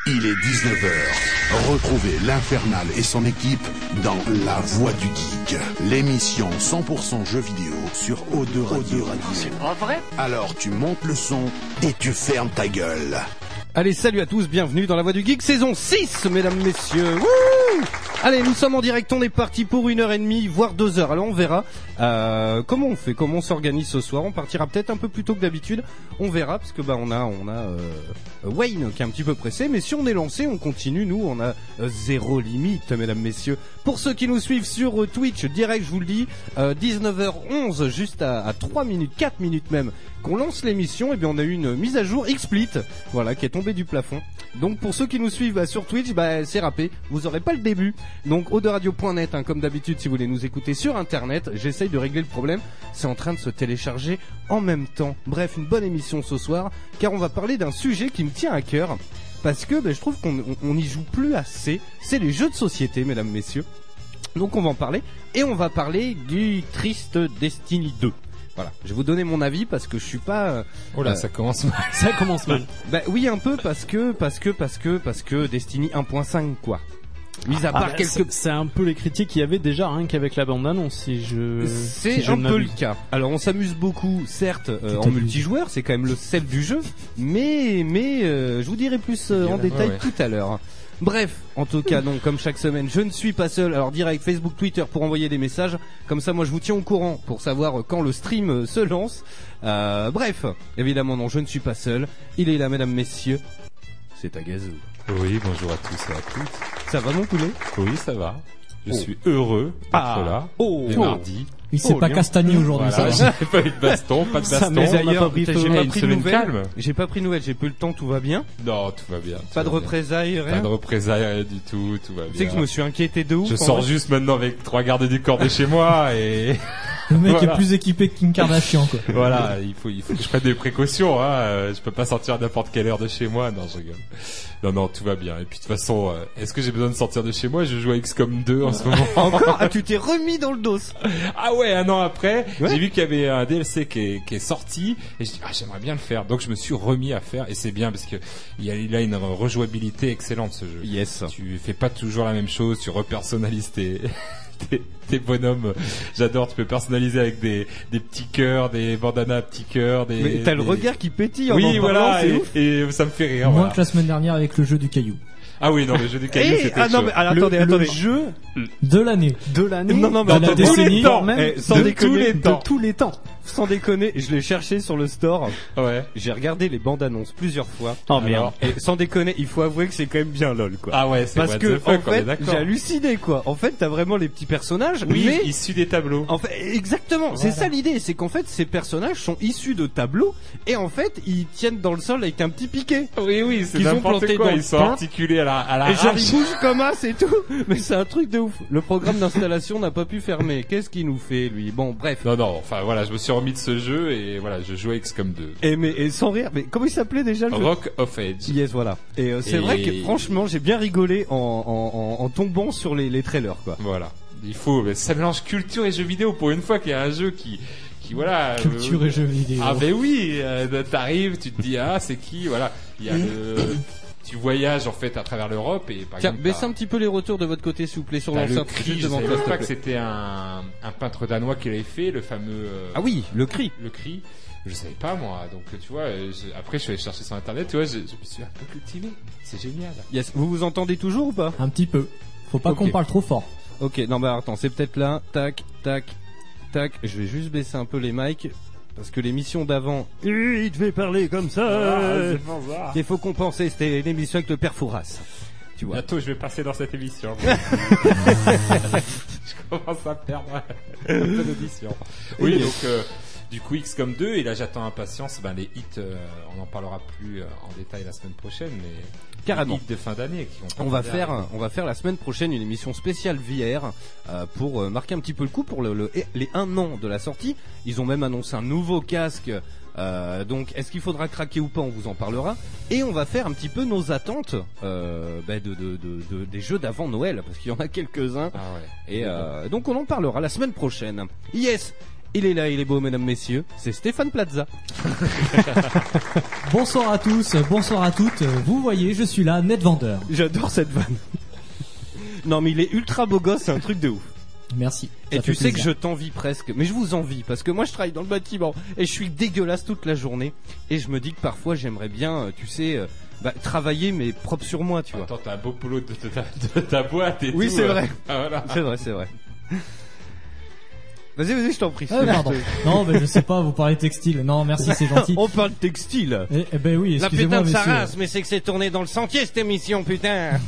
Il est 19h. Retrouvez l'Infernal et son équipe dans La Voix du Geek, l'émission 100% jeux vidéo sur O2 Radio. C'est pas vrai? Alors tu montes le son et tu fermes ta gueule. Allez, salut à tous, bienvenue dans La Voix du Geek, saison 6, mesdames, messieurs. Wouh! Allez, nous sommes en direct, on est parti pour 1h30, voire 2h. Alors on verra comment on fait, comment on s'organise ce soir. On partira peut-être un peu plus tôt que d'habitude, on verra, parce que on a Wayne qui est un petit peu pressé, mais si on est lancé, on continue. Nous, on a zéro limite, mesdames, messieurs. Pour ceux qui nous suivent sur Twitch, direct, je vous le dis, 19h11, juste à 3 minutes, 4 minutes même, qu'on lance l'émission, et bien on a eu une mise à jour XSplit, voilà, qui est tombée du plafond. Donc pour ceux qui nous suivent sur Twitch, c'est râpé, vous aurez pas le début. Donc o2radio.net, comme d'habitude, si vous voulez nous écouter sur internet, j'essaye de régler le problème, c'est en train de se télécharger en même temps. Bref, une bonne émission ce soir, car on va parler d'un sujet qui me tient à cœur, parce que je trouve qu'on n'y joue plus assez, c'est les jeux de société, mesdames, messieurs. Donc on va en parler, et on va parler du triste Destiny 2. Voilà, je vais vous donner mon avis parce que je suis pas. Oh là, ça commence mal. Ça commence mal. Oui, un peu parce que Destiny 1.5 quoi. Mis à part quelques. C'est un peu les critiques qu'il y avait déjà rien qu'avec la bande annonce. C'est un peu le cas. Alors on s'amuse beaucoup, certes, en multijoueur, c'est quand même le sel du jeu, mais je vous dirai plus en détail tout à l'heure. Bref, en tout cas, donc, comme chaque semaine, je ne suis pas seul. Alors, direct Facebook, Twitter pour envoyer des messages. Comme ça, moi, je vous tiens au courant pour savoir quand le stream se lance. Bref, évidemment, non, je ne suis pas seul. Il est là, mesdames, messieurs. C'est Tagazu. Oui, bonjour à tous et à toutes. Ça va, mon poulet? Oui, ça va. Je suis heureux d'être là. Les mardis. Il s'est pas castagné aujourd'hui, voilà, ça. J'ai pas eu de baston, pas de baston. Mais d'ailleurs, j'ai pas pris de nouvelles. Calme. J'ai pas pris de nouvelles, j'ai peu le temps, tout va bien. Non, tout va bien. Pas de représailles, rien. Pas de représailles, rien du tout, tout va bien. Tu sais que je me suis inquiété de ouf. Je sors juste maintenant avec 3 gardes du corps de chez moi et... Le mec est plus équipé que Kim Kardashian, quoi. Voilà, il faut que je prenne des précautions, hein. Je peux pas sortir à n'importe quelle heure de chez moi. Non, je rigole. Non, tout va bien. Et puis de toute façon, est-ce que j'ai besoin de sortir de chez moi? Je joue à XCOM 2 en ce moment. Encore? Ah, tu t'es remis dans le dos. Ah ouais, un an après, j'ai vu qu'il y avait un DLC qui est sorti et je dis j'aimerais bien le faire. Donc je me suis remis à faire et c'est bien parce que il a une rejouabilité excellente ce jeu. Yes. Tu fais pas toujours la même chose, tu repersonnalises tes bonhommes. J'adore, tu peux personnaliser avec des petits cœurs, des bandanas à petits cœurs, Mais t'as le regard qui pétille en oui, voilà, c'est ouf. et ça me fait rire. Moins que la semaine dernière avec le jeu du caillou. Ah oui, non, le jeu du caillou, c'était ah non, mais alors, attendez. Le jeu de l'année. Non, mais de la décennie, sans déconner, de tous les temps. Sans déconner, je l'ai cherché sur le store. Ouais. J'ai regardé les bandes annonces plusieurs fois. Oh merde. Et sans déconner, il faut avouer que c'est quand même bien lol, quoi. Ah ouais, c'est parce que fuck, en fait, j'ai halluciné, quoi. En fait, t'as vraiment les petits personnages, mais issus des tableaux. En fait, exactement. Voilà. C'est ça l'idée, c'est qu'en fait, ces personnages sont issus de tableaux et en fait, ils tiennent dans le sol avec un petit piquet. Oui, c'est qu'ils ont n'importe planté quoi. dans Ils sont articulés à la et genre ils bougent comme un, c'est tout. Mais c'est un truc de ouf. Le programme d'installation n'a pas pu fermer. Qu'est-ce qu'il nous fait, lui? Bon, bref. Non, enfin voilà, je me suis remis de ce jeu et voilà, je jouais XCOM 2. Et sans rire, mais comment il s'appelait déjà le jeu? Rock of Age. Yes, voilà. Et c'est vrai que franchement, j'ai bien rigolé en tombant sur les trailers, quoi. Voilà. Mais ça mélange culture et jeux vidéo pour une fois qu'il y a un jeu qui voilà. Culture et jeux vidéo. Ah ben oui, t'arrives, tu te dis c'est qui, voilà. Il y a tu voyages en fait à travers l'Europe et par exemple. Baissez un petit peu les retours de votre côté s'il vous plaît sur l'enceinte. Je savais pas que c'était un peintre danois qui l'avait fait, le fameux. Ah oui, le cri. Le cri. Je savais pas moi, donc tu vois. Après je suis allé chercher sur internet, tu vois, je me suis un peu cultivé. C'est génial. Yes. Vous vous entendez toujours ou pas? Un petit peu. Faut pas qu'on parle trop fort. Ok, non bah attends, c'est peut-être là. Tac. Je vais juste baisser un peu les mics. Parce que l'émission d'avant, il devait parler comme ça. Il faut compenser, c'était l'émission avec le père Fouras. Tu vois. Bientôt, je vais passer dans cette émission. Je commence à perdre un peu d'audition. Oui, donc du coup XCOM 2 et là j'attends impatience les hits. On en parlera plus en détail la semaine prochaine, mais carrément. Les hits de fin d'année qui on va faire la semaine prochaine une émission spéciale VR pour marquer un petit peu le coup pour les 1 an de la sortie. Ils ont même annoncé un nouveau casque. Donc est-ce qu'il faudra craquer ou pas, on vous en parlera. Et on va faire un petit peu nos attentes des jeux d'avant Noël, parce qu'il y en a quelques-uns. Ah ouais. Et donc on en parlera la semaine prochaine. Yes. Il est là, il est beau, mesdames, messieurs. C'est Stéphane Plaza. Bonsoir à tous, bonsoir à toutes. Vous voyez, je suis là, net vendeur. J'adore cette vanne. Non, mais il est ultra beau gosse, c'est un truc de ouf. Merci. Et ça tu fait sais que plaisir. je t'envie presque, mais je vous envie parce que moi je travaille dans le bâtiment et je suis dégueulasse toute la journée et je me dis que parfois j'aimerais bien, tu sais, travailler mais propre sur moi, tu vois. Attends, t'as un beau boulot de ta boîte et Oui, tout. c'est vrai. Ah, voilà. C'est vrai. Vas-y, je t'en prie. Ah, pardon. Non, mais je sais pas, vous parlez textile. Non, merci, c'est gentil. On parle textile. Eh ben oui, La excusez-moi, putain de sa monsieur. race, mais c'est que c'est tourné dans le sentier cette émission, putain.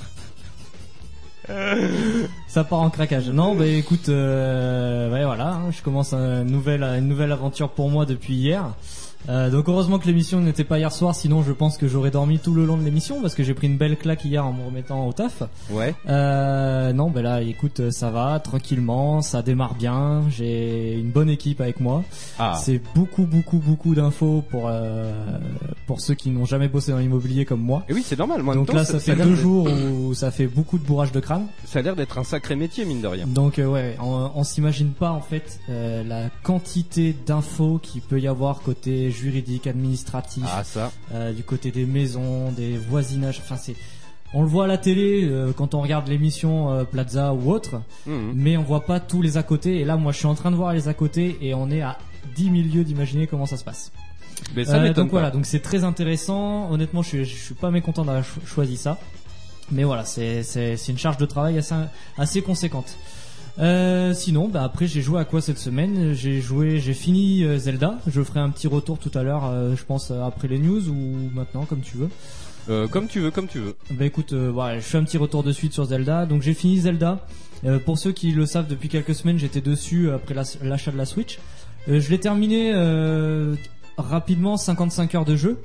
Ça part en craquage. Non, bah écoute, ouais, voilà, hein, je commence une nouvelle aventure pour moi depuis hier. Donc heureusement que l'émission n'était pas hier soir, sinon je pense que j'aurais dormi tout le long de l'émission parce que j'ai pris une belle claque hier en me remettant au taf. Ouais. Non, ben là, écoute, ça va tranquillement, ça démarre bien. J'ai une bonne équipe avec moi. Ah. C'est beaucoup d'infos pour ceux qui n'ont jamais bossé dans l'immobilier comme moi. Et oui, c'est normal. Moi, en Donc même là, temps, ça fait a l'air 2 de- jours où ça fait beaucoup de bourrage de crâne. Ça a l'air d'être un sacré métier, mine de rien. Donc ouais, on s'imagine pas en fait la quantité d'infos qu'il peut y avoir côté juridique, administratif, Ah, ça. du côté des maisons, des voisinages. Enfin, on le voit à la télé quand on regarde l'émission Plaza ou autre, Mhm. mais on voit pas tous les à côté. Et là, moi, je suis en train de voir les à côté et on est à 10 000 lieues d'imaginer comment ça se passe. Mais ça m'étonne donc pas. voilà, donc c'est très intéressant. Honnêtement, je suis pas mécontent d'avoir choisi ça. Mais voilà, c'est une charge de travail assez conséquente. Sinon, bah après j'ai joué à quoi cette semaine? J'ai fini Zelda. Je ferai un petit retour tout à l'heure, je pense après les news ou maintenant comme tu veux. Comme tu veux. Bah écoute, voilà, je fais un petit retour de suite sur Zelda. Donc j'ai fini Zelda. Pour ceux qui le savent, depuis quelques semaines, j'étais dessus après l'achat de la Switch. Je l'ai terminé rapidement, 55 heures de jeu.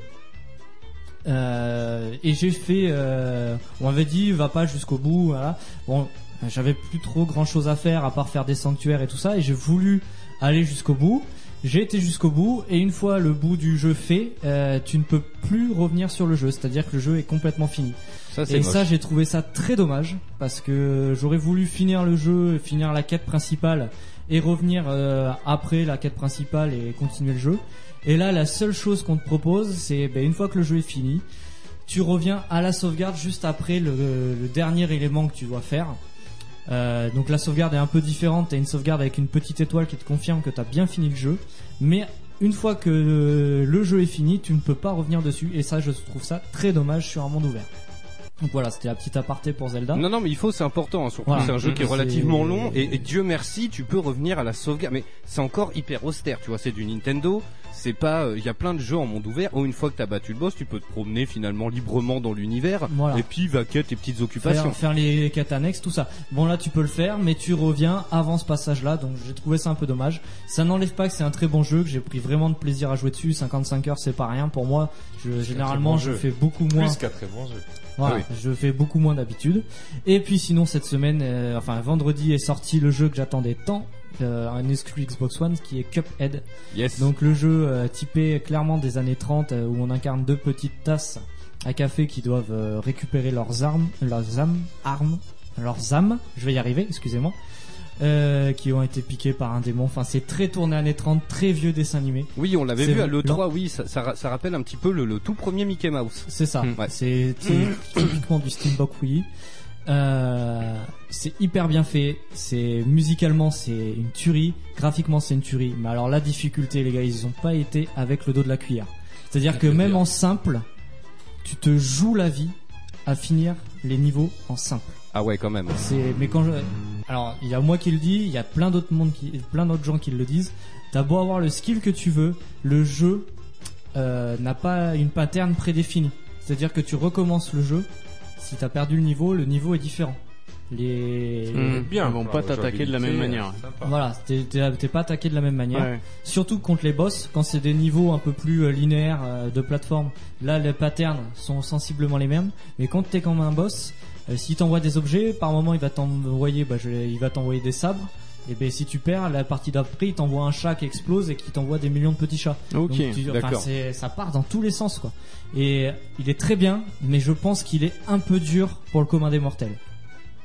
Et j'ai fait, on m'avait dit va pas jusqu'au bout, voilà. Bon, j'avais plus trop grand chose à faire à part faire des sanctuaires et tout ça, et j'ai voulu aller jusqu'au bout. J'ai été jusqu'au bout, et une fois le bout du jeu fait, tu ne peux plus revenir sur le jeu, c'est-à-dire que le jeu est complètement fini. Ça, c'est Et moche. ça, j'ai trouvé ça très dommage parce que j'aurais voulu finir le jeu, finir la quête principale et revenir après la quête principale et continuer le jeu. Et là, la seule chose qu'on te propose, c'est une fois que le jeu est fini, tu reviens à la sauvegarde juste après le dernier élément que tu dois faire. Donc la sauvegarde est un peu différente. T'as une sauvegarde avec une petite étoile qui te confirme que t'as bien fini le jeu, mais une fois que le jeu est fini, tu ne peux pas revenir dessus. Et ça, je trouve ça très dommage sur un monde ouvert. Donc voilà, c'était la petite aparté pour Zelda. Non, mais c'est important, hein, surtout Voilà. c'est un jeu qui est C'est- relativement long et Dieu merci, tu peux revenir à la sauvegarde, mais c'est encore hyper austère, tu vois, c'est du Nintendo, c'est pas, il y a plein de jeux en monde ouvert où une fois que t'as battu le boss, tu peux te promener finalement librement dans l'univers Voilà. et puis vaquer tes petites occupations. Faire les quêtes annexes, tout ça. Bon là tu peux le faire, mais tu reviens avant ce passage-là, donc j'ai trouvé ça un peu dommage. Ça n'enlève pas que c'est un très bon jeu, que j'ai pris vraiment de plaisir à jouer dessus. 55 heures c'est pas rien pour moi. Généralement bon je jeu. fais beaucoup moins. Plus qu'un très bon jeu. Voilà, Ah oui. je fais beaucoup moins d'habitude. Et puis sinon cette semaine, vendredi est sorti le jeu que j'attendais tant, un exclu Xbox One qui est Cuphead. Yes. Donc le jeu typé clairement des années 30 où on incarne 2 petites tasses à café qui doivent récupérer leurs âmes, je vais y arriver, excusez-moi, qui ont été piquées par un démon. Enfin c'est très tourné années 30, très vieux dessin animé. Oui, on l'avait C'est vu à blanc. l'E3, oui, ça rappelle un petit peu le tout premier Mickey Mouse. C'est ça, Ouais. c'est typiquement du Steamboat Willie. C'est hyper bien fait, musicalement c'est une tuerie, graphiquement c'est une tuerie, mais alors la difficulté les gars, ils ont pas été avec le dos de la cuillère. C'est-à-dire que même en simple, tu te joues la vie à finir les niveaux en simple. Ah ouais, quand même. Alors il y a moi qui le dis, il y a plein d'autres gens qui le disent. T'as beau avoir le skill que tu veux, le jeu n'a pas une pattern prédéfinie. C'est-à-dire que tu recommences le jeu. Si t'as perdu le niveau est différent. Bien. Ils vont pas t'attaquer de la même manière. Sympa. Voilà, t'es pas attaqué de la même manière. Ouais. Surtout contre les boss, quand c'est des niveaux un peu plus linéaires de plateforme, là les patterns sont sensiblement les mêmes. Mais quand t'es comme un boss, s'il t'envoie des objets, par moment il va t'envoyer des sabres. Et ben si tu perds, la partie d'après il t'envoie un chat qui explose et qui t'envoie des millions de petits chats. Ok, d'accord. Ça part dans tous les sens quoi. Et il est très bien, mais je pense qu'il est un peu dur pour le commun des mortels.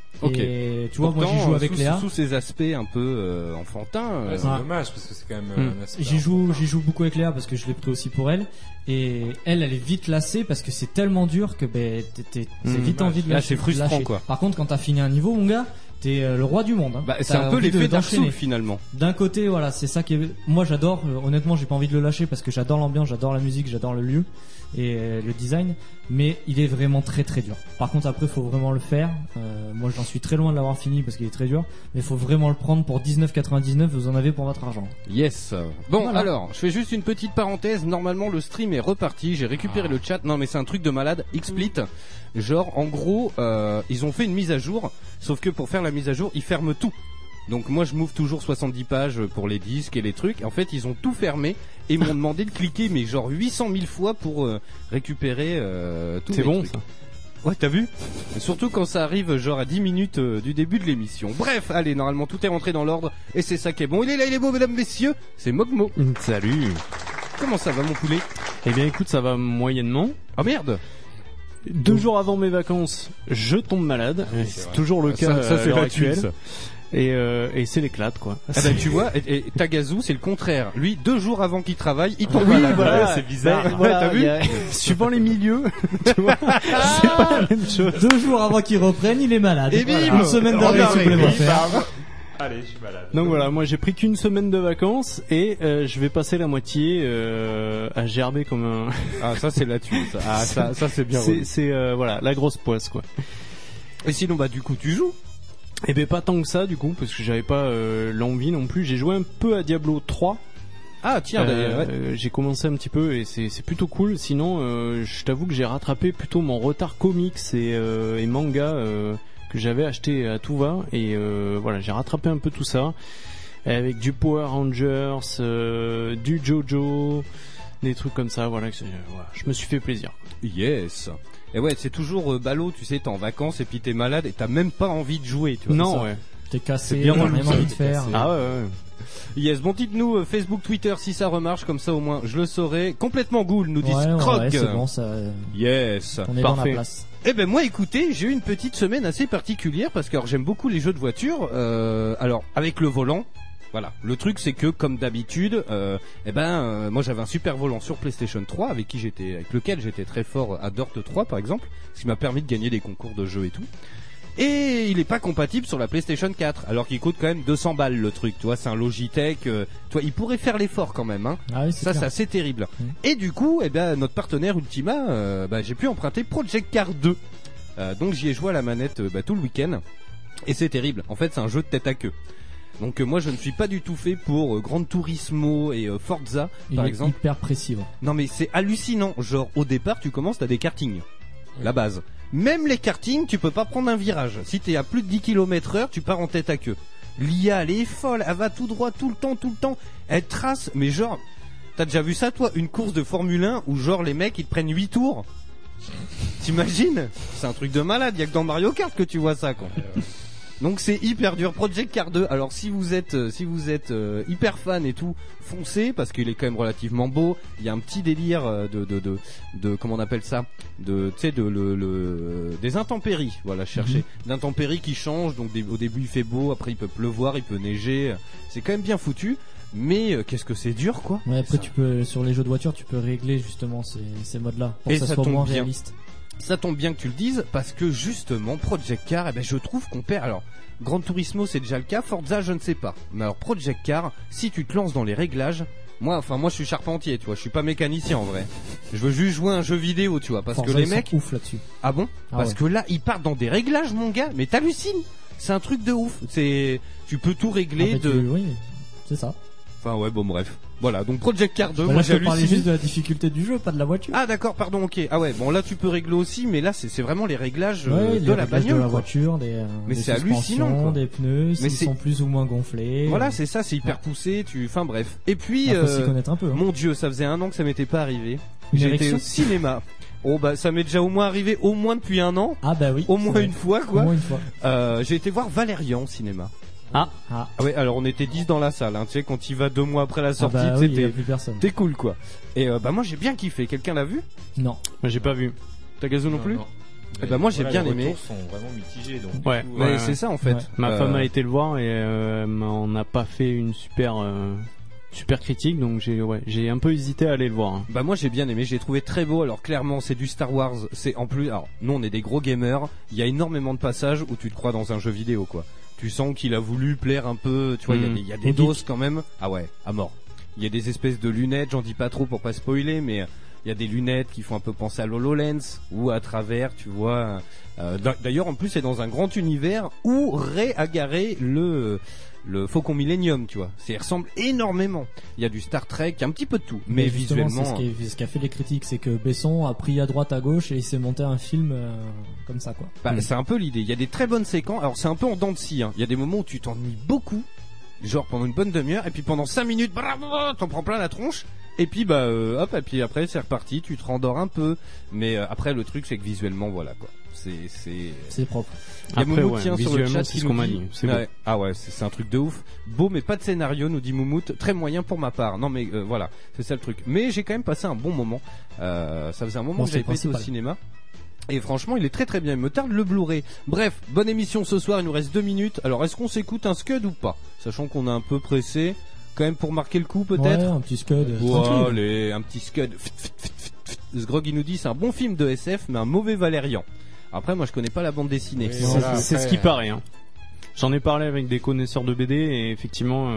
Ok. Et tu vois, moi Pourtant, j'y joue avec Léa. sous ces aspects un peu enfantins. Ouais, c'est dommage parce que c'est quand même un aspect. J'y joue beaucoup avec Léa parce que je l'ai pris aussi pour elle. Et elle est vite lassée parce que c'est tellement dur que c'est vite envie de Là, lâcher. c'est frustrant, quoi. Par contre, quand t'as fini un niveau, mon gars, t'es le roi du monde. Hein. Bah, c'est T'as un peu envie l'effet Dark d'enchaîner. Souls finalement. D'un côté, voilà, c'est ça qui est. Moi, j'adore. Honnêtement, j'ai pas envie de le lâcher parce que j'adore l'ambiance, j'adore la musique, j'adore le lieu et le design. Mais il est vraiment très très dur. Par contre, après, faut vraiment le faire. Moi, j'en suis très loin de l'avoir fini parce qu'il est très dur. Mais faut vraiment le prendre pour 19,99. Vous en avez pour votre argent. Yes. Bon, Voilà. alors, je fais juste une petite parenthèse. Normalement, le stream est reparti. J'ai récupéré le chat. Non, mais c'est un truc de malade. XSplit. Genre, en gros, ils ont fait une mise à jour. Sauf que pour faire la mise à jour, ils ferment tout. Donc moi je m'ouvre toujours 70 pages pour les disques et les trucs. En fait ils ont tout fermé et m'ont demandé de cliquer mais genre 800 000 fois pour récupérer tous C'est mes bon trucs. ça. Ouais t'as vu. Et surtout quand ça arrive genre à 10 minutes du début de l'émission. Bref, allez, normalement tout est rentré dans l'ordre et c'est ça qui est bon. Il est là, il est beau mesdames, messieurs. C'est Mogmo. Salut. Comment ça va mon poulet? Eh bien écoute, ça va moyennement. Oh merde. 2 jours avant mes vacances, je tombe malade. C'est toujours le cas Ça à c'est l'heure la thune, actuelle. ça. Et c'est l'éclate quoi. Ah bah, tu vois, et Tagazu c'est le contraire. Lui 2 jours avant qu'il travaille, il tombe Oui, malade. voilà, c'est bizarre. Ben, voilà, T'as vu? suivant les milieux, tu vois, c'est pas la même chose. 2 jours avant qu'il reprenne, il est malade. Et bim. Une semaine d'arrêt Regarde, supplémentaire. Allez, je suis malade. Donc voilà, moi j'ai pris qu'une semaine de vacances et je vais passer la moitié à gerber comme un. Ah ça c'est la thune. Ça. Ah ça c'est bien. C'est voilà la grosse poisse quoi. Et sinon bah du coup tu joues? Et ben pas tant que ça du coup parce que j'avais pas l'envie non plus. J'ai joué un peu à Diablo 3. Ah tiens d'ailleurs. Ouais. J'ai commencé un petit peu et c'est plutôt cool. Sinon je t'avoue que j'ai rattrapé plutôt mon retard comics et manga que j'avais acheté à tout va et voilà j'ai rattrapé un peu tout ça avec du Power Rangers, du JoJo, des trucs comme ça. Voilà, je me suis fait plaisir. Yes. Et ouais c'est toujours ballot, tu sais, t'es en vacances et puis t'es malade et t'as même pas envie de jouer. Tu vois, Non ça. ouais. T'es cassé, C'est bien t'as relou, même ça, envie de t'es faire. cassé. Ah ouais. Yes, bon dites-nous Facebook, Twitter si ça remarche comme ça au moins je le saurai. Complètement ghoul nous dit Krog. Ouais, c'est bon, ça. Yes. On est dans la Parfait. place. Eh ben moi écoutez, j'ai eu une petite semaine assez particulière parce que alors, j'aime beaucoup les jeux de voiture. Alors avec le volant, voilà. Le truc c'est que comme d'habitude, moi j'avais un super volant sur PlayStation 3 avec lequel j'étais très fort à Dirt 3 par exemple, ce qui m'a permis de gagner des concours de jeux et tout. Et il est pas compatible sur la PlayStation 4, alors qu'il coûte quand même 200 balles le truc, tu vois, c'est un Logitech, tu vois, il pourrait faire l'effort quand même, hein. Ah oui, Ça c'est assez terrible. Et du coup, notre partenaire Ultima, j'ai pu emprunter Project Car 2. Donc j'y ai joué à la manette tout le week-end. Et c'est terrible. En fait, c'est un jeu de tête à queue. Donc moi je ne suis pas du tout fait pour Gran Turismo et Forza par exemple. Hyper précis. Ouais. Non mais c'est hallucinant. Genre au départ tu commences, t'as des kartings. La base. Même les kartings, tu peux pas prendre un virage. Si t'es à plus de 10 km/h, tu pars en tête à queue. L'IA, elle est folle, elle va tout droit tout le temps. Elle trace, mais genre, t'as déjà vu ça toi, une course de Formule 1 où genre les mecs ils te prennent 8 tours. T'imagines? C'est un truc de malade, y a que dans Mario Kart que tu vois ça quoi. Donc c'est hyper dur. Project Car 2. Alors si vous êtes hyper fan et tout, foncez parce qu'il est quand même relativement beau. Il y a un petit délire de comment on appelle ça, des intempéries. Voilà, chercher d'intempéries qui changent. Donc au début il fait beau, après il peut pleuvoir, il peut neiger. C'est quand même bien foutu. Mais qu'est-ce que c'est dur quoi. Ouais, après tu peux sur les jeux de voiture, tu peux régler justement ces modes-là pour que ça soit moins réaliste. Ça tombe bien que tu le dises parce que justement Project Car, je trouve qu'on perd. Alors Gran Turismo c'est déjà le cas, Forza je ne sais pas. Mais alors Project Car, si tu te lances dans les réglages, moi je suis charpentier, tu vois, je suis pas mécanicien en vrai. Je veux juste jouer à un jeu vidéo, tu vois, parce Forza, que les mecs ouf là-dessus. Ah bon? Parce que là ils partent dans des réglages mon gars, mais t'hallucines. C'est un truc de ouf. Tu peux tout régler Oui, c'est ça. Enfin ouais, bon bref. Voilà, donc Project Car 2, moi moi je j'ai parlais halluciné. juste de la difficulté du jeu, pas de la voiture. Ah d'accord, pardon, ok. Ah ouais, bon là tu peux régler aussi, mais là c'est vraiment les réglages de la réglages bagnole. de la quoi. voiture, Mais des c'est hallucinant, suspensions, quoi. des pneus, Mais s'ils sont plus ou moins gonflés. Voilà, c'est ça, c'est hyper poussé, enfin bref. Et puis, faut s'y connaître un peu. Hein. Mon Dieu, ça faisait 1 an que ça m'était pas arrivé. Une J'étais érection au cinéma. Oh bah ça m'est déjà au moins arrivé, au moins depuis 1 an. Ah bah oui. Au moins une fois quoi. Au moins une fois. J'ai été voir Valérian au cinéma. Ah ouais, alors on était 10 dans la salle, hein. Tu sais, quand il va 2 mois après la sortie, oui, y a plus personne. T'es cool quoi. Et moi j'ai bien kiffé, quelqu'un l'a vu? Non. Moi j'ai pas vu. Tagazu non plus? Eh ben moi j'ai Voilà, bien les aimé. retours sont vraiment mitigés, donc. Ouais, du coup, Ouais, ouais. c'est ça en fait. Ouais. Ma femme a été le voir et on n'a pas fait une super critique, donc j'ai un peu hésité à aller le voir. Hein. Bah moi j'ai bien aimé, j'ai trouvé très beau. Alors clairement c'est du Star Wars, c'est en plus. Alors nous on est des gros gamers, il y a énormément de passages où tu te crois dans un jeu vidéo quoi. Tu sens qu'il a voulu plaire un peu, tu vois, il y a des doses quand même. Ah ouais, à mort. Il y a des espèces de lunettes, j'en dis pas trop pour pas spoiler, mais il y a des lunettes qui font un peu penser à l'HoloLens ou à travers, tu vois. D'ailleurs en plus c'est dans un grand univers où Rey a garé le Faucon Millennium, tu vois. Il ressemble énormément. Il y a du Star Trek, un petit peu de tout, mais justement, visuellement. c'est ce qui a fait les critiques, c'est que Besson a pris à droite à gauche et il s'est monté un film comme ça quoi. Bah, c'est un peu l'idée. Il y a des très bonnes séquences. Alors c'est un peu en dents de scie. Hein. Il y a des moments où tu t'ennuies beaucoup, genre pendant une bonne demi-heure, et puis pendant 5 minutes, t'en prends plein la tronche. Et puis hop, et puis après c'est reparti. Tu te rendors un peu, mais après le truc c'est que visuellement voilà quoi. C'est propre. Il y a Après, Moumout ouais, sur le visuellement, chat c'est qui ce qu'on nous m'a dit. dit. C'est Ouais. Ah ouais, c'est un truc de ouf. Beau mais pas de scénario, nous dit Moumout. Très moyen pour ma part. Non mais voilà, c'est ça le truc. Mais j'ai quand même passé un bon moment. Ça faisait un moment Bon, que j'avais c'est pas été au principal. cinéma. Et franchement, il est très très bien. Il me tarde le Blu-ray. Bref, bonne émission ce soir. Il nous reste 2 minutes. Alors, est-ce qu'on s'écoute un Scud ou pas? Sachant qu'on est un peu pressé. Quand même pour marquer le coup, Ouais, peut-être. un petit scud. Ouais, tranquille. allez, un petit Scud. Sgrog, il nous dit c'est un bon film de SF, mais un mauvais Valérian. Après, moi, je connais pas la bande dessinée. Oui, voilà, C'est après, ce qui paraît. Hein. J'en ai parlé avec des connaisseurs de BD et effectivement,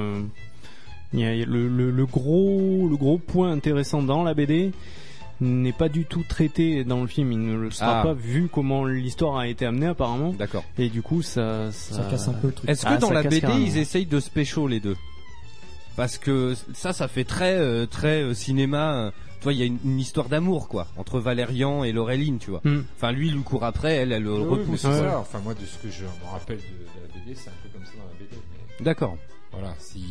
il y a le gros point intéressant dans la BD n'est pas du tout traité dans le film. Il ne le sera pas vu comment l'histoire a été amenée apparemment. D'accord. Et du coup, ça casse un peu le truc. Est-ce que Ah, dans ça la casse BD, carrément. ils essayent de se pécho les deux? Parce que ça fait très cinéma. Tu vois, il y a une histoire d'amour quoi entre Valérian et Laureline, tu vois. Enfin, lui, il lui court après, elle le Oui, mais repousse. c'est Ouais. ça. Enfin, moi, de ce que je me rappelle de la BD, c'est un peu comme ça dans la BD. Mais D'accord. voilà, si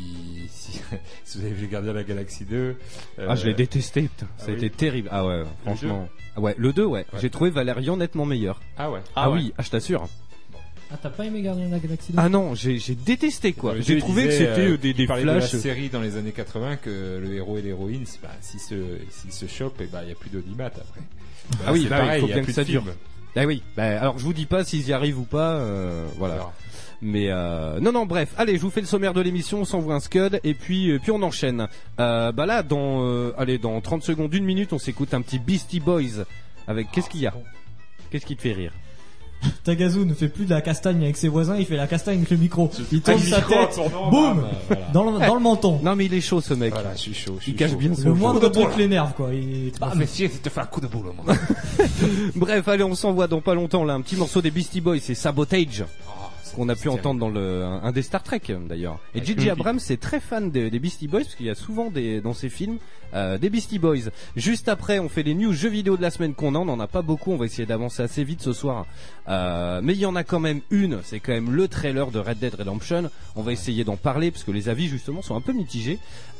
vous avez vu Gardien de la Galaxie 2. Ah, je l'ai détesté, putain. Ça a oui. été terrible. Ah ouais, franchement. Ah ouais, le 2, ouais. J'ai trouvé Valérian nettement meilleur. Ah ouais. Ah oui, je t'assure. Ah, t'as pas aimé Gardien de la Galaxie 2? Ah non, j'ai détesté quoi. Le J'ai jeu, trouvé il que disait, c'était il des parlait de la flashs. série dans les années 80 que le héros et l'héroïne, s'ils se chopent, et il y a plus d'audimat après. Ah oui, c'est bah, pareil, il faut y a bien plus que ça de dure. films. Ah oui. Bah alors je vous dis pas s'ils y arrivent ou pas. Voilà. Alors, Mais non bref, allez, je vous fais le sommaire de l'émission, on s'envoie un scud et puis on enchaîne. Là dans 30 secondes, 1 minute, on s'écoute un petit Beastie Boys avec qu'est-ce qu'il y a bon. Qu'est-ce qui te fait rire? Tagazu ne fait plus de la castagne avec ses voisins, il fait la castagne avec le micro. Il tourne Ah, sa micro en tête, tournant, boum, bam, voilà. dans le menton. Non mais il est chaud ce mec. Voilà, je suis chaud. Il cache bien son Le jeu. moindre truc l'énerve quoi. Il... Ah, mais si, c'est te faire un coup de boule, moi. Bref, allez, on s'envoie dans pas longtemps là un petit morceau des Beastie Boys, c'est Sabotage. Qu'on a pu entendre dans un des Star Trek d'ailleurs. Et J.J. Abrams est très fan des Beastie Boys parce qu'il y a souvent dans ses films des Beastie Boys. Juste après, on fait les news jeux vidéo de la semaine qu'on a. On n'en a pas beaucoup, on va essayer d'avancer assez vite ce soir. Mais il y en a quand même une, c'est quand même le trailer de Red Dead Redemption. On va essayer d'en parler parce que les avis justement sont un peu mitigés.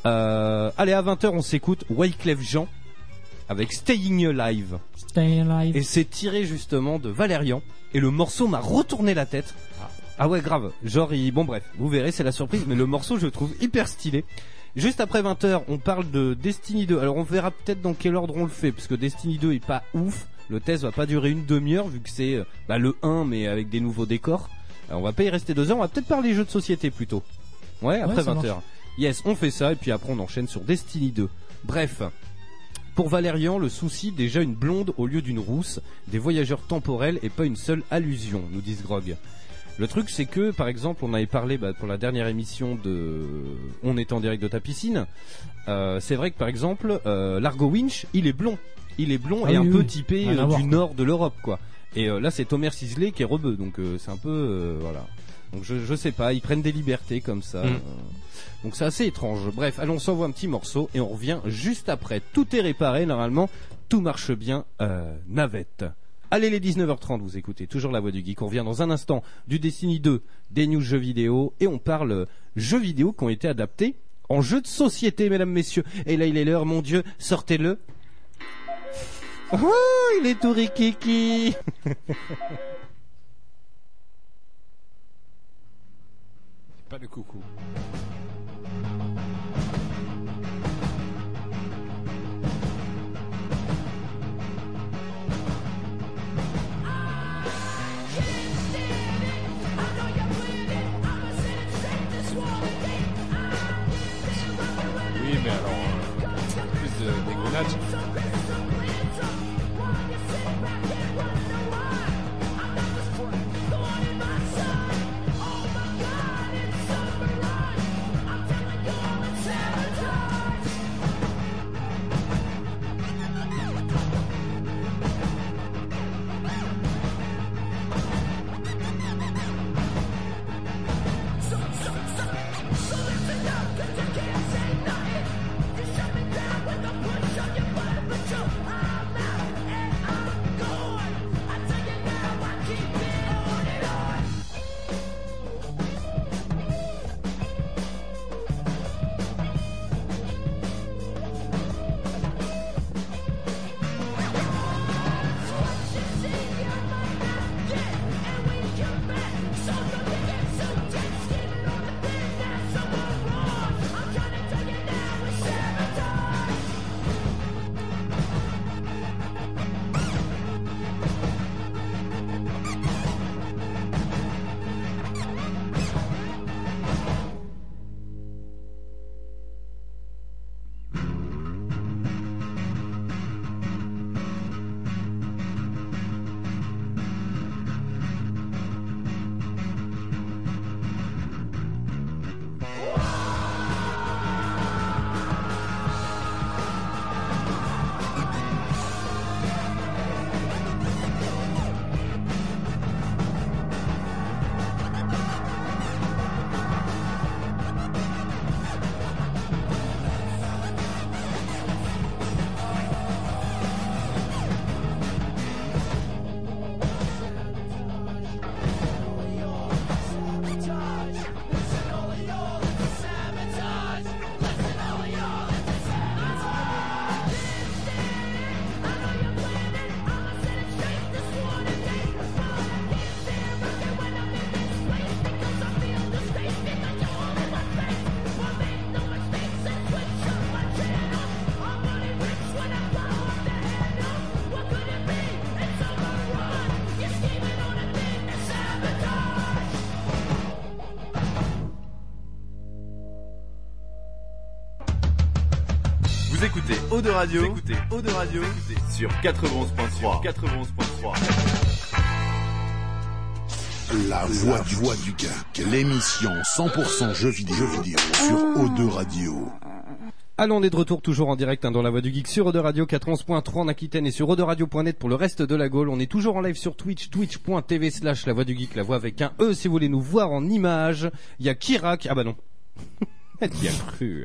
Allez, à 20h, on s'écoute Wyclef Jean avec Staying Alive. Stay alive. Et c'est tiré justement de Valérian. Et le morceau m'a retourné la tête. Ah ouais, grave. Genre, bon bref, vous verrez, c'est la surprise. Mais le morceau, je le trouve hyper stylé. Juste après 20h, on parle de Destiny 2. Alors, on verra peut-être dans quel ordre on le fait. Parce que Destiny 2 est pas ouf. Le test va pas durer une demi-heure, vu que c'est le 1, mais avec des nouveaux décors. Alors, on va pas y rester 2 heures. On va peut-être parler jeux de société plutôt. Ouais, après ça 20h. marche. Yes, on fait ça. Et puis après, on enchaîne sur Destiny 2. Bref. Pour Valérian, le souci, déjà une blonde au lieu d'une rousse, des voyageurs temporels et pas une seule allusion, nous disent Grog. Le truc, c'est que, par exemple, on avait parlé pour la dernière émission de On est en direct de ta piscine. C'est vrai que, par exemple, Largo Winch, il est blond. Il est blond Ah et oui, un peu oui. typé Rien à voir, du quoi. nord de l'Europe, quoi. Et là, c'est Thomas Sisley qui est rebeu, donc c'est un peu... voilà. Donc je sais pas, ils prennent des libertés comme ça. Donc c'est assez étrange. Bref, allons, on s'envoie un petit morceau et on revient juste après. Tout est réparé, normalement, tout marche bien, navette. Allez, les 19h30, vous écoutez toujours la voix du geek. On revient dans un instant du Destiny 2, des news jeux vidéo, et on parle jeux vidéo qui ont été adaptés en jeux de société, mesdames, messieurs. Et là, il est l'heure, mon Dieu, sortez-le. Oh, il est tout rikiki. Pas de coucou. Vous écoutez Eau de Radio, sur 91.3. La voix du geek, l'émission 100% jeux vidéo sur O2 Radio. Alors on est de retour toujours en direct dans la voix du geek sur O2 Radio 91.3 en Aquitaine et sur O2Radio.net pour le reste de la Gaule. On est toujours en live sur Twitch, twitch.tv/la voix du geek, la voix avec un E si vous voulez nous voir en image. Il y a Kirak, ah bah non. Qui a cru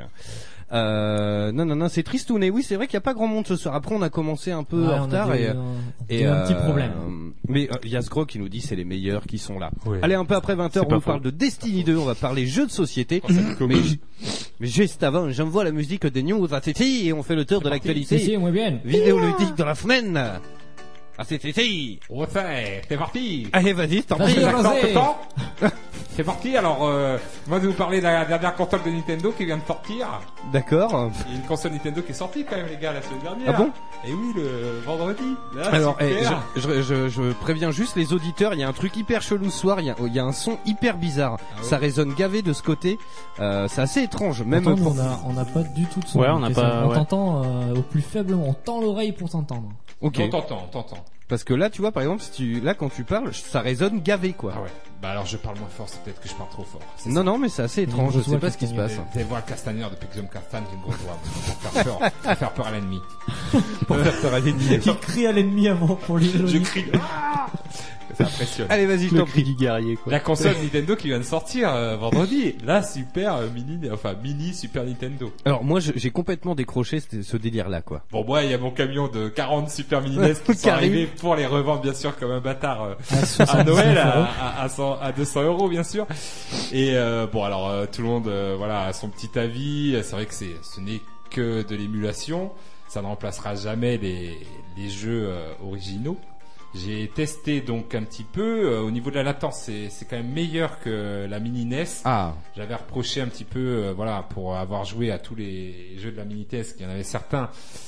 non, c'est tristouné. Oui, c'est vrai qu'il n'y a pas grand monde ce soir. Après, on a commencé un peu en retard et un petit problème. Mais il y a Sgro qui nous dit c'est les meilleurs qui sont là. Oui. Allez, un peu après 20h, on nous parle de Destiny 2, on va parler jeux de société. Mais juste avant, j'envoie la musique des news à Titi et on fait le tour de l'actualité. Si, moi bien. Vidéoludique de la semaine. Ah, c'est parti. Allez, vas-y, t'en prie. C'est parti, alors moi je vais vous parler de la dernière console de Nintendo qui vient de sortir. D'accord. Il y a une console Nintendo qui est sortie quand même les gars la semaine dernière. Ah bon? Et oui, le vendredi. Là, alors je préviens juste les auditeurs, il y a un truc hyper chelou ce soir, il y a un son hyper bizarre. Ah ouais. Ça résonne gavé de ce côté. C'est assez étrange. Même on n'a pas du tout de son. Ouais, on t'entend au plus faiblement, on tend l'oreille pour t'entendre. Ok. On t'entend. Parce que là, tu vois, par exemple, quand tu parles, ça résonne gavé, quoi. Ah ouais. Bah alors je parle moins fort, c'est peut-être que je parle trop fort. Non, mais c'est assez étrange, je sais pas ce qui se passe. Vous allez voir le castagneur depuis que Guillaume Castagne, j'ai une grosse voix pour faire peur à l'ennemi. Pour faire peur à l'ennemi. Il crie à l'ennemi avant pour lui. Je crie. Ça impressionne. Allez, vas-y, je t'en prie. Du guerrier, quoi. La console Nintendo qui vient de sortir vendredi. La super mini Super Nintendo. Alors moi j'ai complètement décroché ce délire-là, quoi. Bon, moi il y a mon camion de 40 Super Mini NES qui sont arrivés pour les revendre bien sûr comme un bâtard à Noël à 200 €, bien sûr. Et bon alors tout le monde a son petit avis. C'est vrai que ce n'est que de l'émulation. Ça ne remplacera jamais les jeux originaux. J'ai testé donc un petit peu au niveau de la latence, c'est quand même meilleur que la mini NES. Ah. J'avais reproché un petit peu pour avoir joué à tous les jeux de la mini NES, qu'il y en avait certains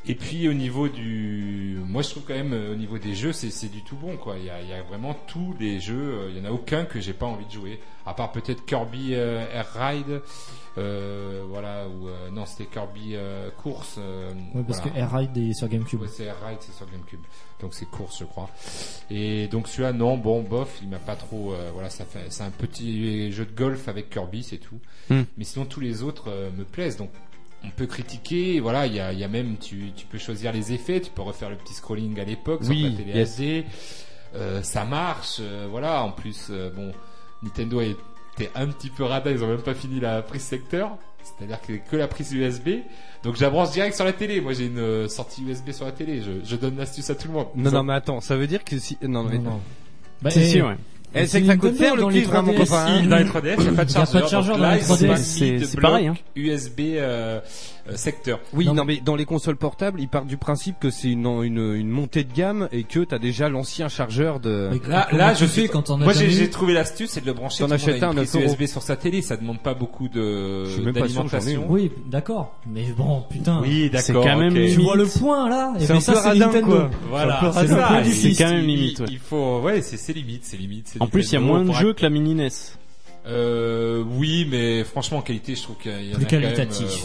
Et puis au niveau moi je trouve quand même au niveau des jeux c'est du tout bon quoi. Il y a vraiment tous les jeux. Il y en a aucun que j'ai pas envie de jouer. À part peut-être Kirby Air Ride. Voilà ou non c'était Kirby course. Oui, parce voilà. que Air Ride est sur GameCube. Ouais, c'est Air Ride, c'est sur GameCube. Donc c'est course je crois. Et donc celui-là non bon bof il m'a pas trop voilà c'est un petit jeu de golf avec Kirby c'est tout. Mais sinon tous les autres me plaisent donc. On peut critiquer, voilà, il y a même tu peux choisir les effets, tu peux refaire le petit scrolling à l'époque sur ta télé HD. Ça marche, voilà. En plus, bon, Nintendo était un petit peu radin, ils ont même pas fini la prise secteur, c'est-à-dire que la prise USB. Donc j'abranche direct sur la télé. Moi j'ai une sortie USB sur la télé. Je donne l'astuce à tout le monde. Non mais attends, ça veut dire que si non. Bah, si, ouais. C'est que ça coûte cher le cuivre, mon copain. Dans les 3DS, il n'y a pas de chargeur. Dans les 3DS. C'est pareil, hein. USB secteur. Oui, non mais dans les consoles portables, ils partent du principe que c'est une montée de gamme et que t'as déjà l'ancien chargeur de. Là, je sais quand on a. Moi, j'ai trouvé l'astuce, c'est de le brancher. T'en achètes un prise USB sur sa télé. Ça demande pas beaucoup d'alimentation. Oui, d'accord. Mais bon, putain. Oui, d'accord. C'est quand même Tu vois le point là. Et c'est ben un ça, peu c'est radin, Nintendo. quoi. Voilà, c'est le point du c'est fils. quand même limite. Il faut, ouais, c'est limite. En plus, il y a moins de jeux que la mini NES. Oui, mais franchement, en qualité, je trouve qu'il y en a plus quand même, qualitatif.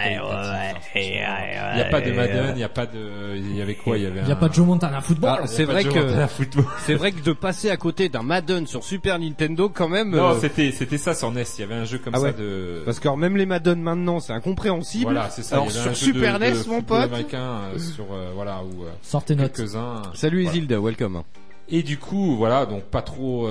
Il y a pas de Madden, il y a pas de, il y avait quoi? Il y a pas de Joe Montana Football. Ah, c'est vrai que de passer à côté d'un Madden sur Super Nintendo quand même. Non, c'était ça sur NES. Il y avait un jeu comme ça de. Parce que même les Madden maintenant, c'est incompréhensible. Voilà, c'est ça. Alors sur Super NES, mon pote. Américain sur voilà où. Sortez notes. Quelques-uns. Salut Isilda, welcome. Et du coup, voilà, donc pas trop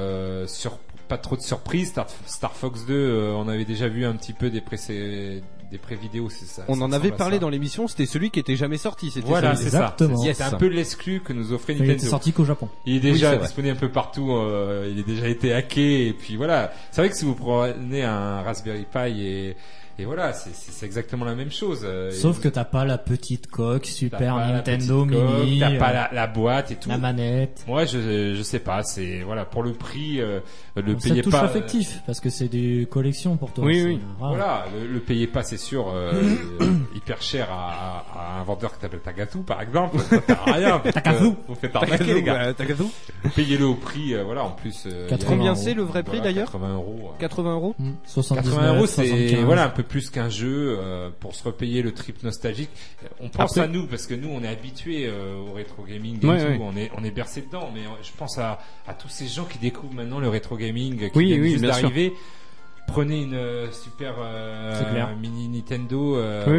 pas trop de surprises. Star Fox 2, on avait déjà vu un petit peu des pré-vidéos, c'est ça. On en avait parlé dans l'émission, c'était celui qui était jamais sorti. C'était voilà, c'est ça. Exactement. C'est un peu l'exclu que nous offrait Nintendo. Il était sorti qu'au Japon. Il est déjà disponible un peu partout. Il est déjà été hacké et puis voilà. C'est vrai que si vous prenez un Raspberry Pi et voilà, c'est exactement la même chose. Sauf que t'as pas la petite coque Super Nintendo Mini. T'as pas la boîte et tout. La manette. Ouais, je sais pas. C'est voilà pour le prix, le Ça payez touche pas. affectif parce que c'est des collections pour toi. Oui. Voilà, le payez pas, c'est sûr, hyper cher à un vendeur qui t'appelle Tagazu par exemple. Ça sert à rien. Tagazu. Vous faites arnaquer les gars. Tagazu. Payez-le au prix, voilà. En plus. Combien c'est le vrai prix d'ailleurs? 80 €. 80 €. 79 €, c'est 75. voilà un peu plus qu'un jeu pour se repayer le trip nostalgique. On pense à nous parce que nous on est habitués au rétro gaming et tout. On est bercé dedans, mais je pense à tous ces gens qui découvrent maintenant le rétro gaming, qui viennent juste d'arriver. Prenez une super mini Nintendo,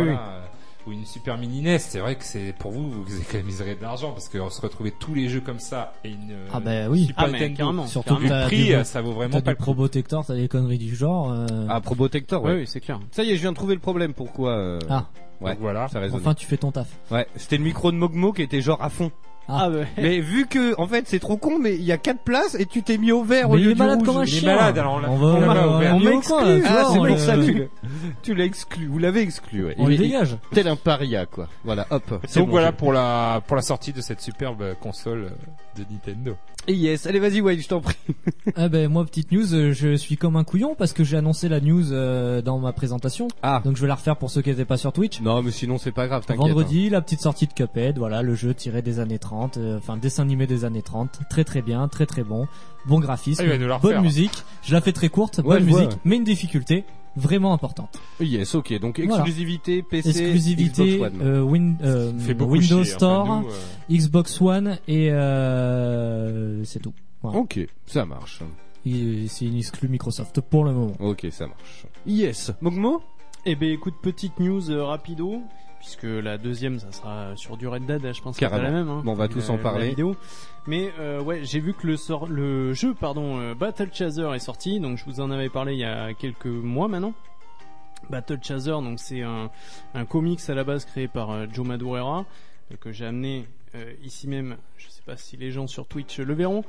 ou une super mini NES. C'est vrai que c'est pour vous économiserez de l'argent parce qu'on se retrouvait tous les jeux comme ça et une Super Nintendo. Surtout le prix, ça vaut vraiment pas le Probotector, t'as des conneries du genre. Probotector, oui, c'est clair. Ça y est, je viens de trouver le problème. Pourquoi Ouais, voilà. Ça résonne. Enfin, tu fais ton taf. Ouais, c'était le micro de Mogmo qui était genre à fond. Mais vu que en fait c'est trop con, mais il y a 4 places et tu t'es mis au vert au lieu du rouge. Il est malade, alors on m'exclut. C'est pour ça tu l'as exclu. Vous l'avez exclu. Ouais. On le dégage. Tel un paria quoi. Voilà, hop. Donc voilà pour la sortie de cette superbe console de Nintendo. Et yes, allez vas-y Wade, je t'en prie. Moi petite news, je suis comme un couillon parce que j'ai annoncé la news dans ma présentation. Donc je vais la refaire pour ceux qui n'étaient pas sur Twitch. Non mais sinon c'est pas grave, t'inquiète. Vendredi, la petite sortie de Cuphead, voilà, le jeu tiré des années 30, enfin dessin animé des années 30, très très bien, très très bon, bon graphisme, bonne musique, je la fais très courte, bonne musique, mais une difficulté vraiment importante. Yes, ok, donc exclusivité PC, exclusivité Xbox One. Windows Store, Xbox One et c'est tout. Voilà. Ok, ça marche. C'est une exclu Microsoft pour le moment. Ok, ça marche. Yes, Mogmo. Eh ben écoute, petite news rapido, puisque la deuxième ça sera sur du Red Dead, je pense que c'est la même. Bon, on va tous en parler. Vidéo. Mais j'ai vu que le jeu Battle Chaser est sorti, donc je vous en avais parlé il y a quelques mois maintenant. Battle Chaser, donc c'est un comics à la base créé par Joe Madureira que j'ai amené ici même. Je sais pas si les gens sur Twitch le verront.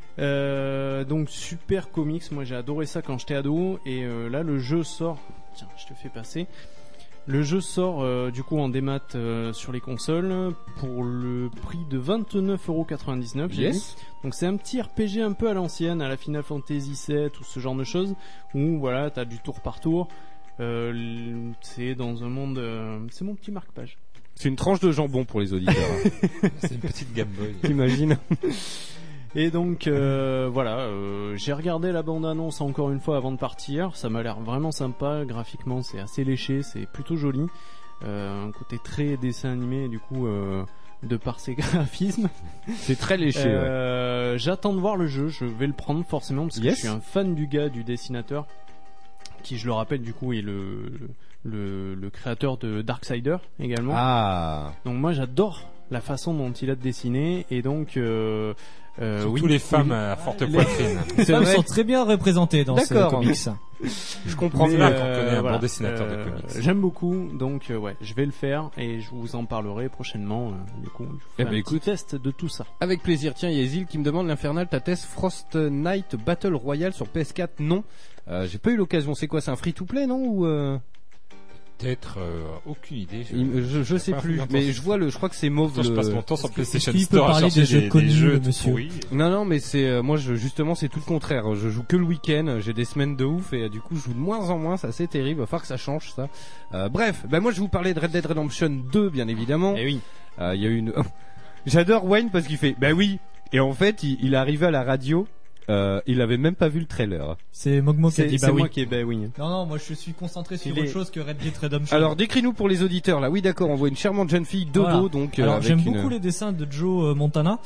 Donc super comics, moi j'ai adoré ça quand j'étais ado et là le jeu sort. Tiens, je te fais passer. Le jeu sort du coup en démat sur les consoles pour le prix de 29,99€. Yes. Donc c'est un petit RPG un peu à l'ancienne, à la Final Fantasy VII ou ce genre de choses où voilà, t'as du tour par tour. C'est dans un monde, c'est mon petit marque-page. C'est une tranche de jambon pour les auditeurs. C'est une petite Game Boy. T'imagines? Et donc voilà, j'ai regardé la bande-annonce encore une fois avant de partir. Ça m'a l'air vraiment sympa. Graphiquement, c'est assez léché, c'est plutôt joli. Un côté très dessin animé, du coup, de par ses graphismes. C'est très léché. Ouais. J'attends de voir le jeu. Je vais le prendre forcément parce que Yes. je suis un fan du gars, du dessinateur, qui, je le rappelle, du coup, est le créateur de Darksider également. Ah. Donc moi, j'adore la façon dont il a dessiné, et donc oui, Tous les femmes à forte poitrine. Les femmes vrai. sont très bien représentées dans ce D'accord. comics. Je comprends Mais, bien. qu'on connaît un bon voilà. dessinateur de comics. J'aime beaucoup, donc ouais, je vais le faire et je vous en parlerai prochainement. Du coup, je vous ferai Eh ben, un écoute. petit test de tout ça. Avec plaisir. Tiens, il y a Zil qui me demande l'Infernal, ta test Frost Knight Battle Royale sur PS4. Non. J'ai pas eu l'occasion. C'est quoi? C'est un free-to-play, non? Ou Peut-être aucune idée. je sais pas plus. longtemps. Mais je vois je crois que c'est mauve. Je passe mon temps sur PlayStation Est-ce qu'il peut Store à parler chercher des jeux connus, jeux monsieur pourris. Non, mais c'est moi justement c'est tout le contraire. Je joue que le week-end, j'ai des semaines de ouf et du coup je joue de moins en moins. C'est assez terrible. Va falloir que ça change ça. Bref, moi je vais vous parler de Red Dead Redemption 2 bien évidemment. Et oui. Il y a une. J'adore Wayne parce qu'il fait bah oui. Et en fait il est arrivé à la radio. Il avait même pas vu le trailer. C'est Mogmo qui a dit C'est bah oui. moi qui ai bah oui. Non, moi je suis concentré sur Il autre est- chose que Red Dead Redemption. Alors décris-nous pour les auditeurs là. Oui d'accord, on voit une charmante jeune fille de Voilà. dos donc Alors avec j'aime une... beaucoup les dessins de Joe Montana,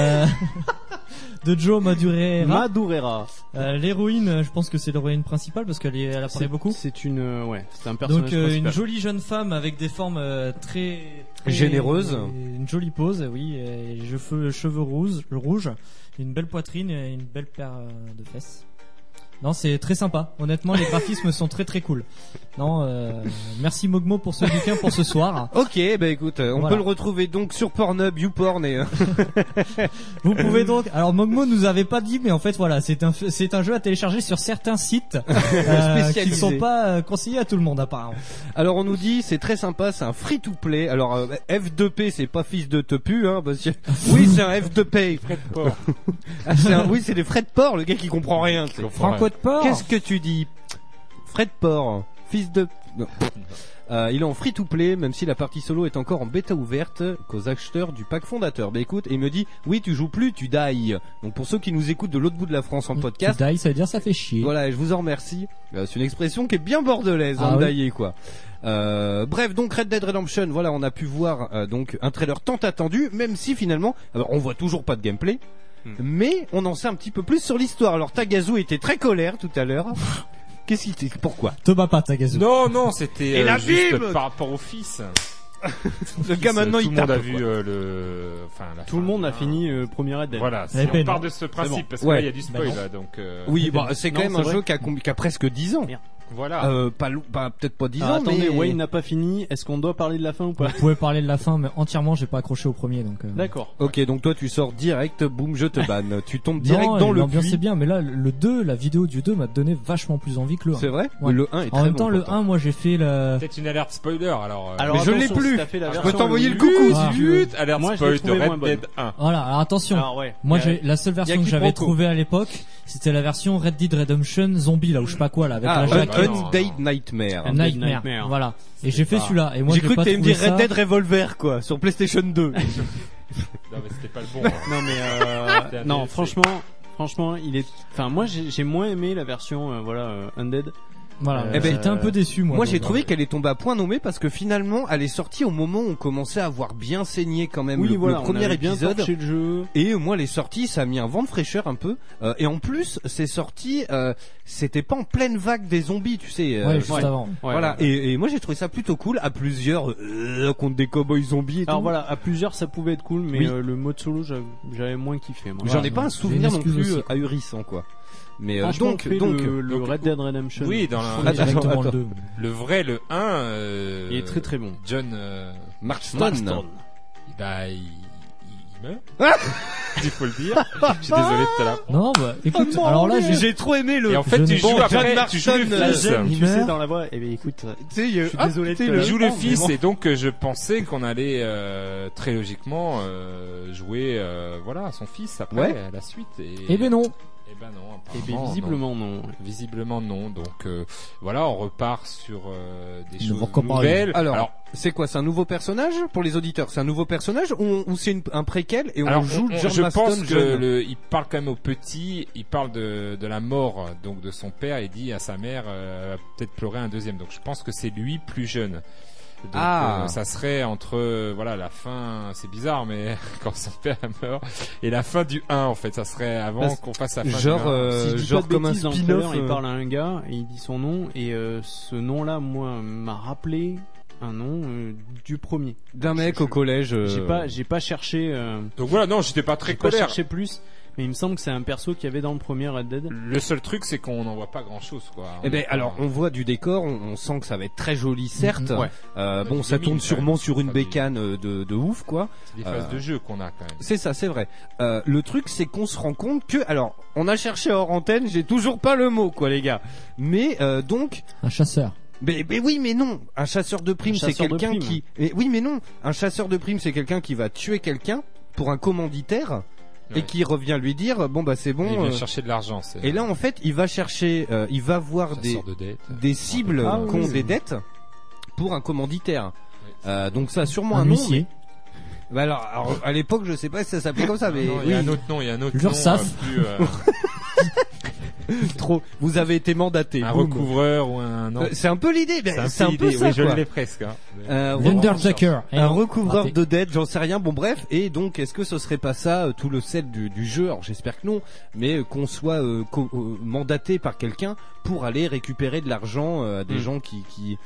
de Joe Madureira. Madureira. L'héroïne, je pense que c'est l'héroïne principale parce elle apparaît beaucoup. C'est une ouais, c'est un personnage Donc principal. une jolie jeune femme avec des formes très Généreuse. une jolie pose, oui, et cheveux rouges, une belle poitrine et une belle paire de fesses. Non, c'est très sympa. Honnêtement, les graphismes sont très très cool. Non, merci Mogmo pour ce bouquin pour ce soir. Ok, bah écoute, on Voilà. peut le retrouver donc sur Pornhub, YouPorn et Vous pouvez donc. Alors Mogmo nous avait pas dit, mais en fait voilà, c'est un jeu à télécharger sur certains sites qui Spécialisés. ne sont pas conseillés à tout le monde apparemment. Alors on nous dit c'est très sympa, c'est un free to play. Alors F2P c'est pas fils de te pu hein parce que oui, c'est un F2P. Ah, oui, c'est des frais de port, le gars qui comprend rien. tu sais. Franco de port. Qu'est-ce que tu dis? Frais de port, fils de non. Il est en free to play, même si la partie solo est encore en bêta ouverte qu'aux acheteurs du pack fondateur. Bah écoute, et il me dit, oui, tu joues plus, tu die. Donc pour ceux qui nous écoutent de l'autre bout de la France en podcast, Die, ça veut dire ça fait chier. voilà, et je vous en remercie. C'est une expression qui est bien bordelaise, Ah hein, oui. d'ailler quoi. Bref, donc Red Dead Redemption, voilà, on a pu voir donc un trailer tant attendu, même si finalement, alors on voit toujours pas de gameplay, mais on en sait un petit peu plus sur l'histoire. Alors Tagazu était très colère tout à l'heure. Qu'est-ce qu'il était? Pourquoi? Te bats pas, Tagazu. Non, c'était Et la juste Bible par rapport au fils. Le gars maintenant tout il le monde tape. a vu la Tout le fin monde du a un. fini premier Red Dead. Voilà, Eh si ben on part non. de ce principe, parce que Ouais. là il y a du spoil Ben non. là, donc Oui, bah c'est quand Non, même c'est un vrai. jeu qui a presque 10 ans. Merde. voilà. Peut-être pas 10 Ah, ans, attendez, mais Wayne n'a pas fini. Est-ce qu'on doit parler de la fin ou pas? Vous pouvez parler de la fin, mais entièrement, j'ai pas accroché au premier, donc. D'accord. Ok, donc toi tu sors direct, boum, je te banne. Tu tombes direct Non, dans le l'ambiance puits. c'est bien, mais là, le 2, la vidéo du 2 m'a donné vachement plus envie que le 1. C'est vrai? Ouais. Le 1 est très En même bon, temps, le pourtant. 1, moi j'ai fait le. Peut-être une alerte spoiler alors. Alors Mais je l'ai attention, plus. si t'as fait la Je version peux t'envoyer le longue. coucou Ah. si tu veux. Alerte Moi, je spoil l'ai de trouvé moins Red bonne. Dead 1. Voilà, alors attention. Alors ouais. Moi, Il y a- la seule version que qui j'avais prend trouvée à l'époque, c'était la version Red Dead Redemption Zombie, là, ou je sais pas quoi, là, avec Ah, la jaquette. non. Undead Nightmare. Un Undead Nightmare. Nightmare. Voilà. Et j'ai fait pas- celui-là. Et moi, J'ai je cru l'ai que pas t'allais me trouvé dire Red ça. Dead Revolver quoi, sur PlayStation 2. Non mais c'était pas le bon. hein. Non mais C'était un non, DLC. franchement, il est. Enfin, moi, j'ai moins aimé la version Undead. Voilà. Eh ben, J'étais un peu déçu, moi. Moi donc, j'ai trouvé qu'elle est tombée à point nommé parce que finalement elle est sortie au moment où on commençait à avoir bien saigné quand même Oui, le voilà. premier on avait bien épisode. torché le jeu. Et moi elle est sortie, ça a mis un vent de fraîcheur un peu. Et en plus c'est sorti, c'était pas en pleine vague des zombies, tu sais. Ouais, juste ouais. avant. Ouais, Voilà. ouais. Et moi j'ai trouvé ça plutôt cool à plusieurs contre des cowboys zombies et Alors tout. voilà, à plusieurs, ça pouvait être cool, mais Oui. le mode solo, j'avais moins kiffé. Moi. J'en ai pas un j'ai souvenir une non excuse plus aussi. ahurissant quoi. Mais Franchement, donc le donc, Red Dead Redemption. Oui, dans On la... est directement attends. le 2. le vrai, le 1. Il est très très bon. John. Marston. Bah, il meurt. Il faut le dire. Je suis désolé de te la. Non, bah, écoute, alors là, j'ai trop aimé le. Et en fait, Je tu n'ai- joues Bon, après, John tu joues le Marston, fils. Tu il sais meurt. dans la voix. Eh ben écoute, Tu sais, je suis désolé de te Tu le joues le reprendre, fils mais et donc je pensais qu'on allait très logiquement jouer voilà son fils après Ouais. la suite et Eh ben non. Eh ben non, Et apparemment, visiblement non. Visiblement non. Donc voilà, on repart sur des choses recommande. nouvelles. Alors, c'est quoi? C'est un nouveau personnage pour les auditeurs? C'est un nouveau personnage ou c'est un préquel et on joue John je Maston pense jeune? que il parle quand même au petit. Il parle de la mort donc de son père et dit à sa mère peut-être pleurer un deuxième. Donc je pense que c'est lui plus jeune. Donc, ça serait entre voilà la fin, c'est bizarre mais quand son père meurt et la fin du 1 en fait, ça serait avant qu'on fasse la fin genre du 1. Si je dis genre pas de comme un bêtises, dans le spin-off. trailer, il parle à un gars et il dit son nom et ce nom-là, moi, m'a rappelé un nom du premier. D'un mec au collège. J'ai pas cherché. Donc voilà, non, j'étais pas très J'ai pas colère. cherché plus. Mais il me semble que c'est un perso qu'il y avait dans le premier Red Dead. Le seul truc c'est qu'on n'en voit pas grand chose quoi. Eh ben alors on voit du décor, on sent que ça va être très joli certes. Ouais. Bon ça des tourne mines, sûrement quand sur même. une bécane de ouf quoi. C'est des phases de jeu qu'on a quand même. C'est ça, c'est vrai. Le truc c'est qu'on se rend compte que alors on a cherché hors antenne, j'ai toujours pas le mot quoi les gars. Mais donc Un chasseur. mais oui mais non, un chasseur de primes Un c'est chasseur de quelqu'un primes. qui oui mais non, un chasseur de primes c'est quelqu'un qui va tuer quelqu'un pour un commanditaire et Ouais. qui revient lui dire bon bah c'est Il bon vient chercher de l'argent. C'est et là en fait, il va chercher il va voir chasseur de dettes. des cibles Ah, qui ont oui. des dettes pour un commanditaire. Oui. Donc ça a sûrement Un un nom. huissier. Bah alors, à l'époque, je sais pas si ça s'appelait comme ça, mais Non, il y a un autre nom, il y a un autre nom L'URSSAF. plus trop. Vous avez été mandaté. un Boum. recouvreur ou un non. C'est un peu l'idée. Ben, c'est un peu l'idée. ça, Oui, je quoi. l'ai presque. Hein. L'Undertaker. Un recouvreur Raté. de dettes, j'en sais rien. Bon bref, et donc est-ce que ce serait pas ça tout le sel du jeu? Alors j'espère que non, mais qu'on soit mandaté par quelqu'un pour aller récupérer de l'argent à des gens qui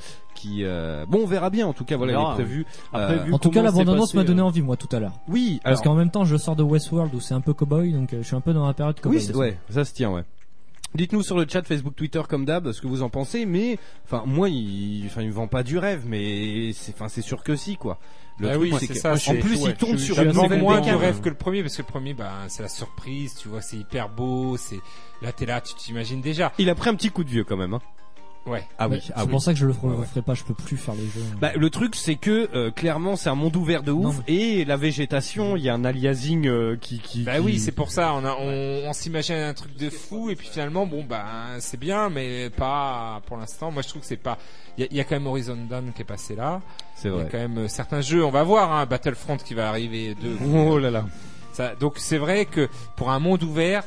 bon on verra bien. En tout cas voilà, On il verra, est prévu. Après, vu En tout cas, comment la c'est bande-annonce passé, m'a donné envie, moi, tout à l'heure. Oui, Parce alors qu'en même temps, je sors de Westworld où c'est un peu cowboy, donc je suis un peu dans la période cowboy. oui, ouais, ça se tient, ouais. Dites-nous sur le chat Facebook, Twitter comme d'hab ce que vous en pensez, mais enfin moi il me vend pas du rêve, mais c'est sûr que si quoi. Le Bah truc, oui, c'est c'est que ça, en c'est- plus ouais, il tourne je sur suis une assez vend nouvelle moins du bécane. rêve que le premier parce que le premier c'est la surprise, tu vois, c'est hyper beau, c'est là t'es là, tu t'imagines déjà. Il a pris un petit coup de vieux quand même. Hein. Ouais. Ah Ouais, oui, c'est pour ça que je le ferai pas, je peux plus faire les jeux. Bah, le truc c'est que clairement c'est un monde ouvert de ouf Non, et la végétation, il y a un aliasing qui Bah oui, c'est pour ça, on s'imagine un truc de fou et puis finalement bon bah c'est bien mais pas pour l'instant. Moi je trouve que c'est pas il y a quand même Horizon Dawn qui est passé là. c'est Il y a vrai. quand même certains jeux, on va voir hein, Battlefront qui va arriver Oh là là. Ça, donc c'est vrai que pour un monde ouvert,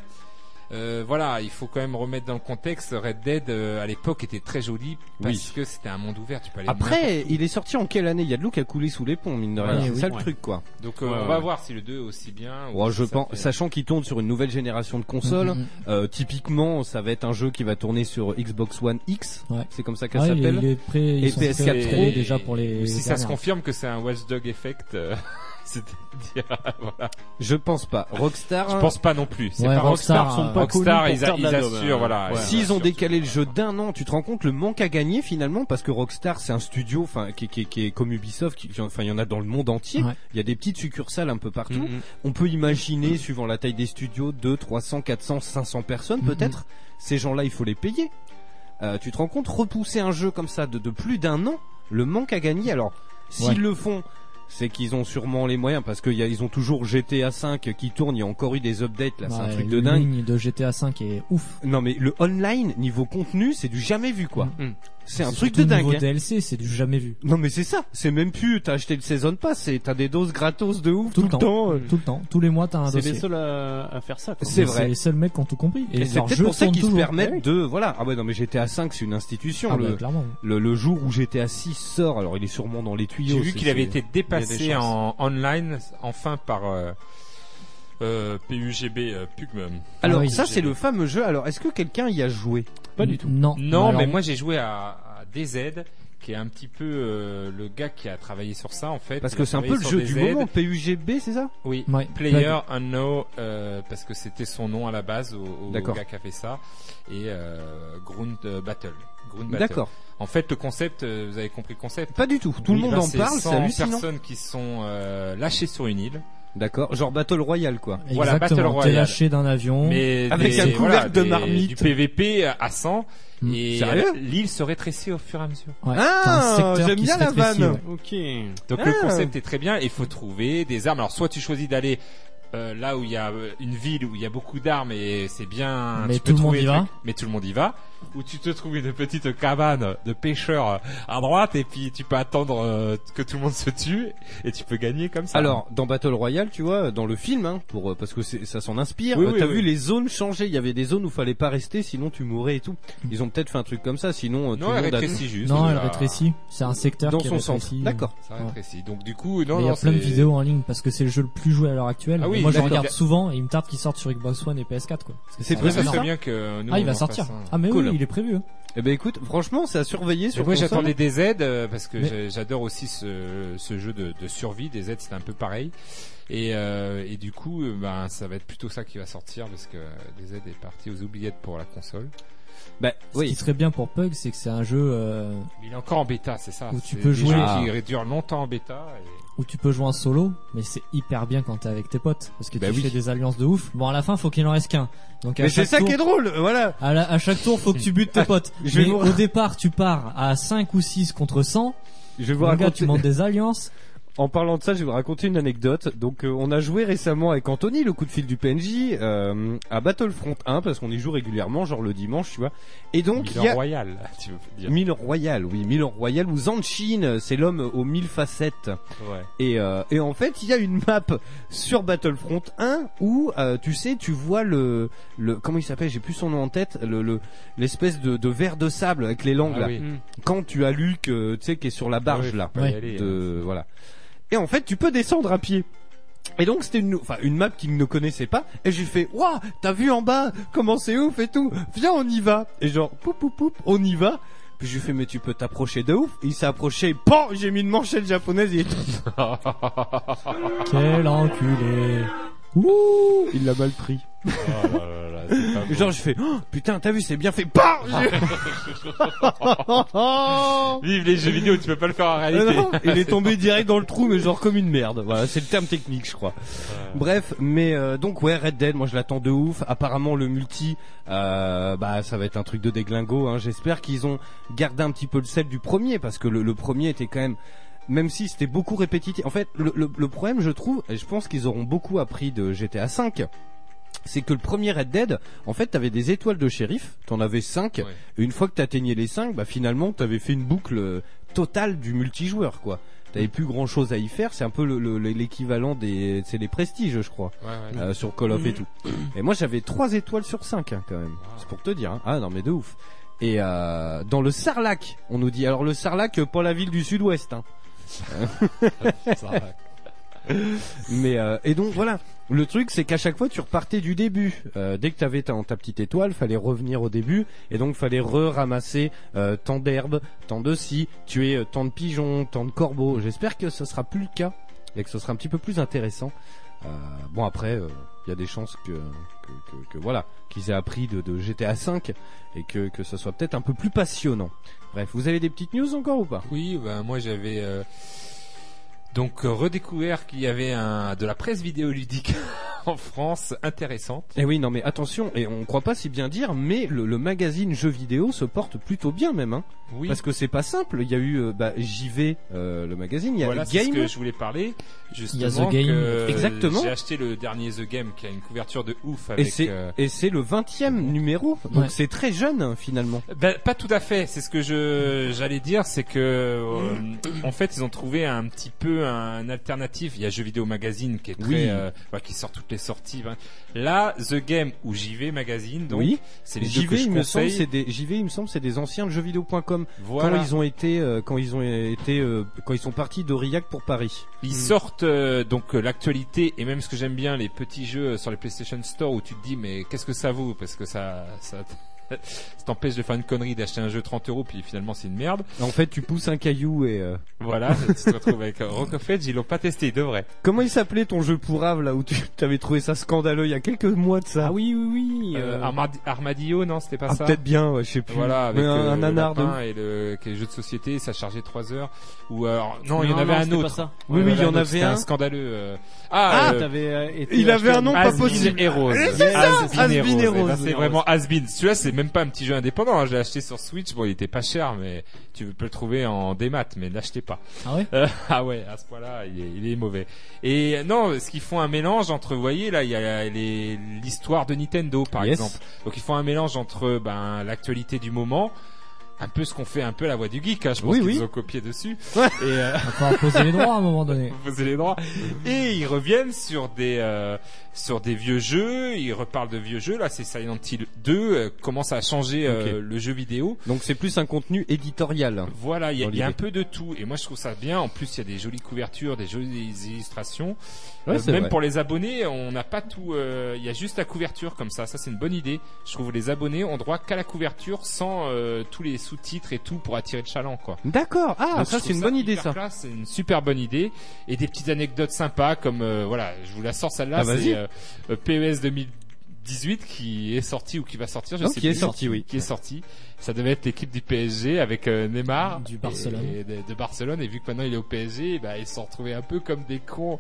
voilà, il faut quand même remettre dans le contexte. Red Dead à l'époque était très joli parce Oui. que c'était un monde ouvert. Tu peux aller Après, il est sorti en quelle année? Il y a de l'eau qui a coulé sous les ponts, mine de rien. Ouais, C'est oui. ça le Ouais. truc quoi. donc Ouais, on ouais. va voir si le 2 est aussi bien. ou Ouais, si je ça pense, fait- sachant qu'il tourne sur une nouvelle génération de consoles, typiquement, ça va être un jeu qui va tourner sur Xbox One X. Ouais. C'est comme ça qu'elle Ouais, s'appelle. il est prêt, Et ils sont PS4 prêts Pro. déjà pour les. Ou si ça se dernières. confirme que c'est un Watchdog Effect, c'est-à-dire voilà. Je pense pas. Rockstar. Je pense pas non plus. C'est Ouais, pas Rockstar, sont pas Rockstar, connus ils, pour faire de la daube, assurent, hein. voilà. Ouais. S'ils ont assurent. décalé le jeu d'un an, tu te rends compte le manque à gagner finalement parce que Rockstar c'est un studio, enfin qui est comme Ubisoft, enfin il y en a dans le monde entier. Ouais. Il y a des petites succursales un peu partout. Mhm. On peut imaginer, suivant la taille des studios, 200, 300, 400, 500 personnes peut-être. Ces gens-là, il faut les payer. Tu te rends compte, repousser un jeu comme ça de plus d'un an, le manque à gagner. Alors, s'ils Ouais. le font, c'est qu'ils ont sûrement les moyens parce qu'ils ont toujours GTA 5 qui tourne. Il y a encore eu des updates là, c'est un Ouais, truc de le dingue. ligne de GTA 5 est ouf. Non mais le online niveau contenu, c'est du jamais vu quoi. Mhm. C'est un truc surtout de dingue. Niveau hein. DLC, c'est du jamais vu. Non mais c'est ça, c'est même plus t'as acheté le Season Pass, t'as des doses gratos de ouf Tout le temps. temps. Tout le temps. Tous les mois, t'as un C'est dossier. les seuls à faire ça. Quoi. C'est Mais vrai. C'est les seuls mecs qui ont tout compris. Et c'est leurs peut-être jeux pour ça tournent qu'ils se toujours. permettent de voilà. Ah ouais non mais GTA 5 c'est une institution. Ah bah, le, clairement. le jour où GTA 6 sort, alors il est sûrement dans les tuyaux. J'ai vu c'est- qu'il avait c'est- été dépassé il y a des en online enfin par PUGB Pugm. Alors Ah oui, ça j'ai- c'est le fameux jeu. Alors est-ce que quelqu'un y a joué? Pas du tout. Non. Non, Alors, mais moi j'ai joué à DZ, qui est un petit peu le gars qui a travaillé sur ça en fait. Parce Il que a c'est un peu travaillé le sur jeu du DZ. moment. PUGB c'est ça? Oui. Ouais. Player Unknown, parce que c'était son nom à la base au D'accord. gars qui a fait ça, et Ground Battle. Ground Battle. D'accord. En fait, le concept, vous avez compris le concept. Pas du tout. Tout le Oui, monde bah, en parle, c'est 100 hallucinant. personnes qui sont lâchées sur une île. D'accord. Genre Battle Royale quoi. Voilà, Battle Exactement. T'es Royale. lâché d'un avion. Mais Avec un couvercle de marmite. du PVP à 100 Mm. et Sérieux l'île se rétrécit au fur et à mesure. Ouais, Ah, t'as un secteur j'aime qui bien se la rétrécit, vanne. ouais. Ok. Donc Ah. le concept est très bien et il faut trouver des armes. Alors soit tu choisis d'aller là où il y a une ville où il y a beaucoup d'armes et c'est bien. Mais tout le monde y va. Mais tout le monde y va. Où tu te trouves une petite cabane de pêcheurs à droite et puis tu peux attendre que tout le monde se tue et tu peux gagner comme ça. Alors dans Battle Royale, tu vois, dans le film, hein, parce que ça s'en inspire. T'as vu les zones changer. Il y avait des zones où fallait pas rester, sinon tu mourrais et tout. Ils ont peut-être fait un truc comme ça, sinon tout non, le elle monde rétrécit juste. Non, elle rétrécit. C'est un secteur dans qui son centre. rétrécit. D'accord. Ça rétrécit. Donc du coup, il y a plein de vidéos en ligne parce que c'est le jeu le plus joué à l'heure actuelle. Ah oui, moi, je regarde souvent et il me tarde qu'il sorte sur Xbox One et PS4, quoi. C'est prévu, ça ça serait bien que nous. Ah, il va sortir. Ah, mais cool. oui, il est prévu. Hein. Eh ben écoute, franchement, c'est à surveiller sur moi console. j'attendais des Z parce que j'adore aussi ce jeu de survie. Des Z c'est un peu pareil et du coup ça va être plutôt ça qui va sortir parce que des Z est parti aux oubliettes pour la console. Bah Ce qui serait bien pour Pug, c'est que c'est un jeu Mais il est encore en bêta, c'est ça. Où tu peux jouer qui dure longtemps en bêta. Où tu peux jouer en solo, mais c'est hyper bien quand t'es avec tes potes parce que tu fais des alliances de ouf. Bon, à la fin, faut qu'il en reste qu'un. Donc mais c'est ça qui est drôle, voilà. À chaque tour, faut que tu butes tes potes. Au départ, tu pars à 5 ou 6 contre 100. Je vais vous raconter. Tu montes des alliances. En parlant de ça, je vais vous raconter une anecdote. Donc, on a joué récemment avec Anthony, le coup de fil du PNJ, à Battlefront 1 parce qu'on y joue régulièrement, genre le dimanche, tu vois. Et donc, Miller Royal, tu veux dire. Miller Royal, oui, Miller Royal ou Zanshin, c'est l'homme aux 1000 facettes. Ouais. Et en fait, il y a une map sur Battlefront 1 où, tu sais, tu vois le comment il s'appelle, j'ai plus son nom en tête, l'espèce de verre de sable avec les langues là. Oui. Quand tu as Luke, tu sais, qui est sur la barge là. Voilà. Et en fait, tu peux descendre à pied. Et donc c'était une map qu'il ne connaissait pas. Et j'ai fait, waouh, t'as vu en bas comment c'est ouf et tout. Viens, on y va. Et genre, poup, on y va. Puis je lui fais, mais tu peux t'approcher de ouf. Et il s'est approché. Pan, j'ai mis une manchette japonaise. Il est tout. Quel enculé. Ouh, il l'a mal pris. Oh là là, c'est pas Genre je fais, oh, putain, t'as vu, c'est bien fait. Pan. Vive les jeux vidéo, tu peux pas le faire en réalité. Non, il est tombé direct dans le trou, mais genre comme une merde. Voilà, c'est le terme technique, je crois. Bref, mais donc ouais, Red Dead, moi je l'attends de ouf. Apparemment le multi, ça va être un truc de déglingo. Hein. J'espère qu'ils ont gardé un petit peu le sel du premier, parce que le premier était quand même si c'était beaucoup répétitif. En fait, le problème, je trouve, et je pense qu'ils auront beaucoup appris de GTA 5. C'est que le premier Red Dead, en fait, t'avais des étoiles de shérif, t'en avais 5, et une fois que t'atteignais les 5, finalement, t'avais fait une boucle totale du multijoueur, quoi. T'avais plus grand chose à y faire, c'est un peu l'équivalent c'est les prestiges, je crois, sur Call of et tout. Et moi, j'avais 3 étoiles sur 5, hein, quand même. Wow. C'est pour te dire, hein. Ah non, mais de ouf. Et dans le Sarlac, on nous dit, alors le Sarlac, pas la ville du sud-ouest, hein. Mais et donc voilà, le truc c'est qu'à chaque fois tu repartais du début. Dès que t'avais ta petite étoile, fallait revenir au début et donc fallait ramasser tant d'herbes, tant de scie, tuer tant de pigeons, tant de corbeaux. J'espère que ce sera plus le cas et que ce sera un petit peu plus intéressant. Bon après, il y a des chances que voilà, qu'ils aient appris de GTA 5 et que ce soit peut-être un peu plus passionnant. Bref, vous avez des petites news encore ou pas? Oui, moi j'avais donc redécouvert qu'il y avait de la presse vidéoludique en France intéressante. Et oui, non mais attention, et on croit pas si bien dire, mais le magazine jeux vidéo se porte plutôt bien même, hein. Oui. Parce que c'est pas simple. Il y a eu JV, le magazine. Il y a voilà, Game. C'est ce que je voulais parler. Justement, il y a The Game. Exactement. J'ai acheté le dernier The Game qui a une couverture de ouf avec. Et c'est le 20e numéro. Donc c'est très jeune finalement. Pas tout à fait. C'est ce que j'allais dire, c'est que en fait ils ont trouvé un petit peu un alternatif. Il y a Jeux Vidéo Magazine qui est très, qui sort toutes les sorties. Là, The Game ou JV Magazine, donc c'est les deux que je conseille. JV, il me semble, c'est des anciens de jeuxvideo.com. Voilà. Quand ils sont partis d'Aurillac pour Paris. Ils sortent donc l'actualité et même ce que j'aime bien, les petits jeux sur les PlayStation Store où tu te dis mais qu'est-ce que ça vaut parce que ça t'empêche de faire une connerie d'acheter un jeu 30 € puis finalement c'est une merde. En fait, tu pousses un caillou et voilà, tu te retrouves avec Rock of Ages, ils l'ont pas testé, ils devraient. Comment il s'appelait ton jeu pourrave là où tu avais trouvé ça scandaleux il y a quelques mois de ça? Ah oui. Armadillo, non, c'était pas ça. Peut-être bien, je sais plus. Voilà, avec un nanar et qui est le jeu de société, ça chargeait 3 heures. Ou non, il y en avait un autre. Pas ça. Oui, il y en avait un scandaleux. Il avait un nom pas possible. Heroes. Has-Been Heroes. C'est vraiment Has-Been. Celui-là, c'est même pas un petit jeu indépendant, hein. Je l'ai acheté sur Switch, bon il était pas cher, mais tu peux le trouver en démat, mais ne l'achetez pas. Ah ouais? Ah ouais, à ce point-là, il est mauvais. Et non, ce qu'ils font un mélange entre, vous voyez là, il y a l'histoire de Nintendo par exemple. Donc ils font un mélange entre l'actualité du moment, un peu ce qu'on fait un peu la Voix du Geek, hein, je pense qu'ils ont copié dessus. Ouais. Et on va poser les droits à un moment donné. Poser les droits. Et ils reviennent sur des vieux jeux, ils reparlent de vieux jeux. Là, c'est Silent Hill 2 commence à changer le jeu vidéo. Donc c'est plus un contenu éditorial. Voilà, il y a un peu de tout. Et moi, je trouve ça bien. En plus, il y a des jolies couvertures, des jolies illustrations. Ouais, même vrai. Pour les abonnés, on n'a pas tout. Il y a juste la couverture comme ça. Ça, c'est une bonne idée. Je trouve les abonnés ont droit qu'à la couverture, sans tous les sous-titres et tout pour attirer le chaland, quoi. D'accord. Ah, donc, ça c'est une bonne idée, ça. Classe, c'est une super bonne idée. Et des petites anecdotes sympas comme voilà, je vous la sors celle-là. C'est PES 2018 qui est sorti ou qui va sortir. Je sais qui plus. est sorti, oui. Qui est sorti. Ça devait être l'équipe du PSG avec Neymar du Barcelone et de Barcelone, et vu que maintenant il est au PSG, ils se sont retrouvés un peu comme des cons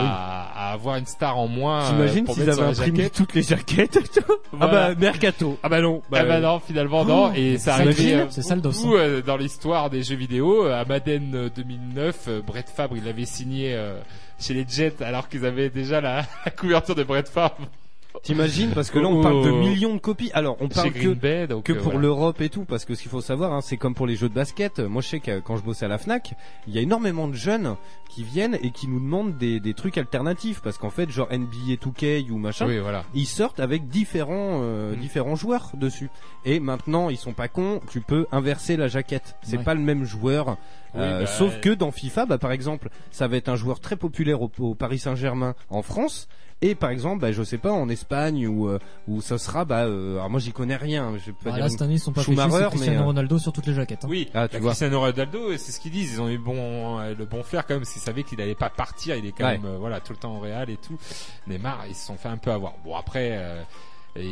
à avoir une star en moins. J'imagine s'ils avaient imprimé toutes les jaquettes. Voilà. Ah bah mercato. Ah bah non. Non, finalement non. Et ça arrive c'est ça le dos. Dans l'histoire des jeux vidéo. À Madden 2009, Brett Favre il avait signé chez les Jets alors qu'ils avaient déjà la couverture de Brett Favre. T'imagines, parce que là on parle de millions de copies. Alors on parle que pour l'Europe et tout, parce que ce qu'il faut savoir, c'est comme pour les jeux de basket. Moi je sais que quand je bossais à la Fnac, il y a énormément de jeunes qui viennent et qui nous demandent des trucs alternatifs, parce qu'en fait genre NBA 2K ou machin, ils sortent avec différents joueurs dessus. Et maintenant ils sont pas cons, tu peux inverser la jaquette. C'est pas le même joueur. Sauf que dans FIFA, par exemple, ça va être un joueur très populaire au Paris Saint-Germain en France. Et par exemple, je sais pas, en Espagne où ça sera, alors moi j'y connais rien. Je peux pas dire. Là cette année ils sont pas Schumacher, c'est Cristiano Ronaldo sur toutes les jaquettes. Hein. Oui, tu vois. Cristiano Ronaldo, c'est ce qu'ils disent. Ils ont eu le bon flair quand même. S'ils savaient qu'il allait pas partir, il est quand même tout le temps au Real et tout. Neymar, ils se sont fait un peu avoir. Bon après. Et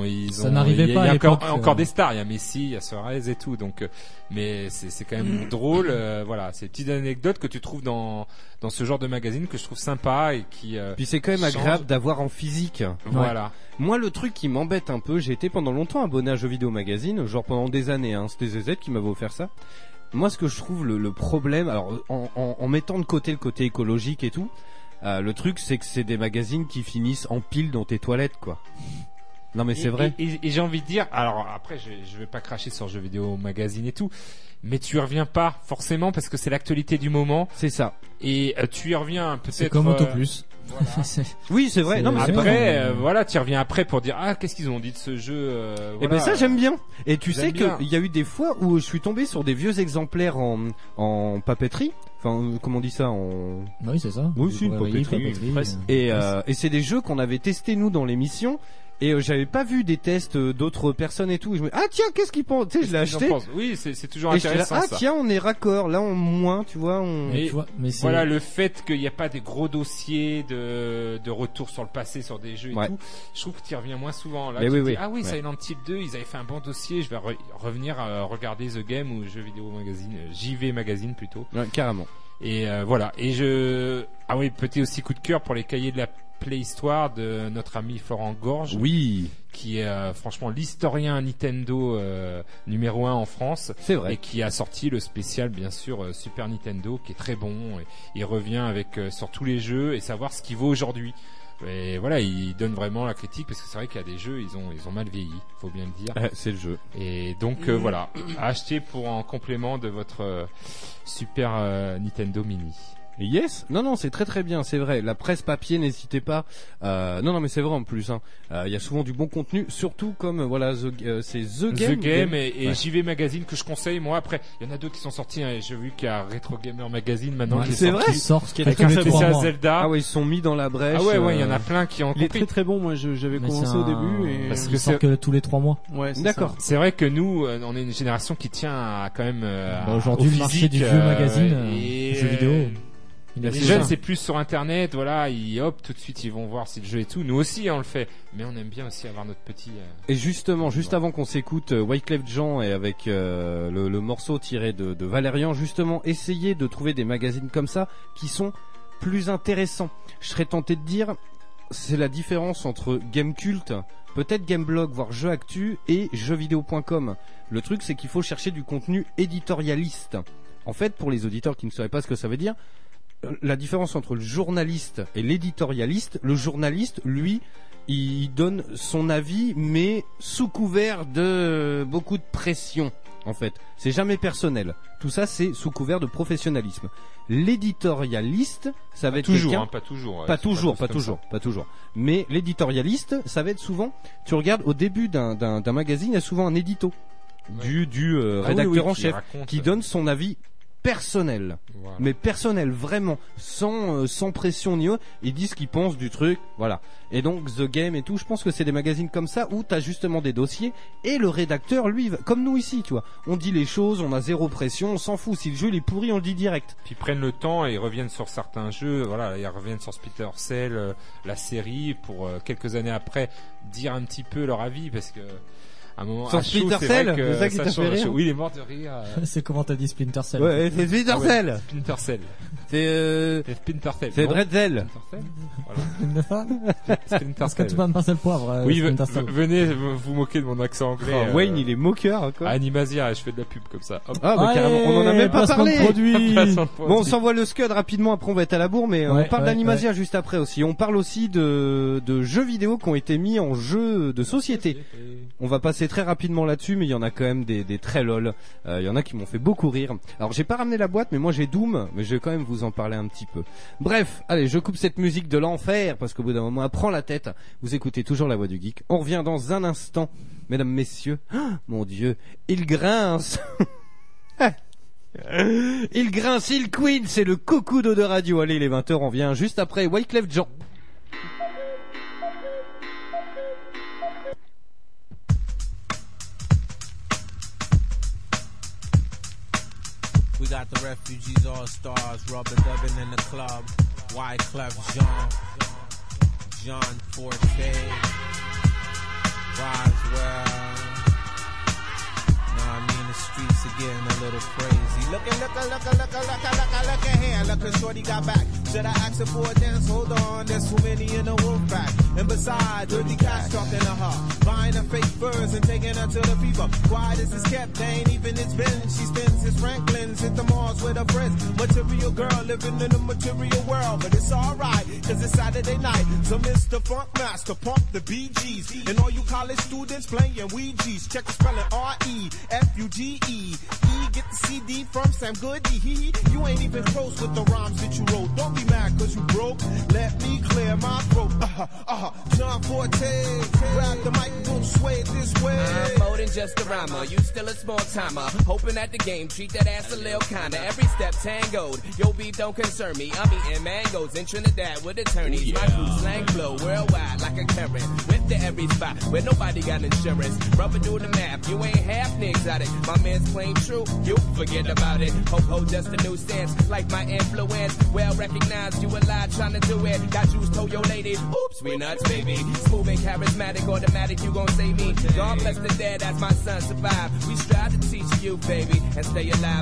ça n'arrivait pas. Il y a encore des stars. Il y a Messi, il y a Suarez et tout. Donc, mais c'est quand même drôle. Voilà, c'est des petites anecdotes que tu trouves dans ce genre de magazine que je trouve sympa et qui. Puis c'est quand même agréable d'avoir en physique. Voilà. Ouais. Moi, le truc qui m'embête un peu, j'ai été pendant longtemps abonné à Jeux Vidéo Magazine, genre pendant des années. C'était ZZ qui m'avait offert ça. Moi, ce que je trouve le problème, alors en mettant de côté le côté écologique et tout, le truc c'est que c'est des magazines qui finissent en pile dans tes toilettes, quoi. Non mais c'est vrai. Et j'ai envie de dire, alors après je vais pas cracher sur Jeux Vidéo Magazine et tout, mais tu y reviens pas forcément parce que c'est l'actualité du moment. C'est ça. Et tu y reviens peut-être. C'est comme Auto Plus. Voilà. Oui, c'est vrai. Non, mais après, tu y reviens après pour dire qu'est-ce qu'ils ont dit de ce jeu. Et ben ça j'aime bien. Et tu sais que il y a eu des fois où je suis tombé sur des vieux exemplaires en papeterie. Enfin, comment on dit ça Oui, c'est ça. Oui, c'est une papeterie. Et c'est des jeux qu'on avait testés nous dans l'émission. Et j'avais pas vu des tests d'autres personnes et tout. Et je me tiens, qu'est-ce qu'ils pensent? Tu sais, je l'ai acheté. Oui, c'est toujours intéressant. Ça. Tiens, on est raccord. Là, on moins, tu vois. Mais voilà, le fait qu'il n'y a pas des gros dossiers de retour sur le passé sur des jeux et tout, je trouve que tu y reviens moins souvent. Là, Silent Hill 2, ils avaient fait un bon dossier. Je vais revenir regarder The Game ou Jeux Vidéo Magazine, JV Magazine plutôt. Ouais, carrément. Et voilà. Et petit aussi coup de cœur pour les cahiers de la Playhistoire de notre ami Florent Gorge, qui est franchement l'historien Nintendo numéro 1 en France. C'est vrai. Et qui a sorti le spécial bien sûr Super Nintendo qui est très bon. Et il revient avec sur tous les jeux et savoir ce qui vaut aujourd'hui. Et voilà, il donne vraiment la critique parce que c'est vrai qu'il y a des jeux ils ont mal vieilli, faut bien le dire. C'est le jeu. Et donc voilà, acheter en complément de votre Super Nintendo Mini. Yes, non, c'est très très bien, c'est vrai. La presse papier, n'hésitez pas. Non, mais c'est vrai en plus. Il y a souvent du bon contenu, surtout comme c'est The Game et JV Magazine que je conseille. Moi, après, il y en a d'autres qui sont sortis. J'ai vu qu'il y a Retro Gamer Magazine maintenant. C'est vrai. Avec un spécial Zelda. Ah ouais, ils sont mis dans la brèche. Ah ouais, il y en a plein qui ont compris. Il est très très bon. Moi, j'avais commencé au début et parce que sort que tous les 3 mois. Ouais, d'accord. C'est vrai que nous, on est une génération qui tient à quand même. Aujourd'hui, le marché du vieux magazine, jeux vidéo. Les jeunes, c'est plus sur Internet, voilà, tout de suite ils vont voir si le jeu est tout. Nous aussi, on le fait, mais on aime bien aussi avoir notre petit. Et justement, juste avant qu'on s'écoute Wyclef Jean et avec le morceau tiré de Valérian, justement, essayez de trouver des magazines comme ça qui sont plus intéressants. Je serais tenté de dire, c'est la différence entre Gamecult peut-être Gameblog, voire Jeux Actu et jeuxvideo.com. Le truc, c'est qu'il faut chercher du contenu éditorialiste. En fait, pour les auditeurs qui ne sauraient pas ce que ça veut dire, la différence entre le journaliste et l'éditorialiste, le journaliste, lui, il donne son avis, mais sous couvert de beaucoup de pression. En fait, c'est jamais personnel. Tout ça, c'est sous couvert de professionnalisme. L'éditorialiste, ça va être quelqu'un... Pas toujours. Pas toujours. Mais l'éditorialiste, ça va être souvent... Tu regardes, au début d'un magazine, il y a souvent un édito du rédacteur en chef qui donne son avis personnel. Voilà. Mais personnel, vraiment, sans pression ni autre. Ils disent ce qu'ils pensent du truc, voilà. Et donc The Game et tout, je pense que c'est des magazines comme ça où t'as justement des dossiers et le rédacteur, lui, comme nous ici, tu vois, on dit les choses, on a zéro pression, on s'en fout. Si le jeu il est pourri, on le dit direct. Puis ils prennent le temps et ils reviennent sur certains jeux, voilà, ils reviennent sur Splinter Cell, la série, pour quelques années après dire un petit peu leur avis, parce que un moment sur Splinter Cell, c'est ça qui t'a fait rire. Oui, il est mort de rire. C'est comment t'as dit Splinter Cell? Ouais, c'est Splinter Cell. Splinter Cell. C'est Splinter Cell. C'est Bretzel. Splinter Cell. Tu m'as passé le poivre. Oui, venez vous moquer de mon accent anglais. Wayne, il est moqueur, quoi. Animasia, je fais de la pub comme ça. Hop. Ah, bah carrément, on en a même pas parlé. Bon, on s'envoie s'envoie le scud rapidement, après on va être à la bourre, mais on parle d'Animasia juste après aussi. On parle aussi de jeux vidéo qui ont été mis en jeux de société. On va passer très rapidement là-dessus, mais il y en a quand même des très lol. Il y en a qui m'ont fait beaucoup rire. Alors j'ai pas ramené la boîte, mais moi j'ai Doom, mais je vais quand même vous en parler un petit peu. Bref, allez, je coupe cette musique de l'enfer, parce qu'au bout d'un moment, elle prend la tête. Vous écoutez toujours La Voix du Geek. On revient dans un instant, mesdames, messieurs. Oh, mon Dieu, il grince. Il grince, il queen, c'est le coucou de radio. Allez, les 20h, on vient juste après Wyclef Jean. We got the Refugees All-Stars, rubber-dubbing in the club. Wyclef Jean, John Forte, Roswell. Know I mean, the streets are getting a little crazy. Look here. Look, shorty got back. Should I ask her for a dance? Hold on, there's too many in the wolf pack. And besides, dirty cats talking to her, buying her fake furs and taking her to the fever. Quiet as it's kept, they ain't even it's been. She spends his Franklin's, hit the malls with her friends. Material girl living in a material world, but it's alright, cause it's Saturday night. So Mr. Funk Master, pump the BGs. And all you college students playing Ouija's. Check the spelling R-E-F-U-G-E. Get the CD from Sam Goody. You ain't even close with the rhymes that you wrote. Don't be mad cause you broke. Let me clear my throat. John Forte, grab the mic, don't sway it this way. I'm more than just a rhymer. You still a small timer. Hoping at the game, treat that ass a little kinda. Every step tangoed. Yo, beat don't concern me. I'm eating mangoes in Trinidad with attorneys. My crew slang flow worldwide like a current. Went to every spot where nobody got insurance. Rubber do the math. You ain't half exotic. My man's plain true. You forget about it. Ho, just a new stance. Like my influence. Well recognized. You a lie trying to do it. Got juice, told your lady. Oops, we nuts, baby. Smooth and charismatic, automatic. You gon' save me. God bless the dead as my son survived. We strive to teach you, baby, and stay alive.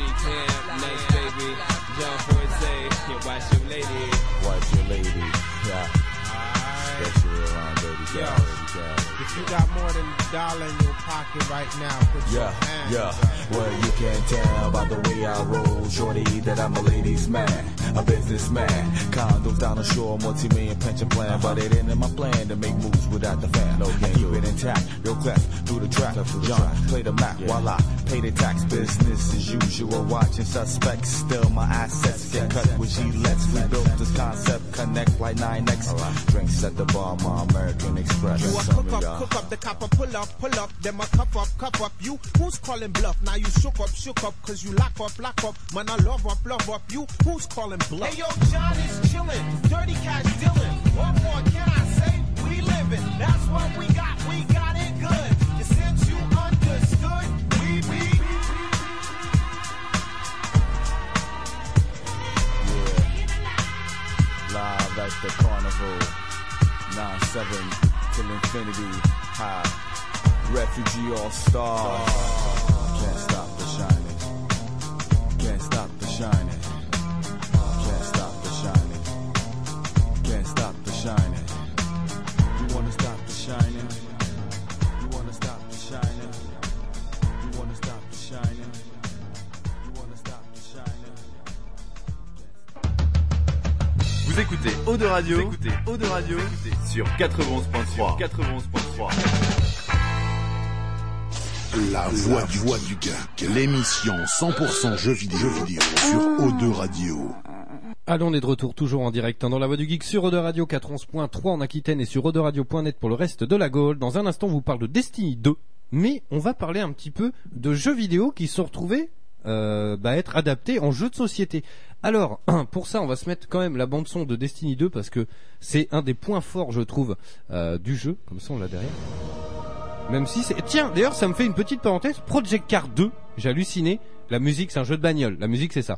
Nice, baby. John Forte. Watch your lady. Watch your lady. Yeah. Especially around baby girl. If you got more than $1 in your pocket right now, put your hands up. Well, you can't tell by the way I roll, shorty, that I'm a ladies' man, a businessman. Condos down the shore, multi-million pension plan, but it ain't in my plan to make moves without the fan. No, I keep it intact, real clef through the track. John, play the Mac while I pay the tax. Business as usual, watching suspects. Still my assets get cut with G-Lex. We built this concept, connect like 9X. Drinks at the bar, my American Express. You a cook up, the copper, pull up, then my cup up. You, who's calling bluff? Now you shook up, cause you lock up. Man, I love up. You, who's calling bluff? Hey, yo, John is chillin', dirty cash dealin'. What more can I say? We livin', that's what we got it good. And since you understood, we be. Yeah, live at the carnival, 9-7 till infinity, high. Refugee All-Stars. Can't stop the shining. Can't stop the shining. Can't stop the shining. Can't stop the shining. You wanna stop the shining? de Radio. Vous écoutez Eau de Radio sur 91.3. 91.3. La voix du geek, l'émission 100% jeux vidéo sur O2 Radio. Allons, on est de retour toujours en direct dans la voix du geek sur O2 Radio 91.3 en Aquitaine et sur O2Radio.net pour le reste de la Gaule. Dans un instant, on vous parle de Destiny 2, mais on va parler un petit peu de jeux vidéo qui sont retrouvés être adaptés en jeux de société. Alors, pour ça, on va se mettre quand même la bande son de Destiny 2 parce que c'est un des points forts, je trouve, du jeu. Comme ça, on l'a derrière. Même si c'est... Tiens, d'ailleurs, ça me fait une petite parenthèse. Project Cars 2, j'ai halluciné. La musique, c'est un jeu de bagnole. La musique, c'est ça.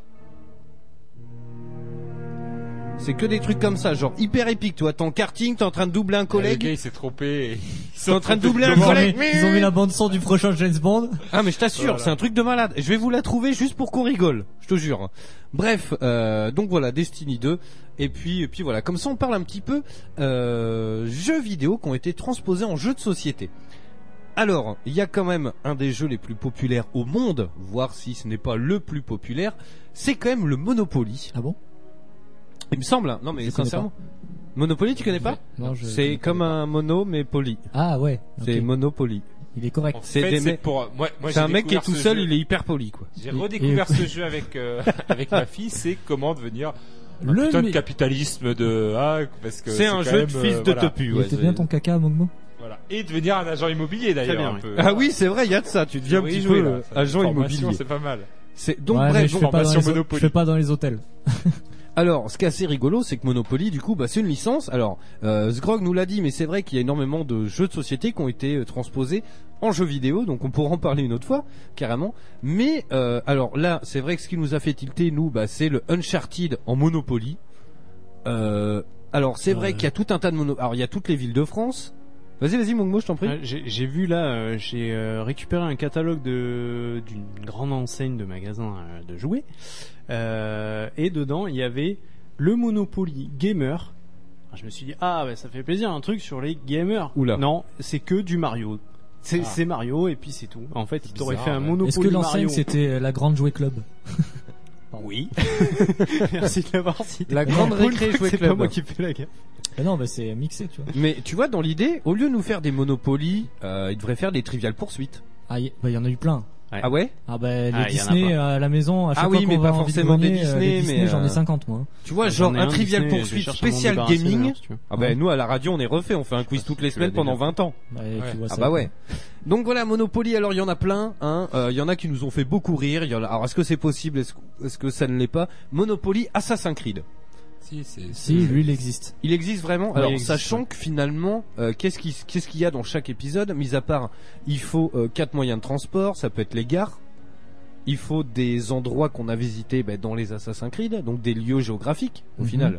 C'est que des trucs comme ça, genre hyper épique. Toi, t'es en karting, t'es en train de doubler un collègue. Le gars, il s'est trompé. T'es en train de doubler un collègue. Ils ont mis la bande son du prochain James Bond. Ah, mais je t'assure, voilà. C'est un truc de malade. Je vais vous la trouver juste pour qu'on rigole. Je te jure. Bref, donc voilà, Destiny 2. Et puis voilà. Comme ça, on parle un petit peu jeux vidéo qui ont été transposés en jeux de société. Alors, il y a quand même un des jeux les plus populaires au monde, voire si ce n'est pas le plus populaire, c'est quand même le Monopoly. Ah bon ? Il me semble, hein. Non mais sincèrement. Monopoly, tu connais pas ? Non, c'est comme un mono mais poly. Ah ouais. C'est Monopoly. Il est correct. En fait, c'est pour moi c'est un mec qui est tout seul, il est hyper poli quoi. J'ai redécouvert ce jeu avec ma fille, c'est comment devenir le putain de capitalisme parce que c'est un jeu de fils de topu. Ouais, c'est bien ton caca Mogmo. Voilà. Et devenir un agent immobilier d'ailleurs un peu. Ah oui, c'est vrai, il y a de ça, tu deviens un petit peu agent immobilier. C'est pas mal. C'est donc bref, je fais pas dans les hôtels. Alors, ce qui est assez rigolo, c'est que Monopoly, du coup, c'est une licence. Alors, Sgrog nous l'a dit, mais c'est vrai qu'il y a énormément de jeux de société qui ont été transposés en jeux vidéo, donc on pourra en parler une autre fois, carrément. Mais alors là, c'est vrai que ce qui nous a fait tilter, nous, c'est le Uncharted en Monopoly. Alors, c'est vrai qu'il y a tout un tas de Alors, il y a toutes les villes de France. Vas-y, Mongmo, je t'en prie. J'ai vu là, j'ai récupéré un catalogue d'une grande enseigne de magasins de jouets, et dedans il y avait le Monopoly Gamer. Alors, je me suis dit ça fait plaisir, un truc sur les gamers. Oula. Non, c'est que du Mario. C'est Mario et puis c'est tout. En fait, il t'aurait fait un Monopoly. Est-ce que l'enseigne c'était la Grande Jouet Club? Oui. Merci de l'avoir cité. La Grande Récré Jouet Club. C'est pas moi qui fais la gamme. Non, c'est mixé, tu vois. Mais tu vois, dans l'idée, au lieu de nous faire des Monopoly, ils devraient faire des Trivial Poursuites. Ah, il y en a eu plein. Ouais. Ah ouais? Ah les Disney à la maison, à chaque fois mais qu'on pas va forcément des Disney, mais j'en ai 50 moi. Tu vois, genre un Trivial Poursuite spécial gaming. Si nous à la radio on est refait, on fait un quiz toutes les semaines pendant 20 ans. Tu vois ça, ouais. Donc voilà, Monopoly, alors il y en a plein, hein. Il y en a qui nous ont fait beaucoup rire. Alors est-ce que c'est possible? Est-ce que ça ne l'est pas? Monopoly Assassin's Creed. Si, lui il existe. Il existe vraiment. Ouais, alors il existe, sachant que finalement, qu'est-ce qu'il y a dans chaque épisode? Mis à part, il faut 4 moyens de transport, ça peut être les gares. Il faut des endroits qu'on a visités dans les Assassin's Creed, donc des lieux géographiques au final.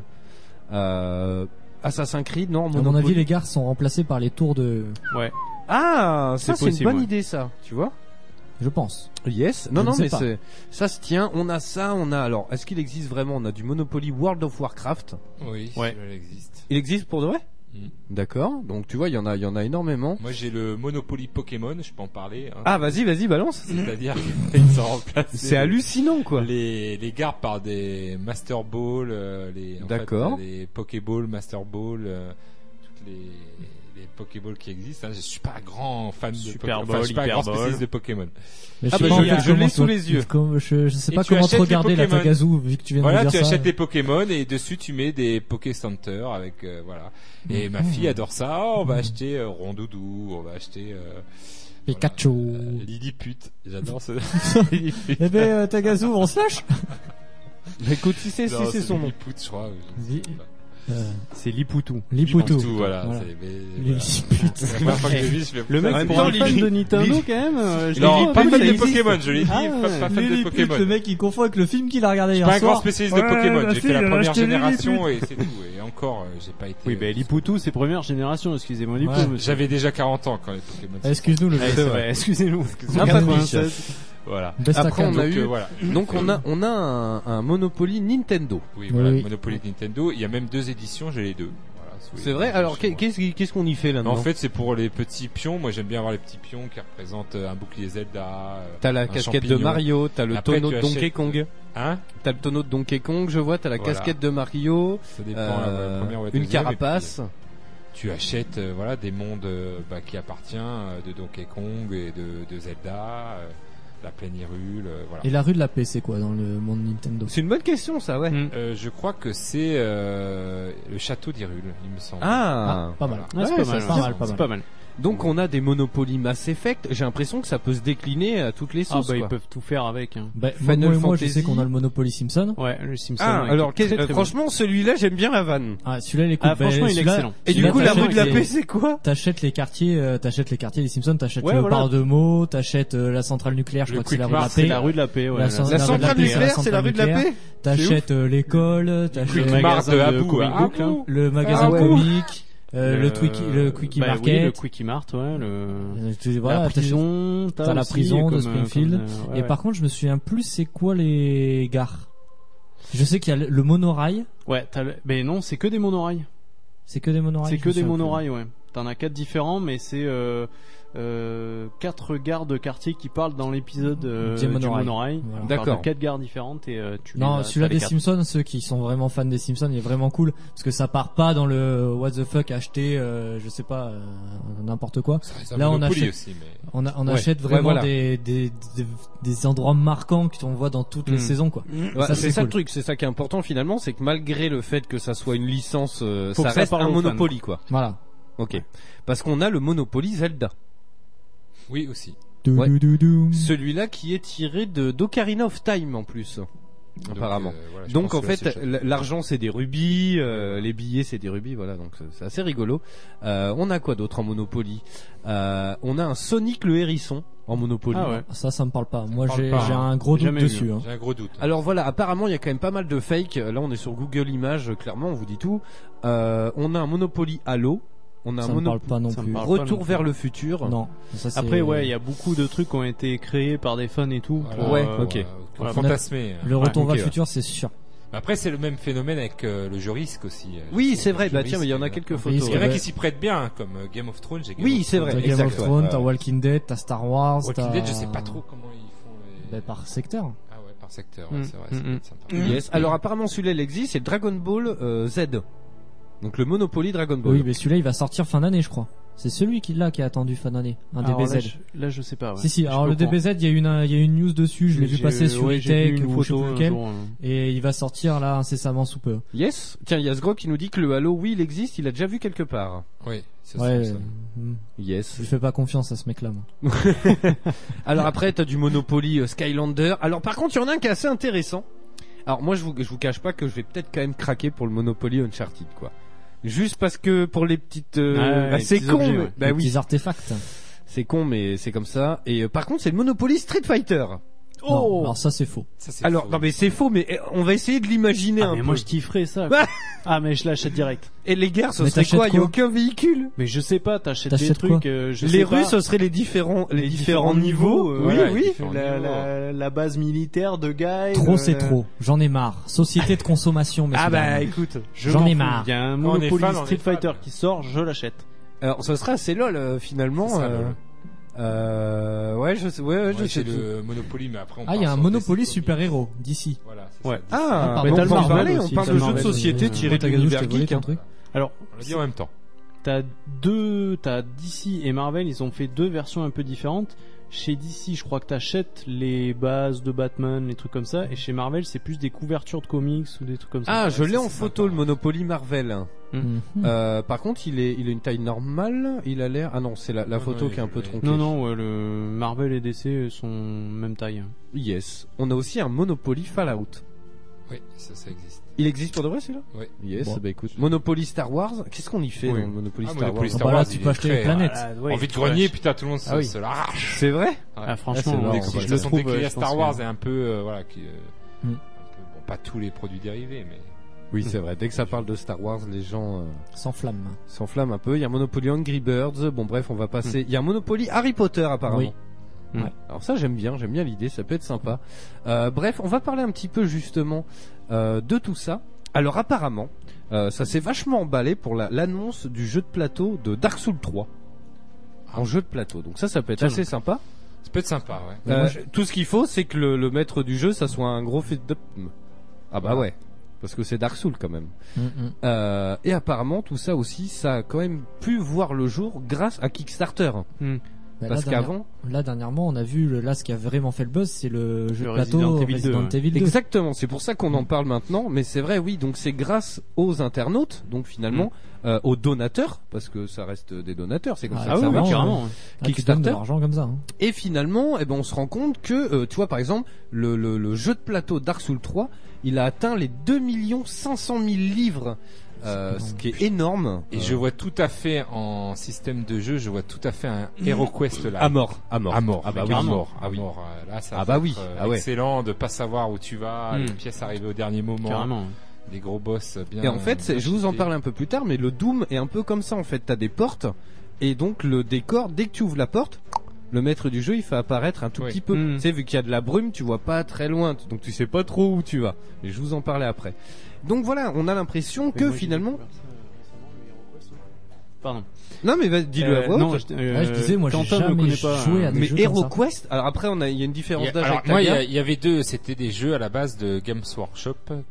Assassin's Creed, non. À mon avis, les gares sont remplacées par les tours de. Ouais. Ah, ça c'est possible, une bonne idée, ça. Tu vois? Je pense. Yes. Non, mais ça se tient. On a ça, alors, est-ce qu'il existe vraiment? On a du Monopoly World of Warcraft. Oui, ouais. Il existe. Il existe pour de vrai? D'accord. Donc tu vois, il y en a énormément. Moi j'ai le Monopoly Pokémon, je peux en parler. Hein. Ah vas-y, balance. C'est-à-dire qu'ils sont remplacés. C'est hallucinant quoi. Les gares par des Master Ball, D'accord. Les Pokéball, Master Ball, toutes les Pokéballs qui existent. Hein. Je suis pas un grand fan de Pokémon. Je suis pas un grand spécialiste de Pokémon. Mais je l'ai sous les yeux. Je sais pas comment te regarder la Tagazu vu que tu viens de me dire ça. Voilà, tu achètes des Pokémon et dessus tu mets des Poké Center avec voilà. Et ma fille adore ça. On va acheter Rondoudou, on va acheter Pikachu, Lilliput. J'adore ce Lilliput. Eh ben Tagazu, on se lâche. Écoute, si c'est son nom. Lilliput, je crois. C'est Lipoutou. Voilà. Le mec est pas fan de Nintendo quand même. Non, pas fan de Pokémon, je l'ai dit, pas fan de Pokémon. Le mec il confond avec le film qu'il a regardé hier soir. Je suis pas un grand spécialiste de Pokémon, j'ai fait la première génération et c'est tout. Et encore, j'ai pas été. Oui, Lipoutou c'est première génération, excusez-moi Lipoutou. J'avais déjà 40 ans quand les Pokémon. Excuse-nous le jeu. Excusez-nous. Voilà. Après on a un Monopoly Nintendo. Oui, voilà, Monopoly Nintendo. Il y a même 2 éditions, j'ai les 2. Voilà, C'est vrai. Alors qu'est-ce qu'on y fait là-dedans? En fait, c'est pour les petits pions. Moi, j'aime bien avoir les petits pions qui représentent un bouclier Zelda. T'as la casquette champignon. de Mario, t'as le Après, tonneau tu de Donkey achètes- Kong. Hein? T'as le tonneau de Donkey Kong, je vois. T'as la Voilà. casquette de Mario, Ça dépend. La première ou la une deuxième, carapace. et puis, tu achètes voilà des mondes qui appartiennent de Donkey Kong et de Zelda, la plaine Hyrule, voilà. Et la rue de la paix, c'est quoi dans le monde Nintendo? C'est une bonne question, ça, ouais. Je crois que c'est le château d'Hyrule, il me semble. Ah, Pas mal. Ah, c'est Ouais, pas mal, ça, pas mal, pas c'est mal. pas mal. Donc on a des Monopoly Mass Effect. J'ai l'impression que ça peut se décliner à toutes les Ah sauces. bah ils quoi. peuvent tout faire avec. Hein. Bah, Final moi, je Fantasy. sais qu'on a le Monopoly Simpson. Ouais, le Simpson. Ah, ouais, alors qui est très, très bon. franchement, celui-là, j'aime bien la vanne. Ah, celui-là, il est cool. Ah, franchement, il est celui-là- excellent. Et du celui-là, coup, la t'achètes rue de la les- paix, c'est quoi? T'achètes les quartiers des Simpsons, t'achètes Ouais, le voilà. bar de mots, t'achètes la centrale nucléaire, je Le crois que c'est la Quick rue de la Mart, C'est paix. la rue de la paix, ouais. La ouais. centrale- La la centrale rue de la paix, nucléaire, c'est la centrale rue de la nucléaire. paix? T'achètes l'école, Le t'achètes Quick Mart de magasin de Habou, comic hein. book, là. le magasin Ah, comique, le Quickie bah, Market. oui, le Quickie Mart, ouais, Voilà, la t'achètes- prison, t'as la aussi, prison de comme, Springfield. ouais, Et ouais. par contre, je me souviens plus c'est quoi les gares. Je sais qu'il y a le monorail. Ouais, mais non, c'est que des monorails. C'est que des monorails. C'est je que me des souviens plus. monorails, ouais. T'en as 4 différents, mais c'est 4 gares de quartier qui parlent dans l'épisode Des du monorails. monorail. Voilà. On parle D'accord. de 4 gares différentes et tu Non, les as- celui-là t'as les des 4. Simpsons, ceux qui sont vraiment fans des Simpsons, il est vraiment cool parce que ça part pas dans le what the fuck acheter, je sais pas, n'importe quoi. C'est Là, on Monopoly achète- aussi, mais On Ouais. achète Ouais, vraiment voilà. des endroits marquants qu'on voit dans toutes les saisons, quoi. Ouais, Ça, c'est c'est ça cool. le truc, c'est ça qui est important finalement, c'est que malgré le fait que ça soit une licence, Faut ça que ça reste parle un aux fans. Monopoly quoi. Voilà. Ok. Parce qu'on a le Monopoly Zelda. oui aussi. Ouais. Doudoudoudou. Celui-là qui est tiré d'Ocarina of Time en plus. Apparemment. Voilà, je Donc pense en que fait, c'est chouette. l'argent c'est des rubis, les billets c'est des rubis, voilà. Donc c'est assez rigolo. On a quoi d'autre en Monopoly? On a un Sonic le hérisson en Monopoly. Ah ouais. Ça me parle pas. Moi, parle j'ai pas, hein. un gros doute Jamais vu. dessus. Hein. J'ai un gros doute. Alors voilà, apparemment il y a quand même pas mal de fakes. Là on est sur Google Images, clairement on vous dit tout. On a un Monopoly Halo. On a Ça un me parle Monopoly pas non Ça me plus. parle pas non Retour plus. vers le futur. Non. Ça, c'est- Après, ouais, il y a beaucoup de trucs qui ont été créés par des fans et tout. Voilà, pour, Ouais, ok. voilà. Fantasmé. Le retour ok, vers le ouais. futur, c'est sûr. Après, c'est le même phénomène avec le jeu Risque aussi. Oui, c'est vrai. Le Bah jeu tiens, mais il y en a Risque, quelques Risque, photos. Il y en a Ouais. qui s'y prêtent bien, comme Game of Thrones. j'ai Game Oui, of c'est Thrones. vrai. T'as Game of exact, Thrones, ouais. t'as Walking Dead, t'as Star Wars, Walking t'as... Dead, je sais pas trop comment ils font les... Bah, par secteur. Ah ouais, par secteur, Mm, c'est vrai, ça mm, peut être sympa. Yes. Alors apparemment celui-là il existe, c'est Dragon Ball Z. Donc le Monopoly Dragon Ball. Oui, mais celui-là, il va sortir fin d'année, je crois. C'est celui qui a attendu fin d'année, un Alors DBZ. là, je sais pas. Ouais. Si, si, Je alors suis le pas au courant. DBZ, il y a une news dessus, je l'ai vu J'ai- passer sur ouais, j'ai vu eTech une ou je sais photo plus un lequel. jour, Et il va sortir là incessamment sous peu. Yes. Tiens, il y a Sgrog qui nous dit que le Halo, oui, il existe, il a déjà vu quelque part. Oui, c'est Ouais, ça. Yes. je lui fais pas confiance à ce mec-là, moi. Alors après, t'as du Monopoly Skylander. Alors par contre, il y en a un qui est assez intéressant. Alors moi, je vous cache pas que je vais peut-être quand même craquer pour le Monopoly Uncharted, quoi. Juste parce que pour les petites, Ouais, les c'est petits con. objets, mais- ouais. Bah Les oui, petits artefacts. c'est con, mais c'est comme ça. Et par contre, c'est le Monopoly Street Fighter. Non, alors ça, c'est faux. Ça, c'est Alors faux. non mais c'est faux, mais on va essayer de l'imaginer Ah, un mais peu. moi je kifferais ça. Bah. Ah, mais je l'achète direct. Et les guerres, ce Mais serait t'achètes quoi? Il y a quoi aucun véhicule. Mais je sais pas, t'achètes des T'achètes trucs. quoi Je Les sais rues, pas. ce serait les différents niveaux. euh, oui, ouais, oui. différents niveaux. La base militaire de Guy. Trop, c'est trop. J'en ai marre. Société de consommation, mais Ah bah écoute. J'en ai marre. Il y a un Quand on est Monopoly fan, on est Street fan. Fighter qui sort, je l'achète. Alors ça serait assez lol finalement. C'est ça, Ouais, je sais. Ouais, je Ouais, sais. c'est le Monopoly, mais après on Ah, il y a part un sur Monopoly DC super-héros d'ici. Voilà, c'est Ouais. ça, DC. Ah, pardon. mais Mais t'as le on Marvel parlait, on aussi, parle t'as de le jeux de Marvel. société tirés de Tagazu, je l'univers t'ai volé geek. ton hein. truc. Alors, On l'a dit en même temps. t'as DC et Marvel, ils ont fait 2 versions un peu différentes. Chez DC, je crois que t'achètes les bases de Batman, les trucs comme ça, et chez Marvel, c'est plus des couvertures de comics ou des trucs comme ça. Ah, je Ouais, l'ai ça, en c'est photo sympa. le Monopoly Marvel. Mhm. Par contre, il a une taille normale. Il a l'air. Ah non, c'est la Non, photo non, qui est un peu il- tronquée. Non, non, ouais, le Marvel et DC sont même taille. Yes. On a aussi un Monopoly Fallout. Oui, ça existe. Il existe pour de vrai celui-là? Oui. Yes. Bon. Bah écoute, Monopoly Star Wars. Qu'est-ce qu'on y fait Oui. dans le Monopoly Ah, Star Monopoly Wars Star Ah bah là, Wars, tu il peux est acheter très- les planètes. En vide grenier, putain, tout le monde Ah oui. se l'arrache. C'est vrai? Ah, Ah, franchement, c'est marrant, ouais, quoi. si De je toute le façon, trouve, dès qu'il y a je pense Star que- Wars est un peu, voilà, qui, Mm. un peu, bon, pas tous les produits dérivés, mais. Oui, c'est vrai. Dès que ça parle de Star Wars, les gens Sans flamme. s'enflamment un peu. Il y a un Monopoly Angry Birds. Bon, bref, on va passer. Il y a un Monopoly Harry Potter apparemment. Oui. Ouais. Alors ça, j'aime bien l'idée. Ça peut être sympa. Bref, on va parler un petit peu justement de tout ça. Alors apparemment, ça s'est vachement emballé pour l'annonce du jeu de plateau de Dark Souls 3 en jeu de plateau. Donc ça peut être assez sympa. Ça peut être sympa, ouais. Tout ce qu'il faut, c'est que le maître du jeu, ça soit un gros fit up. Ah bah ouais, parce que c'est Dark Souls quand même. Et apparemment, tout ça aussi, ça a quand même pu voir le jour grâce à Kickstarter. Parce qu'avant, là dernièrement, on a vu ce qui a vraiment fait le buzz, c'est le jeu de plateau Resident Evil 2. Exactement, c'est pour ça qu'on en parle maintenant. Mais c'est vrai, oui. Donc c'est grâce aux internautes, donc finalement aux donateurs, parce que ça reste des donateurs. C'est comme ça que ça marche. Kickstarter, de l'argent comme ça. Hein. Et finalement, on se rend compte que, tu vois, par exemple, le jeu de plateau Dark Souls 3, il a atteint les 2 500 000 livres. Ce qui est énorme. Et je vois tout à fait en système de jeu, je vois tout à fait un HeroQuest là. À mort. Ah bah oui, à mort. Là, ça va être excellent de pas savoir où tu vas, les pièces arrivées au dernier moment. Carrément. Des gros boss bien. Et en fait, je vous en parle un peu plus tard, mais le Doom est un peu comme ça en fait. T'as des portes et donc le décor, dès que tu ouvres la porte, le maître du jeu il fait apparaître un tout petit peu. Tu sais, vu qu'il y a de la brume, tu vois pas très loin, donc tu sais pas trop où tu vas. Mais je vous en parlais après. Donc voilà, on a l'impression que finalement. Pardon. Non mais dis-le à voix haute. Je disais, moi j'ai jamais joué à des jeux HeroQuest. Alors après, il y a une différence d'âge. Alors moi, il y avait deux. C'était des jeux à la base de Games Workshop.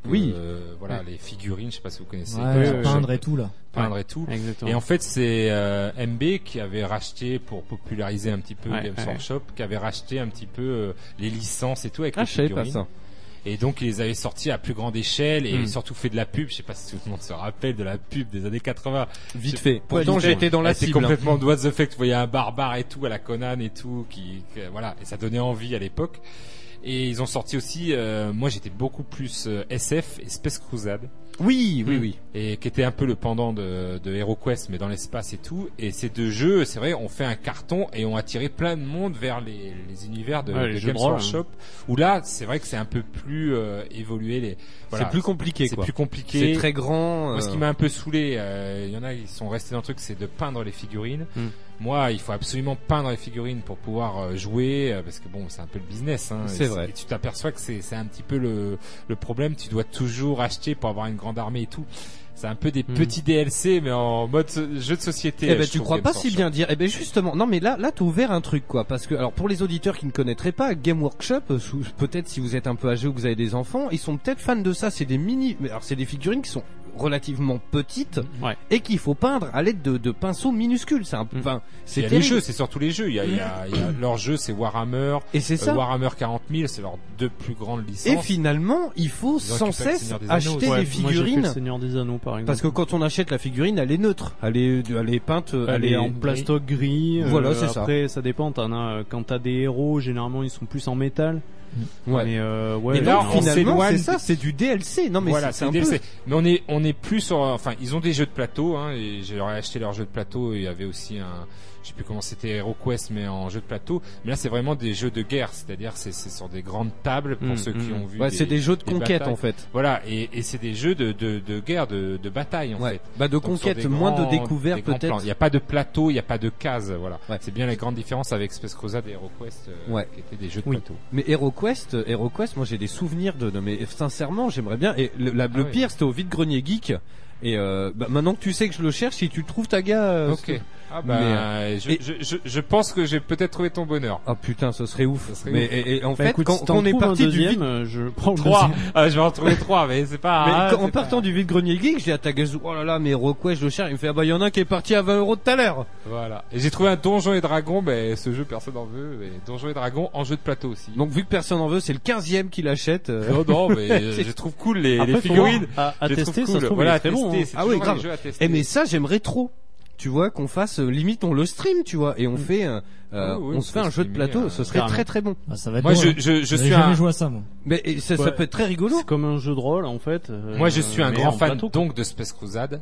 Voilà, les figurines. Je sais pas si vous connaissez. Peindre et tout là. Peindre et tout. Exactement. Et en fait, c'est MB qui avait racheté pour populariser un petit peu Games Workshop, qui avait racheté un petit peu les licences et tout avec les figurines. Je savais pas ça. Et donc ils les avaient sortis à plus grande échelle et surtout fait de la pub. Je sais pas si tout le monde se rappelle de la pub des années 80. Vite fait. Pourtant j'étais dans la cible. C'est complètement what the fuck. Tu voyais un barbare et tout à la Conan et tout voilà, et ça donnait envie à l'époque. Et ils ont sorti aussi moi j'étais beaucoup plus SF et Space Crusade. Oui. Et qui était un peu le pendant de HeroQuest mais dans l'espace et tout. Et ces deux jeux, c'est vrai, ont fait un carton et ont attiré plein de monde vers les univers de Games Workshop. Où là, c'est vrai que c'est un peu plus évolué. C'est plus compliqué. C'est plus compliqué. C'est très grand. Moi, ce qui m'a un peu saoulé, il y en a qui sont restés dans le truc, c'est de peindre les figurines. Moi, il faut absolument peindre les figurines pour pouvoir jouer, parce que bon, c'est un peu le business. Hein, c'est vrai. Et tu t'aperçois que c'est un petit peu le problème. Tu dois toujours acheter pour avoir une grande armée et tout. C'est un peu des petits DLC, mais en mode jeu de société. Eh ben, tu crois pas si bien dire. Eh ben, justement. Non, mais là, t'as ouvert un truc, quoi. Parce que, alors, pour les auditeurs qui ne connaîtraient pas, Game Workshop, peut-être si vous êtes un peu âgé ou que vous avez des enfants, ils sont peut-être fans de ça. C'est des alors, c'est des figurines qui sont relativement petites et qu'il faut peindre à l'aide de pinceaux minuscules. C'est un peu, c'est les jeux, c'est surtout les jeux. Il y a leur jeu, c'est Warhammer. Et c'est ça. Warhammer 40 000, c'est leurs deux plus grandes licences. Et finalement, il faut sans cesse acheter des figurines. Moi, Seigneur des Anneaux, par exemple. Parce que quand on achète la figurine, elle est neutre. Elle est peinte, elle est en plastoc gris. Voilà, c'est ça. Après, ça dépend. Quand t'as des héros, généralement, ils sont plus en métal. Ouais. Mais et là, finalement, c'est ça, c'est du DLC. Non, mais voilà, c'est un DLC. Mais on est plus sur, enfin, ils ont des jeux de plateau, hein, et j'ai acheté leur jeu de plateau, et il y avait aussi je sais plus comment c'était, HeroQuest, mais en jeu de plateau. Mais là, c'est vraiment des jeux de guerre, c'est-à-dire c'est sur des grandes tables pour ceux qui ont vu. Ouais, c'est des jeux de conquête batailles. En fait. Voilà, et c'est des jeux de guerre, de bataille en fait. Bah de conquête, moins de découverte peut-être. Il n'y a pas de plateau, il n'y a pas de cases, voilà. Ouais. C'est bien la grande différence avec Space Crusade et HeroQuest, qui étaient des jeux de plateau. Mais HeroQuest, moi j'ai des souvenirs mais sincèrement, j'aimerais bien. Et le pire, c'était au vide-grenier geek. Et maintenant que tu sais que je le cherche, si tu le trouves, Taga. Ok. Ah bah, je pense que j'ai peut-être trouvé ton bonheur. Ah putain, ce serait ouf. Mais et en fait, écoute, quand on est parti du vide, je prends 3. Je vais en trouver 3, mais c'est pas. Mais en partant du vide-grenier geek, j'ai à Tagazu. Oh là là, mais HeroQuest, je le cherche. Il me fait, il y en a un qui est parti à 20 € tout à l'heure. Voilà. Et j'ai trouvé un Donjons et Dragons, mais ce jeu personne n'en veut. Mais Donjons et Dragons en jeu de plateau aussi. Donc vu que personne n'en veut, c'est le 15e qui l'achète. Non, mais je trouve cool les figurines. À tester, ça se trouve, voilà, très bon. Ah oui, grave. Mais ça, j'aimerais trop. Tu vois, qu'on fasse limite on le stream, tu vois, et on fait on se fait un jeu de plateau, ce serait très très bon. Ah, ça va être moi bon, je suis jamais joué à ça moi. Mais ça peut être très rigolo. C'est comme un jeu de rôle en fait. Moi je suis un grand fan donc de Space Crusade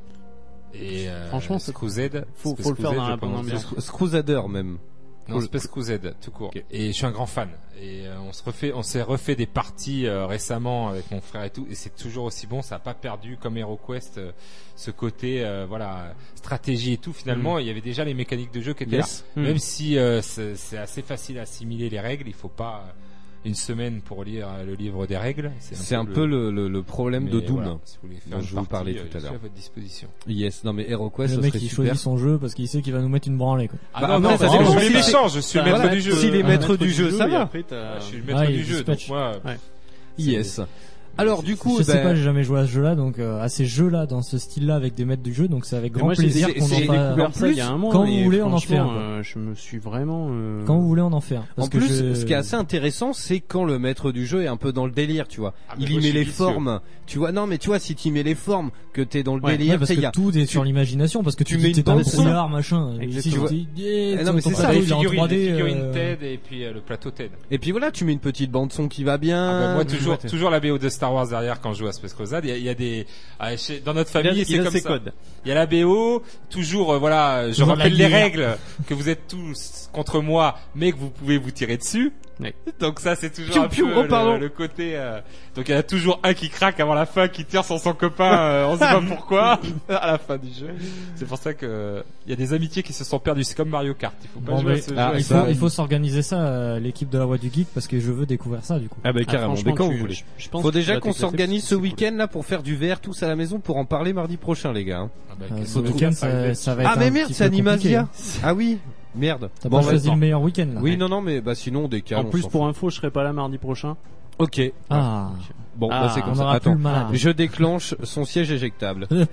et franchement Space Crusade, faut le faire dans la bonne ambiance. Crusader même. Non, Space Crusade, tout court. Okay. Et je suis un grand fan. Et on s'est refait des parties récemment avec mon frère et tout, et c'est toujours aussi bon. Ça a pas perdu comme HeroQuest ce côté stratégie et tout. Finalement, il y avait déjà les mécaniques de jeu qui étaient là. Même si c'est assez facile à assimiler les règles, il faut pas une semaine pour lire le livre des règles. C'est un peu le problème de Doom. Voilà, si vous voulez faire dont je vous parlais tout à l'heure. à votre disposition. Yes, non mais HeroQuest, Le mec il choisit son jeu parce qu'il sait qu'il va nous mettre une branlée quoi. Ah non, ça dépend. Je suis méchant, je suis le maître du jeu. S'il est maître du jeu, ça va. Je suis le maître du jeu, donc moi. Yes. Alors du coup, je sais pas, j'ai jamais joué à ce jeu-là, donc à ces jeux-là dans ce style-là avec des maîtres du jeu, donc c'est avec grand plaisir qu'on en découvert ça il y a un mois. Quand vous voulez, on en fait un. Je me suis vraiment. Quand vous voulez, on en fait un. En plus, ce qui est assez intéressant, c'est quand le maître du jeu est un peu dans le délire, tu vois. Il y met les formes, tu vois. Non, mais tu vois, si tu y mets les formes, que t'es dans le délire, parce que tout est sur l'imagination, parce que tu mets une bande son, machin. Non, mais c'est ça. Les figurines TED et puis le plateau TED. Et puis voilà, tu mets une petite bande son qui va bien. Moi, toujours la BO de Star Wars derrière quand je joue à Space Crusade. Il y a des dans notre famille, c'est comme ça. Il y a la BO, toujours voilà, je rappelle les règles que vous êtes tous contre moi, mais que vous pouvez vous tirer dessus. Oui. Donc ça c'est toujours un peu le côté donc il y a toujours un qui craque avant la fin, qui tire sur son copain, on sait pas pourquoi à la fin du jeu. C'est pour ça que il y a des amitiés qui se sont perdues, c'est comme Mario Kart, il faut pas jouer à ce jeu. Il faut s'organiser ça l'équipe de la Voix du Geek parce que je veux découvrir ça du coup. Ah bah carrément, mais quand vous voulez. Faut déjà qu'on s'organise ce week-end là pour faire du VR tous à la maison pour en parler mardi prochain les gars. Ce week-end ça va être ah mais merde, c'est Animasia. Ah oui. Merde. T'as pas choisi le meilleur week-end là. Oui, non, mais bah sinon on décale. En plus, pour info, je serai pas là mardi prochain. Ok. Ah. Bon, bah c'est comme ça. Attends, je déclenche son siège éjectable. Les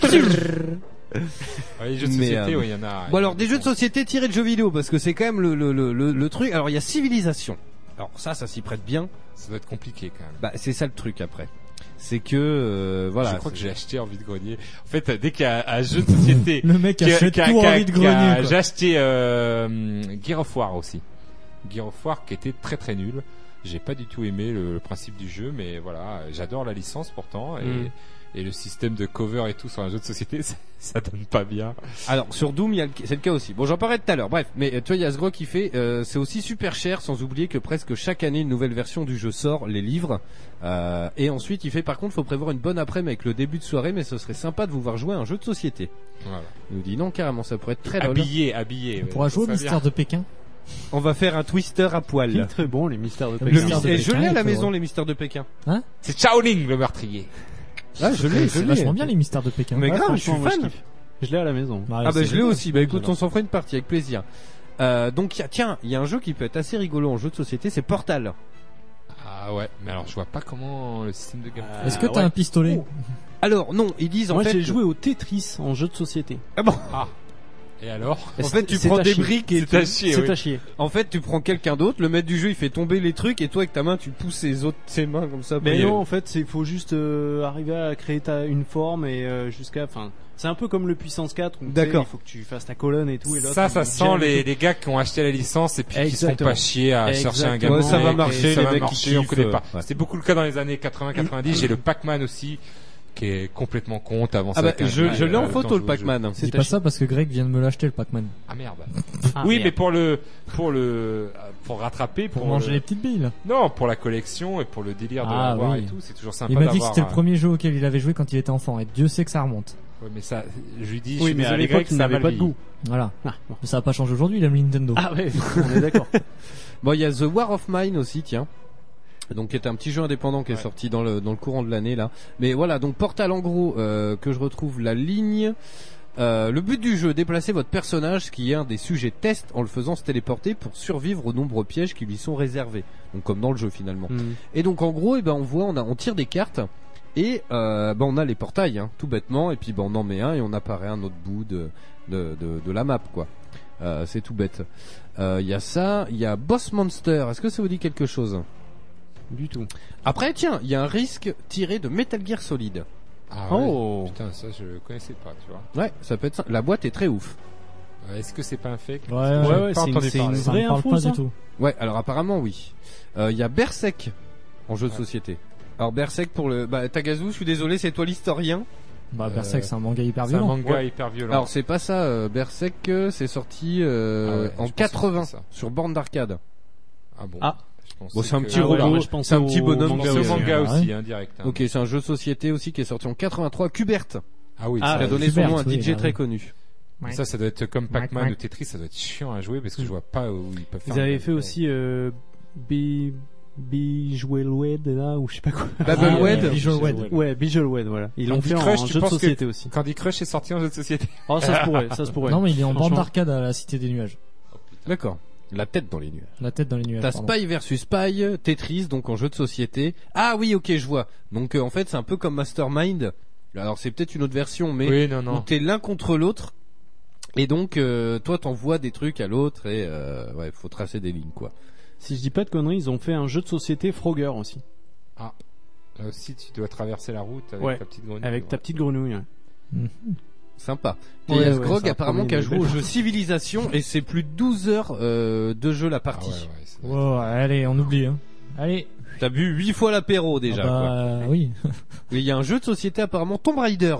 jeux de société, oui, il y en a. Bon alors, des jeux de société tirés de jeux vidéo, parce que c'est quand même le truc. Alors il y a Civilisation. Alors ça s'y prête bien. Ça doit être compliqué quand même. Bah c'est ça le truc après. C'est que voilà. Je crois que j'ai acheté en vide-grenier. En fait, dès qu'il y a un jeu de société, le mec achète tout en vide-grenier. J'ai acheté Gear of War aussi. Gear of War qui était très très nul. J'ai pas du tout aimé le principe du jeu, mais voilà, j'adore la licence pourtant et le système de cover et tout sur un jeu de société, ça donne pas bien. Alors sur Doom, c'est le cas aussi. Bon, j'en parlais tout à l'heure. Bref, mais tu vois, il y a ce gros qui fait, c'est aussi super cher, sans oublier que presque chaque année une nouvelle version du jeu sort, les livres. Et ensuite, il fait par contre, faut prévoir une bonne après-midi avec le début de soirée, mais ce serait sympa de vous voir jouer à un jeu de société. Voilà. Il nous dit non, carrément, ça pourrait être très drôle. Habillé. On pourra jouer au Mystère de Pékin. On va faire un Twister à poil. C'est très bon les Mystères de Pékin. Et je l'ai à la maison les Mystères de Pékin. Hein? C'est Shaolin le meurtrier. Ah, je l'ai. C'est vachement bien les Mystères de Pékin. Mais grave, je suis fan. Je l'ai à la maison. Ah bah je l'ai aussi. Bah écoute, on s'en fera une partie avec plaisir. Donc il y a un jeu qui peut être assez rigolo en jeu de société, c'est Portal. Ah ouais, mais alors je vois pas comment le système de gameplay. Est-ce que t'as un pistolet? Alors non, ils disent en fait. Moi j'ai joué au Tetris en jeu de société. Ah bon. Ah. Et alors? En fait, tu prends des briques et c'est à chier. En fait, tu prends quelqu'un d'autre, le maître du jeu, il fait tomber les trucs et toi avec ta main, tu pousses ses mains comme ça. Mais non, en fait, il faut juste arriver à créer une forme et jusqu'à c'est un peu comme le Puissance 4 où d'accord. Il faut que tu fasses ta colonne et tout et l'autre. Ça sent les gars qui ont acheté la licence et puis qui se font pas chier à chercher un gamin. Ouais, ça va marcher, les mecs qui on connaît pas. Ouais. C'était beaucoup le cas dans les années 80-90, j'ai le Pac-Man aussi qui est complètement con, t'avances avec je l'ai en photo le Pac-Man. C'est pas ça parce que Greg vient de me l'acheter le Pac-Man. Ah merde. Oui, mais pour rattraper, pour manger les petites billes là. Non, pour la collection et pour le délire de l'avoir et tout, c'est toujours sympa. Il m'a dit que c'était le premier jeu auquel il avait joué quand il était enfant et Dieu sait que ça remonte. Ouais, mais ça, je lui dis, oui, mais à l'époque, il n'avait pas de goût. Voilà. Bon. Mais ça a pas changé aujourd'hui, il aime Nintendo. Ah ouais, on est d'accord. Bon, il y a The War of Mine aussi, tiens. Donc, qui est un petit jeu indépendant qui est sorti dans le courant de l'année, là. Mais voilà, donc Portal, en gros, que je retrouve la ligne. Le but du jeu, déplacer votre personnage, qui est un des sujets test, en le faisant se téléporter pour survivre aux nombreux pièges qui lui sont réservés. Donc, comme dans le jeu, finalement. Et donc, en gros, on tire des cartes. Et on a les portails, hein, tout bêtement, et puis on en met un et on apparaît un autre bout de la map, quoi. C'est tout bête. Il y a ça, il y a Boss Monster. Est-ce que ça vous dit quelque chose? Du tout. Après, tiens, il y a un risque tiré de Metal Gear Solid. Ah oh ouais. Putain, ça je connaissais pas, tu vois. Ouais, ça peut être ça. La boîte est très ouf. Est-ce que c'est pas un fake? Ouais, c'est une vraie info, pas ça du tout. Ouais, alors apparemment oui. Il y a Berserk en jeu de société. Alors Berserk pour le Tagazu, je suis désolé, c'est toi l'historien. Berserk c'est un manga hyper violent. C'est un manga hyper violent. Alors c'est pas ça, Berserk c'est sorti en 80 sur borne d'arcade. Ah bon. Ah. Bon, c'est un petit robot, c'est un petit bonhomme. C'est un manga aussi, hein, direct. Hein. Ok, c'est un jeu de société aussi qui est sorti en 83, Kubert. Ah oui, ça a donné son nom à un DJ très connu. Ouais. Ça doit être comme Pac-Man ou Tetris, ça doit être chiant à jouer parce que je vois pas où ils peuvent faire. Ils avaient fait aussi Visualwed là ou je sais pas quoi. Visualwed. Ouais, Visualwed, voilà. Ils l'ont fait en jeu de société aussi. Candy Crush est sorti en jeu de société. Oh, ça se pourrait. Non, mais il est en bande d'arcade à la Cité des Nuages. D'accord. La tête dans les nuages. La tête dans les nuages. T'as pardon. Spy versus Spy, Tetris, donc en jeu de société. Ah oui, ok, je vois. Donc en fait, c'est un peu comme Mastermind. Alors c'est peut-être une autre version, mais Oui, non. où t'es l'un contre l'autre. Et donc toi t'envoies des trucs à l'autre et ouais, faut tracer des lignes quoi. Si je dis pas de conneries, ils ont fait un jeu de société Frogger aussi. Ah. Là aussi, tu dois traverser la route avec Ouais, ta petite grenouille. avec ta petite grenouille. Ouais. Sympa. Et Ouais, Grog c'est un apparemment premier qui a joué au level. jeu Civilisation et c'est plus de 12 heures de jeu la Ah partie. ouais, ça doit Oh, allez, on oublie. Hein. Allez. T'as bu 8 fois l'apéro déjà quoi. Oui. Et il y a un jeu de société apparemment Tomb Raider.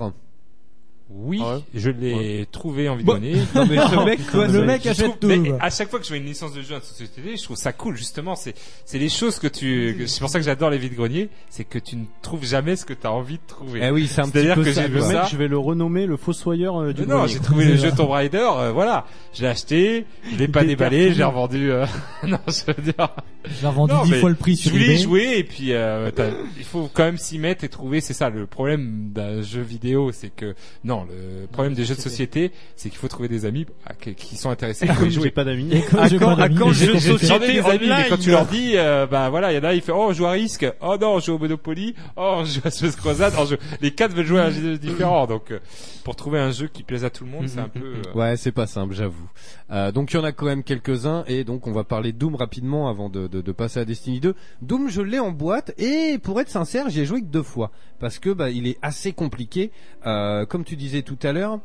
Oui, Ouais. je l'ai trouvé en vidéo. Non mais ce mec quoi, Le mec Je achète trouve- tout. mais quoi. à chaque fois que je vois une licence de jeu en société, je trouve ça cool justement. C'est les choses que c'est pour ça que j'adore les vides-greniers, c'est que tu ne trouves jamais ce que tu as envie de trouver. Eh oui, c'est un petit C'est-à-dire peu que ça. j'ai vu Le quoi. ça. mec, je vais le renommer le fossoyeur du Mais non, grenier. j'ai trouvé le jeu Tomb Raider, voilà, je l'ai acheté, je l'ai pas déballé, je l'ai revendu. Non, je veux dire. Je l'ai revendu Non, 10 mais fois le prix Je sur voulais eBay. y jouer et puis il faut quand même s'y mettre et trouver. C'est ça le problème d'un jeu vidéo, c'est que non, le problème des jeux de société, c'est qu'il faut trouver des amis qui sont intéressés pour y J'ai jouer. pas d'amis. Et quand j'ai pas d'amis, quand j'ai je- pas je- fait- J'en ai des amis, mais online. quand tu leur dis, bah voilà, il y en a, il fait, oh, on joue à Risque, oh non, on joue au Monopoly, oh, on joue à Space Croisade, les 4 veulent jouer à un jeu différent, donc pour trouver un jeu qui plaise à tout le monde, c'est un peu. Ouais, c'est pas simple, j'avoue. Donc il y en a quand même quelques-uns et donc on va parler de Doom rapidement avant de passer à Destiny 2. Doom, je l'ai en boîte et pour être sincère, j'y ai joué que 2 fois parce que bah il est assez compliqué. Comme tu disais tout à l'heure,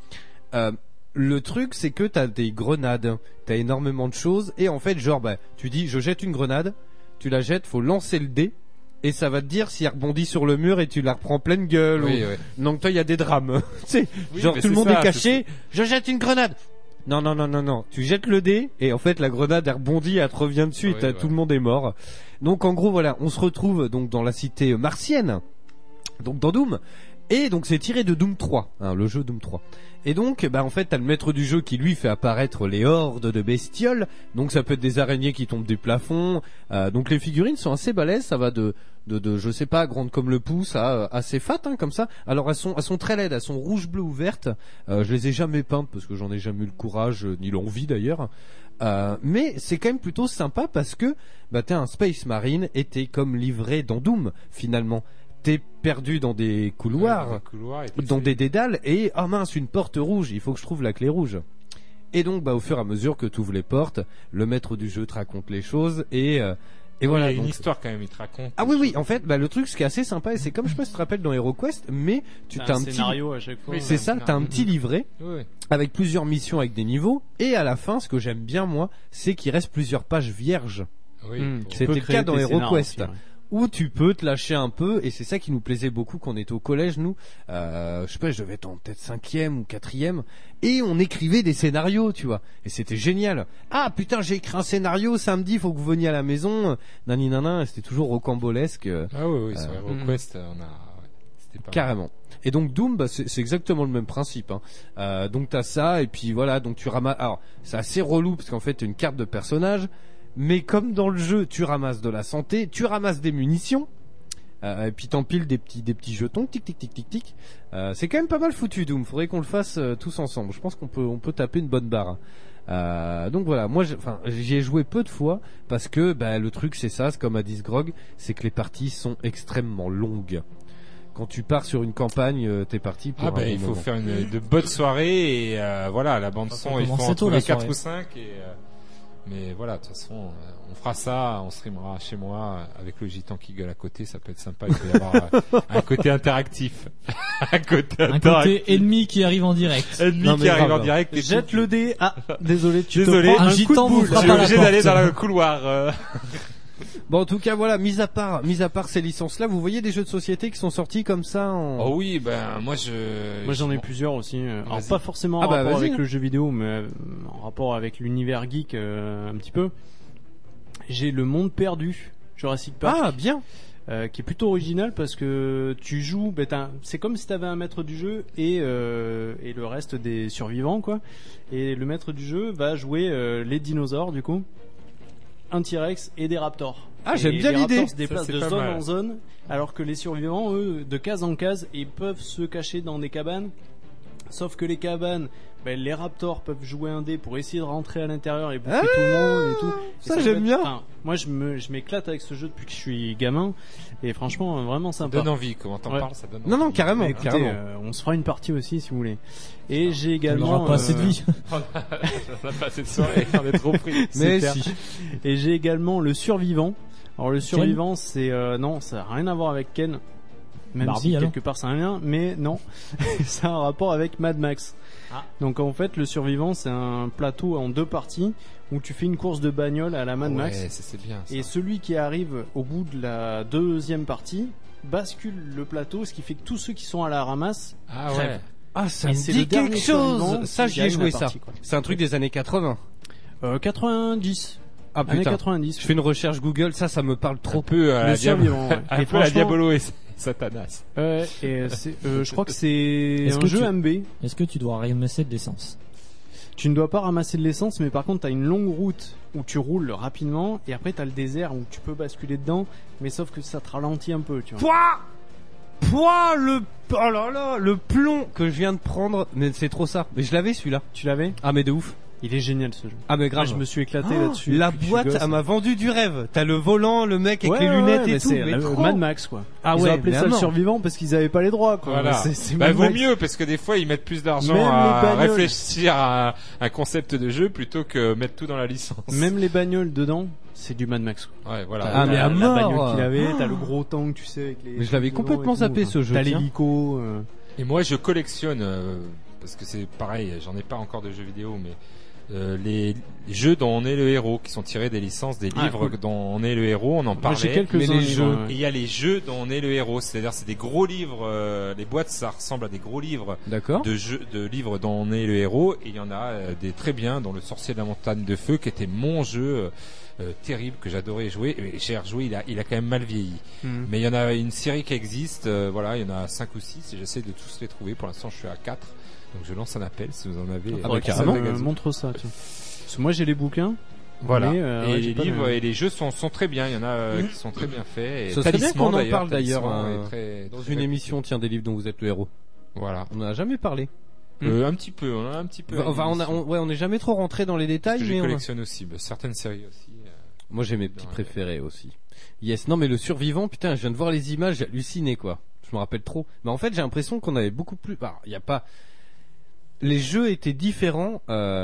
le truc c'est que t'as des grenades, t'as énormément de choses et en fait genre bah tu dis je jette une grenade, tu la jettes, faut lancer le dé. Et ça va te dire si elle rebondit sur le mur et tu la reprends pleine gueule. Oui, ou... oui. Donc toi il y a des drames. Tu sais, Oui, genre mais tout le c'est monde ça, est caché. Je jette une grenade. Non. Tu jettes le dé et en fait la grenade elle rebondit, elle te revient dessus Oui, et tout le monde est mort. Donc en gros voilà, on se retrouve donc dans la cité martienne, donc dans Doom. Et donc c'est tiré de Doom 3, hein, le jeu Doom 3. Et donc bah en fait t'as le maître du jeu qui lui fait apparaître les hordes de bestioles. Donc ça peut être des araignées qui tombent du plafond. Donc les figurines sont assez balèzes, ça va de je sais pas, grande comme le pouce à assez fat hein, comme ça. Alors elles sont très laides, elles sont rouge, bleu ou vertes. Je les ai jamais peintes parce que j'en ai jamais eu le courage ni l'envie d'ailleurs. Mais c'est quand même plutôt sympa parce que bah t'es un Space Marine et t'es comme livré dans Doom finalement. T'es perdu dans des couloirs, dans des dédales et ah mince une porte rouge, il faut que je trouve la clé rouge. Et donc bah au fur et à mesure que tu ouvres les portes, le maître du jeu te raconte les choses et voilà. Il y a une donc... histoire quand même, il te raconte. Ah oui en fait bah le truc ce qui est assez sympa et c'est comme je sais pas si tu te rappelles dans HeroQuest mais tu t'as un petit scénario à chaque fois. Oui, c'est ça, t'as un petit livret Oui. avec plusieurs missions avec des niveaux et à la fin ce que j'aime bien moi c'est qu'il reste plusieurs pages vierges. Oui. C'était le cas dans HeroQuest. Où tu peux te lâcher un peu et c'est ça qui nous plaisait beaucoup quand on était au collège nous je sais pas je devais être en peut-être 5e ou 4e et on écrivait des scénarios tu vois et c'était génial. Ah putain j'ai écrit un scénario samedi faut que vous veniez à la maison nani nana c'était toujours rocambolesque. Ah oui sur HeroQuest c'était pas carrément mal. Et donc Doom bah, c'est exactement le même principe hein. Donc t'as ça et puis voilà donc tu ramasses alors c'est assez relou parce qu'en fait t'as une carte de personnage. Mais comme dans le jeu, tu ramasses de la santé, tu ramasses des munitions, et puis t'empiles des petits jetons, tic tic tic tic tic. C'est quand même pas mal foutu Doom. Faudrait qu'on le fasse tous ensemble. Je pense qu'on peut taper une bonne barre. Donc voilà, moi j'y ai joué peu de fois parce que bah, le truc c'est ça, c'est comme a dit Grog, c'est que les parties sont extrêmement longues. Quand tu pars sur une campagne, t'es parti pour un il faut moment. faire de bonnes soirées et voilà, la bande son, il faut en trouver 4 ou 5 et mais voilà, de toute façon, on fera ça, on streamera chez moi avec le gitan qui gueule à côté, ça peut être sympa, il peut y avoir un côté interactif. un côté ennemi qui arrive en direct. Ennemi qui arrive en direct. Et jette le dé. Ah, désolé, tu désolé, te prends un un coup gitan de vous boule. frappe je suis à la obligé d'aller porte. dans le couloir. Bon, en tout cas, voilà, mis à part ces licences-là, vous voyez des jeux de société qui sont sortis comme ça en... Oh oui, ben moi j'en ai plusieurs aussi. Alors Vas-y. pas forcément en Ah bah, rapport vas-y, avec hein. le jeu vidéo, mais en rapport avec l'univers geek un petit peu. J'ai Le Monde Perdu, Jurassic Park. Ah, bien. Qui est plutôt original parce que tu joues, c'est comme si t'avais un maître du jeu et le reste des survivants quoi. Et le maître du jeu va jouer les dinosaures du coup, un T-Rex et des raptors. Ah, Et j'aime bien les l'idée. raptors se déplacent Ça, c'est de pas zone mal. en zone, alors que les survivants, eux, de case en case, ils peuvent se cacher dans des cabanes. Sauf que les cabanes, les raptors peuvent jouer un dé pour essayer de rentrer à l'intérieur et bouffer tout le monde et tout. Et ça, en j'aime bien. Moi, je m'éclate avec ce jeu depuis que je suis gamin, et franchement, vraiment Ça sympa. donne envie, comment t'en Ouais. parles, ça donne envie. Non, carrément, Mais écoutez, carrément. on se fera une partie aussi si vous voulez. Et j'ai On également n'aura pas assez de vie. On a pas assez de soirée, on est trop pris. Mais clair. si. Et j'ai également le survivant. Alors le survivant, c'est non, ça n'a rien à voir avec Ken. Même Barbie, si alors quelque part c'est un lien, mais non, ça a un rapport avec Mad Max. Ah. Donc en fait, le survivant, c'est un plateau en 2 parties où tu fais une course de bagnole à la Mad Max. Ouais, c'est bien ça. Et celui qui arrive au bout de la 2e partie bascule le plateau, ce qui fait que tous ceux qui sont à la ramasse Ah ouais. crèvent. Ah, ça Et me c'est dit le dernier quelque survivant chose. Ça, qui j'y ai gagne joué la ça. partie, quoi. C'est un truc des années 80. 90. Ah Années putain. 90. Je fais une recherche Google, ça me parle trop. Un peu à Le la survivant, ouais. un Et peu à la franchement- Diabolo et Satanas. Ouais, et je crois que c'est Est-ce un que jeu tu- MB. Est-ce que tu dois ramasser de l'essence? Tu ne dois pas ramasser de l'essence, mais par contre, t'as une longue route où tu roules rapidement, et après t'as le désert où tu peux basculer dedans, mais sauf que ça te ralentit un peu, tu vois. Oh là là, le plomb que je viens de prendre, mais c'est trop ça. Mais je l'avais celui-là. Tu l'avais? Ah mais de ouf. Il est génial ce jeu. Ah mais Moi, grave. je me suis éclaté Oh, là-dessus. la depuis que je suis boîte, gosse. elle m'a vendu du rêve. T'as le volant, le mec avec Ouais, les ouais, lunettes ouais, et mais tout. c'est Mais le trop. Mad Max, quoi. Ah Ils ouais, ont appelé mais ça à le mort. survivant parce qu'ils avaient pas les droits, quoi. Voilà. C'est Bah, Mad vaut Max. mieux parce que des fois ils mettent plus d'argent Même à les bagnoles. réfléchir à un concept de jeu plutôt que mettre tout dans la licence. Même les bagnoles dedans, c'est du Mad Max, quoi. Ouais, voilà. Ah, mais à la mort. bagnole qu'il avait, t'as le gros tank, tu sais, avec les. Mais je l'avais devant complètement et tout, zappé, enfin. ce jeu, T'as tiens. l'hélico. Et moi je collectionne parce que c'est pareil, j'en ai pas encore de jeux vidéo, mais les jeux dont on est le héros, qui sont tirés des licences des Ah, livres cool. dont on est le héros, on en Moi, j'ai parlait. quelques-uns. mais les livres, jeux- ouais. Et il y a les jeux dont on est le héros, c'est-à-dire c'est des gros livres, les boîtes ça ressemble à des gros livres D'accord. de jeux, de livres dont on est le héros, et il y en a des très bien, dont le Sorcier de la Montagne de Feu, qui était mon jeu terrible que j'adorais jouer. Et j'ai rejoué, il a quand même mal vieilli. Mhm. Mais il y en a une série qui existe, voilà, il y en a 5 ou 6 et j'essaie de tous les trouver. Pour l'instant, je suis à 4. Donc je lance un appel si vous en avez. Ah bah, Ça, carrément. montre ça, tiens. Parce que moi, j'ai les bouquins. Voilà. Mais, et ouais, j'ai les pas livres le- et les jeux sont très bien. Il y en a qui sont très bien faits. Et Ce serait bien Talisman, qu'on en parle d'ailleurs Talisman est très- dans très une réputé. émission, tiens, des livres dont vous êtes le héros. Voilà. On en a jamais parlé. Un petit peu, on en a un petit peu. Enfin, on n'est jamais trop rentré dans les Parce détails, que je mais on a- collectionne aussi certaines séries aussi. moi j'ai mes petits Ouais. préférés aussi. Yes, non mais le survivant, putain, je viens de voir les images, j'ai halluciné quoi. Je me rappelle trop. Mais en fait, j'ai l'impression qu'on avait beaucoup plus. Bah, il y a pas. Les jeux étaient différents.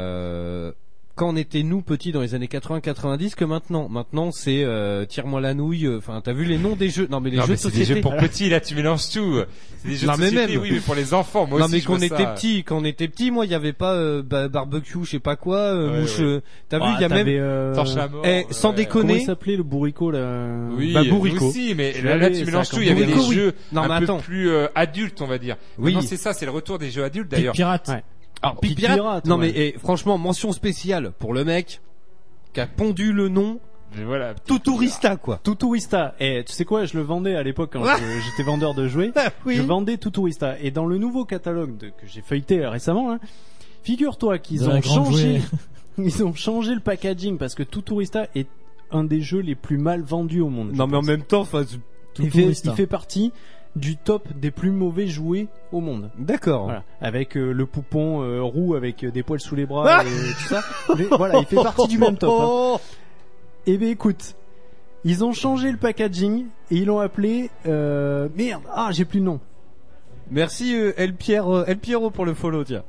Quand on était nous petits dans les années 80-90 que maintenant. Maintenant c'est tire-moi la nouille. Enfin, t'as vu les noms des jeux. Non mais les Non, jeux mais de c'est des société. jeux pour petits, là tu mélanges tout. C'est des jeux Non, de mais société, même. oui, mais pour les enfants, moi Non aussi. mais je quand on vois était ça. petit, moi il y avait pas barbecue, je sais pas quoi, Ouais, mouche. ouais. T'as vu, Ah, il y a même. t'avais, Torche la mort. Eh, sans ouais. déconner. Comment il s'appelait le bourricot là? Oui, Bah, Bourricot. nous aussi, mais Tu là l'avais, tu ça, mélanges quand tout. Il y avait des Bourricot, oui. jeux Non, mais un peu attends. plus adultes, on va dire. Oui. Non, c'est ça, c'est le retour des jeux adultes Pic d'ailleurs. Pirate. Ouais. Alors, Pic Pirate. Pirate, Non ouais. mais franchement, mention spéciale pour le mec qui a pondu le nom Mais voilà. Tuturista quoi. Tuturista. Et tu sais quoi, je le vendais à l'époque quand j'étais vendeur de jouets. Oui. Je vendais Tuturista. Et dans le nouveau catalogue que j'ai feuilleté récemment, hein, figure-toi qu'ils De la ont grande changé, jouet. ils ont changé le packaging parce que Tuturista est un des jeux les plus mal vendus au monde. Non je mais en pense. même temps, enfin, il fait partie du top des plus mauvais jouets au monde. d'accord. Voilà. Avec le poupon roux avec des poils sous les bras et tout ça. Mais voilà, il fait partie du même top. Hein. Oh. Eh ben écoute, ils ont changé le packaging et ils l'ont appelé merde, j'ai plus le nom. Merci El Piero pour le follow, tiens.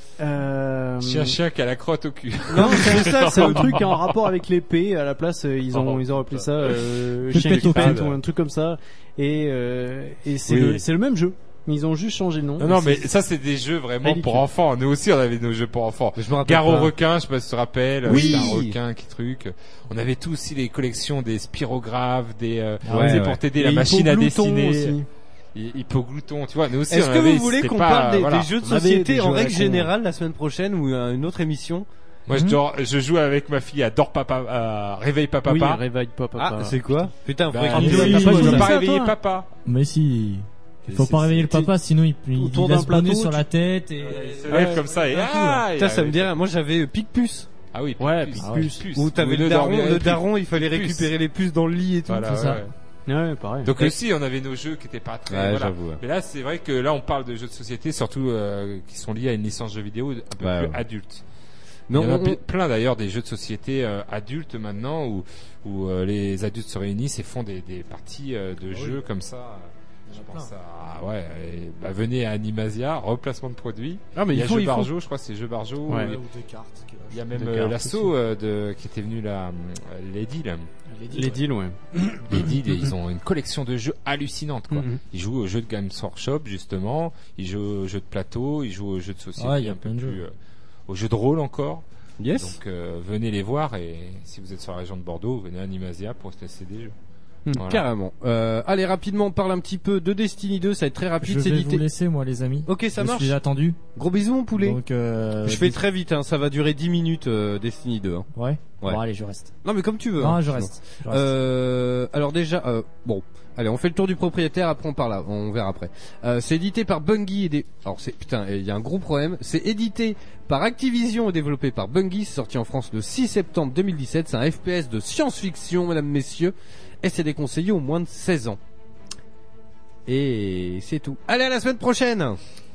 Chien qui a la crotte au cul. Non, c'est un truc en rapport avec l'épée. À la place, ils ont appelé ça chien Pépette qui au pète cul. ou un truc comme ça. Et c'est Oui. c'est le même jeu. Ils ont juste changé le nom. Non, mais C'est- ça c'est des jeux vraiment ridicule. pour enfants. Nous aussi on avait nos jeux pour enfants. Je me rappelle Gare au pas. requin, je sais pas si tu te rappelles. Oui. C'était un requin qui truc. On avait tous aussi les collections des spirographes, des ouais, tu sais, ouais. pour t'aider Et la machine à Hypoglouton dessiner. aussi. Hypoglouton, tu vois. Nous aussi Est-ce on que avait, vous voulez c'était qu'on pas- parle voilà. des jeux de On avait société des en jeux à règle la con. générale la semaine prochaine ou une autre émission? Moi je joue avec ma fille à Dors Papa, à Réveille Papa. Oui, réveille papa. Ah, c'est quoi? Putain, Bah, faudrait oui, qu'il oui, nous oui, dise. oui, tu peux oui. pas Ça, réveiller toi. papa. Mais si. Il faut C'est- pas réveiller le c'est- papa, sinon il autour va d'un se bonner plateau, sur tu- la tête et. Il se lève comme ça et Putain, ça me dirait, moi j'avais Picpus. Ah oui, Ouais, puces. Où t'avais Où le daron, il fallait puces. récupérer les puces dans le lit et tout. Voilà, c'est ça. ouais. Ouais, pareil. Donc aussi, on avait nos jeux qui étaient pas très. Ouais, voilà. j'avoue, ouais. Mais là, c'est vrai que là, on parle de jeux de société, surtout qui sont liés à une licence jeux vidéo un peu plus adulte. Mais il y en a plein d'ailleurs des jeux de société adultes maintenant où les adultes se réunissent et font des parties de jeux comme ça. Je pense à venez à Animasia, replacement de produits. Ah, mais il y a Jeux Barjo, je crois que c'est Jeux Barjo. Ouais. Ou des cartes. Il y a même l'assaut qui était venu là, les deals. Les deals, ouais. Les deals, ils ont une collection de jeux hallucinante, quoi. Mhm. Ils jouent aux jeux de Games Workshop, justement. Ils jouent aux jeux de plateau. Ils jouent aux jeux de société. Ouais, il y a un peu plein de plus, jeux. aux jeux de rôle encore. Yes. Donc venez les voir et si vous êtes sur la région de Bordeaux, venez à Animasia pour tester des jeux. Voilà. Carrément. Allez, rapidement, on parle un petit peu de Destiny 2. Ça va être très rapide. Je C'est vais édité. vous laisser, moi, les amis. Ok, ça je marche. suis attendu. Gros bisous, mon poulet. Donc, je fais très vite, hein. Ça va durer 10 minutes, Destiny 2. Hein. Ouais. Ouais. Bon, allez, je reste. Non, mais comme tu veux. Non, hein, je sinon. reste. Je reste. Alors déjà, bon, allez, on fait le tour du propriétaire, après on parle là, on verra après. C'est édité par Bungie alors c'est, putain, il y a un gros problème. C'est édité par Activision et développé par Bungie, c'est sorti en France le 6 septembre 2017, c'est un FPS de science-fiction, mesdames, messieurs, et c'est déconseillé aux moins de 16 ans. Et c'est tout. Allez, à la semaine prochaine.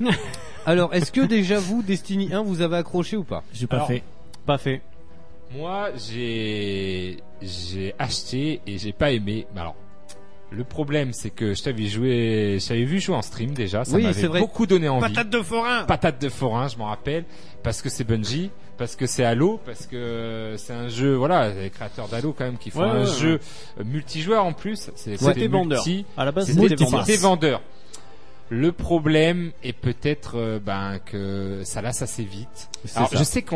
Alors, est-ce que déjà vous, Destiny 1, vous avez accroché ou pas? J'ai pas fait. Pas fait. Moi, j'ai acheté et j'ai pas aimé. Mais alors, le problème, c'est que je t'avais vu jouer en stream déjà. Ça Oui, m'avait c'est vrai. beaucoup donné envie. Patate de forain. Patate de forain, je m'en rappelle, parce que c'est Bungie, parce que c'est Halo, parce que c'est un jeu, voilà, les créateurs d'Halo quand même qui font un jeu multijoueur en plus. C'était vendeur. À la base, c'était vendeur. Le problème est peut-être que ça lasse assez vite. Alors je sais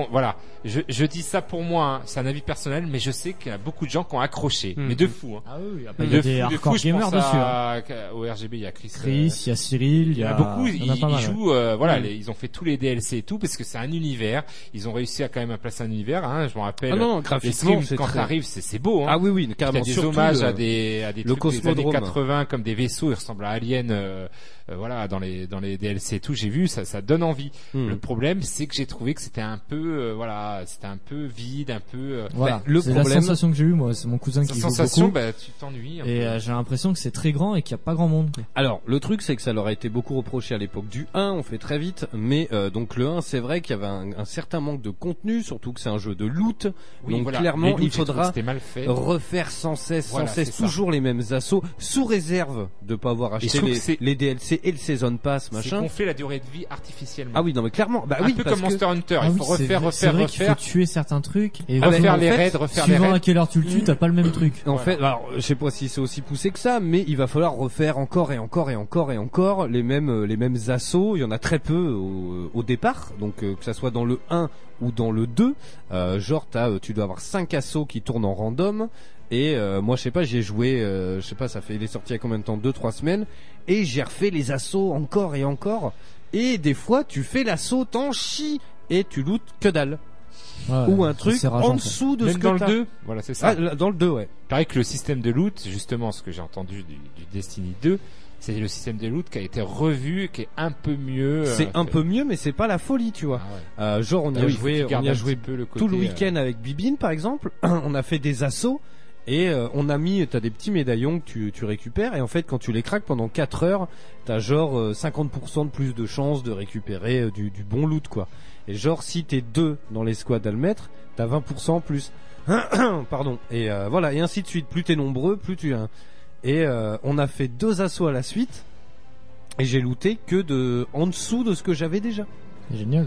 je dis ça pour moi, hein, c'est un avis personnel, mais je sais qu'il y a beaucoup de gens qui ont accroché, mais de fou. Hein. Ah oui, il y a des hardcore gamers dessus. Au RGB, il y a Chris, il y a Cyril, il y a beaucoup. Ils jouent, ils ont fait tous les DLC et tout parce que c'est un univers. Ils ont réussi à quand même à placer un univers. Hein, je me rappelle. Ah non, graphiquement, les streams, quand t'arrives, c'est beau. Hein. Ah oui, carrément. Il y a des hommages à des trucs des années Cosmodrome. 80 comme des vaisseaux, ils ressemblent à Alien. Voilà, dans les DLC et tout, j'ai vu, ça donne envie. Le problème, c'est que j'ai trouvé que c'était un peu, c'était un peu vide, un peu. Voilà. Le C'est problème, la sensation que j'ai eue, moi. C'est mon cousin qui joue beaucoup. Tu t'ennuies. Et j'ai l'impression que c'est très grand et qu'il n'y a pas grand monde. Alors, le truc, c'est que ça leur a été beaucoup reproché à l'époque du 1, on fait très vite, mais donc le 1, c'est vrai qu'il y avait un certain manque de contenu, surtout que c'est un jeu de loot, donc clairement, il faudra refaire sans cesse toujours les mêmes assauts, sous réserve de pas avoir acheté les DLC et le Season Pass, machin. C'est gonfler la durée de vie artificiellement. Ah oui, non mais clairement, un peu comme Monster Hunter, il faut refaire. Il faut tuer certains trucs et refaire les raids, suivant à quelle heure tu le tues, t'as pas le même truc. En fait, alors je sais pas si c'est aussi poussé que ça, mais il va falloir refaire encore et encore et encore et encore les mêmes assauts. Il y en a très peu au départ, donc que ça soit dans le 1 ou dans le 2, genre tu dois avoir 5 assauts qui tournent en random. Et moi je sais pas, j'ai joué, je sais pas, il est sorti il y a combien de temps, 2-3 semaines, et j'ai refait les assauts encore et encore. Et des fois tu fais l'assaut, t'en chies et tu lootes que dalle. Ouais, ou un truc en dessous de même ce que dans t'as. le 2, voilà, c'est ça. Ah, dans le 2, ouais. Pareil que le système de loot, justement, ce que j'ai entendu du Destiny 2, c'est le système de loot qui a été revu, qui est un peu mieux. C'est un peu mieux, mais c'est pas la folie, tu vois. Ah ouais. Genre on y a joué peu le côté, tout le week-end avec Bibine, par exemple. On a fait des assauts. Et on a mis, t'as des petits médaillons que tu récupères, et en fait quand tu les craques pendant 4 heures, t'as genre 50% de plus de chances de récupérer du bon loot, quoi. Et genre si t'es 2 dans les squads à le mettre, t'as 20% en plus. Pardon. Et voilà, et ainsi de suite. Plus t'es nombreux, plus tu as. Et on a fait 2 assauts à la suite, et j'ai looté que en dessous de ce que j'avais déjà. C'est génial.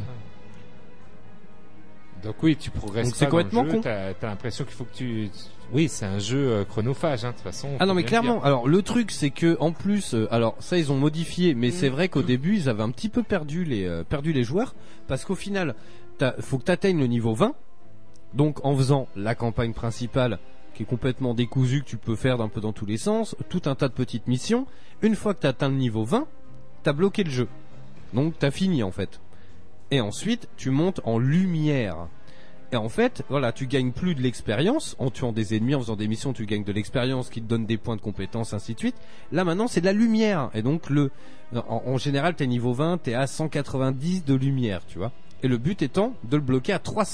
Donc oui, tu progresses. Donc c'est complètement con. T'as l'impression qu'il faut que oui, c'est un jeu chronophage, hein, de toute façon. Ah non, mais clairement. Alors le truc, c'est que en plus, alors ça ils ont modifié, mais c'est vrai qu'au début ils avaient un petit peu perdu les joueurs, parce qu'au final, faut que t'atteignes le niveau 20. Donc en faisant la campagne principale, qui est complètement décousue, que tu peux faire d'un peu dans tous les sens, tout un tas de petites missions. Une fois que t'as atteint le niveau 20, t'as bloqué le jeu. Donc t'as fini en fait. Et ensuite, tu montes en lumière. Et en fait, voilà, tu gagnes plus de l'expérience en tuant des ennemis, en faisant des missions, tu gagnes de l'expérience qui te donne des points de compétence, ainsi de suite. Là maintenant, c'est de la lumière. Et donc en général, t'es niveau 20, t'es à 190 de lumière, tu vois. Et le but étant de le bloquer à 300.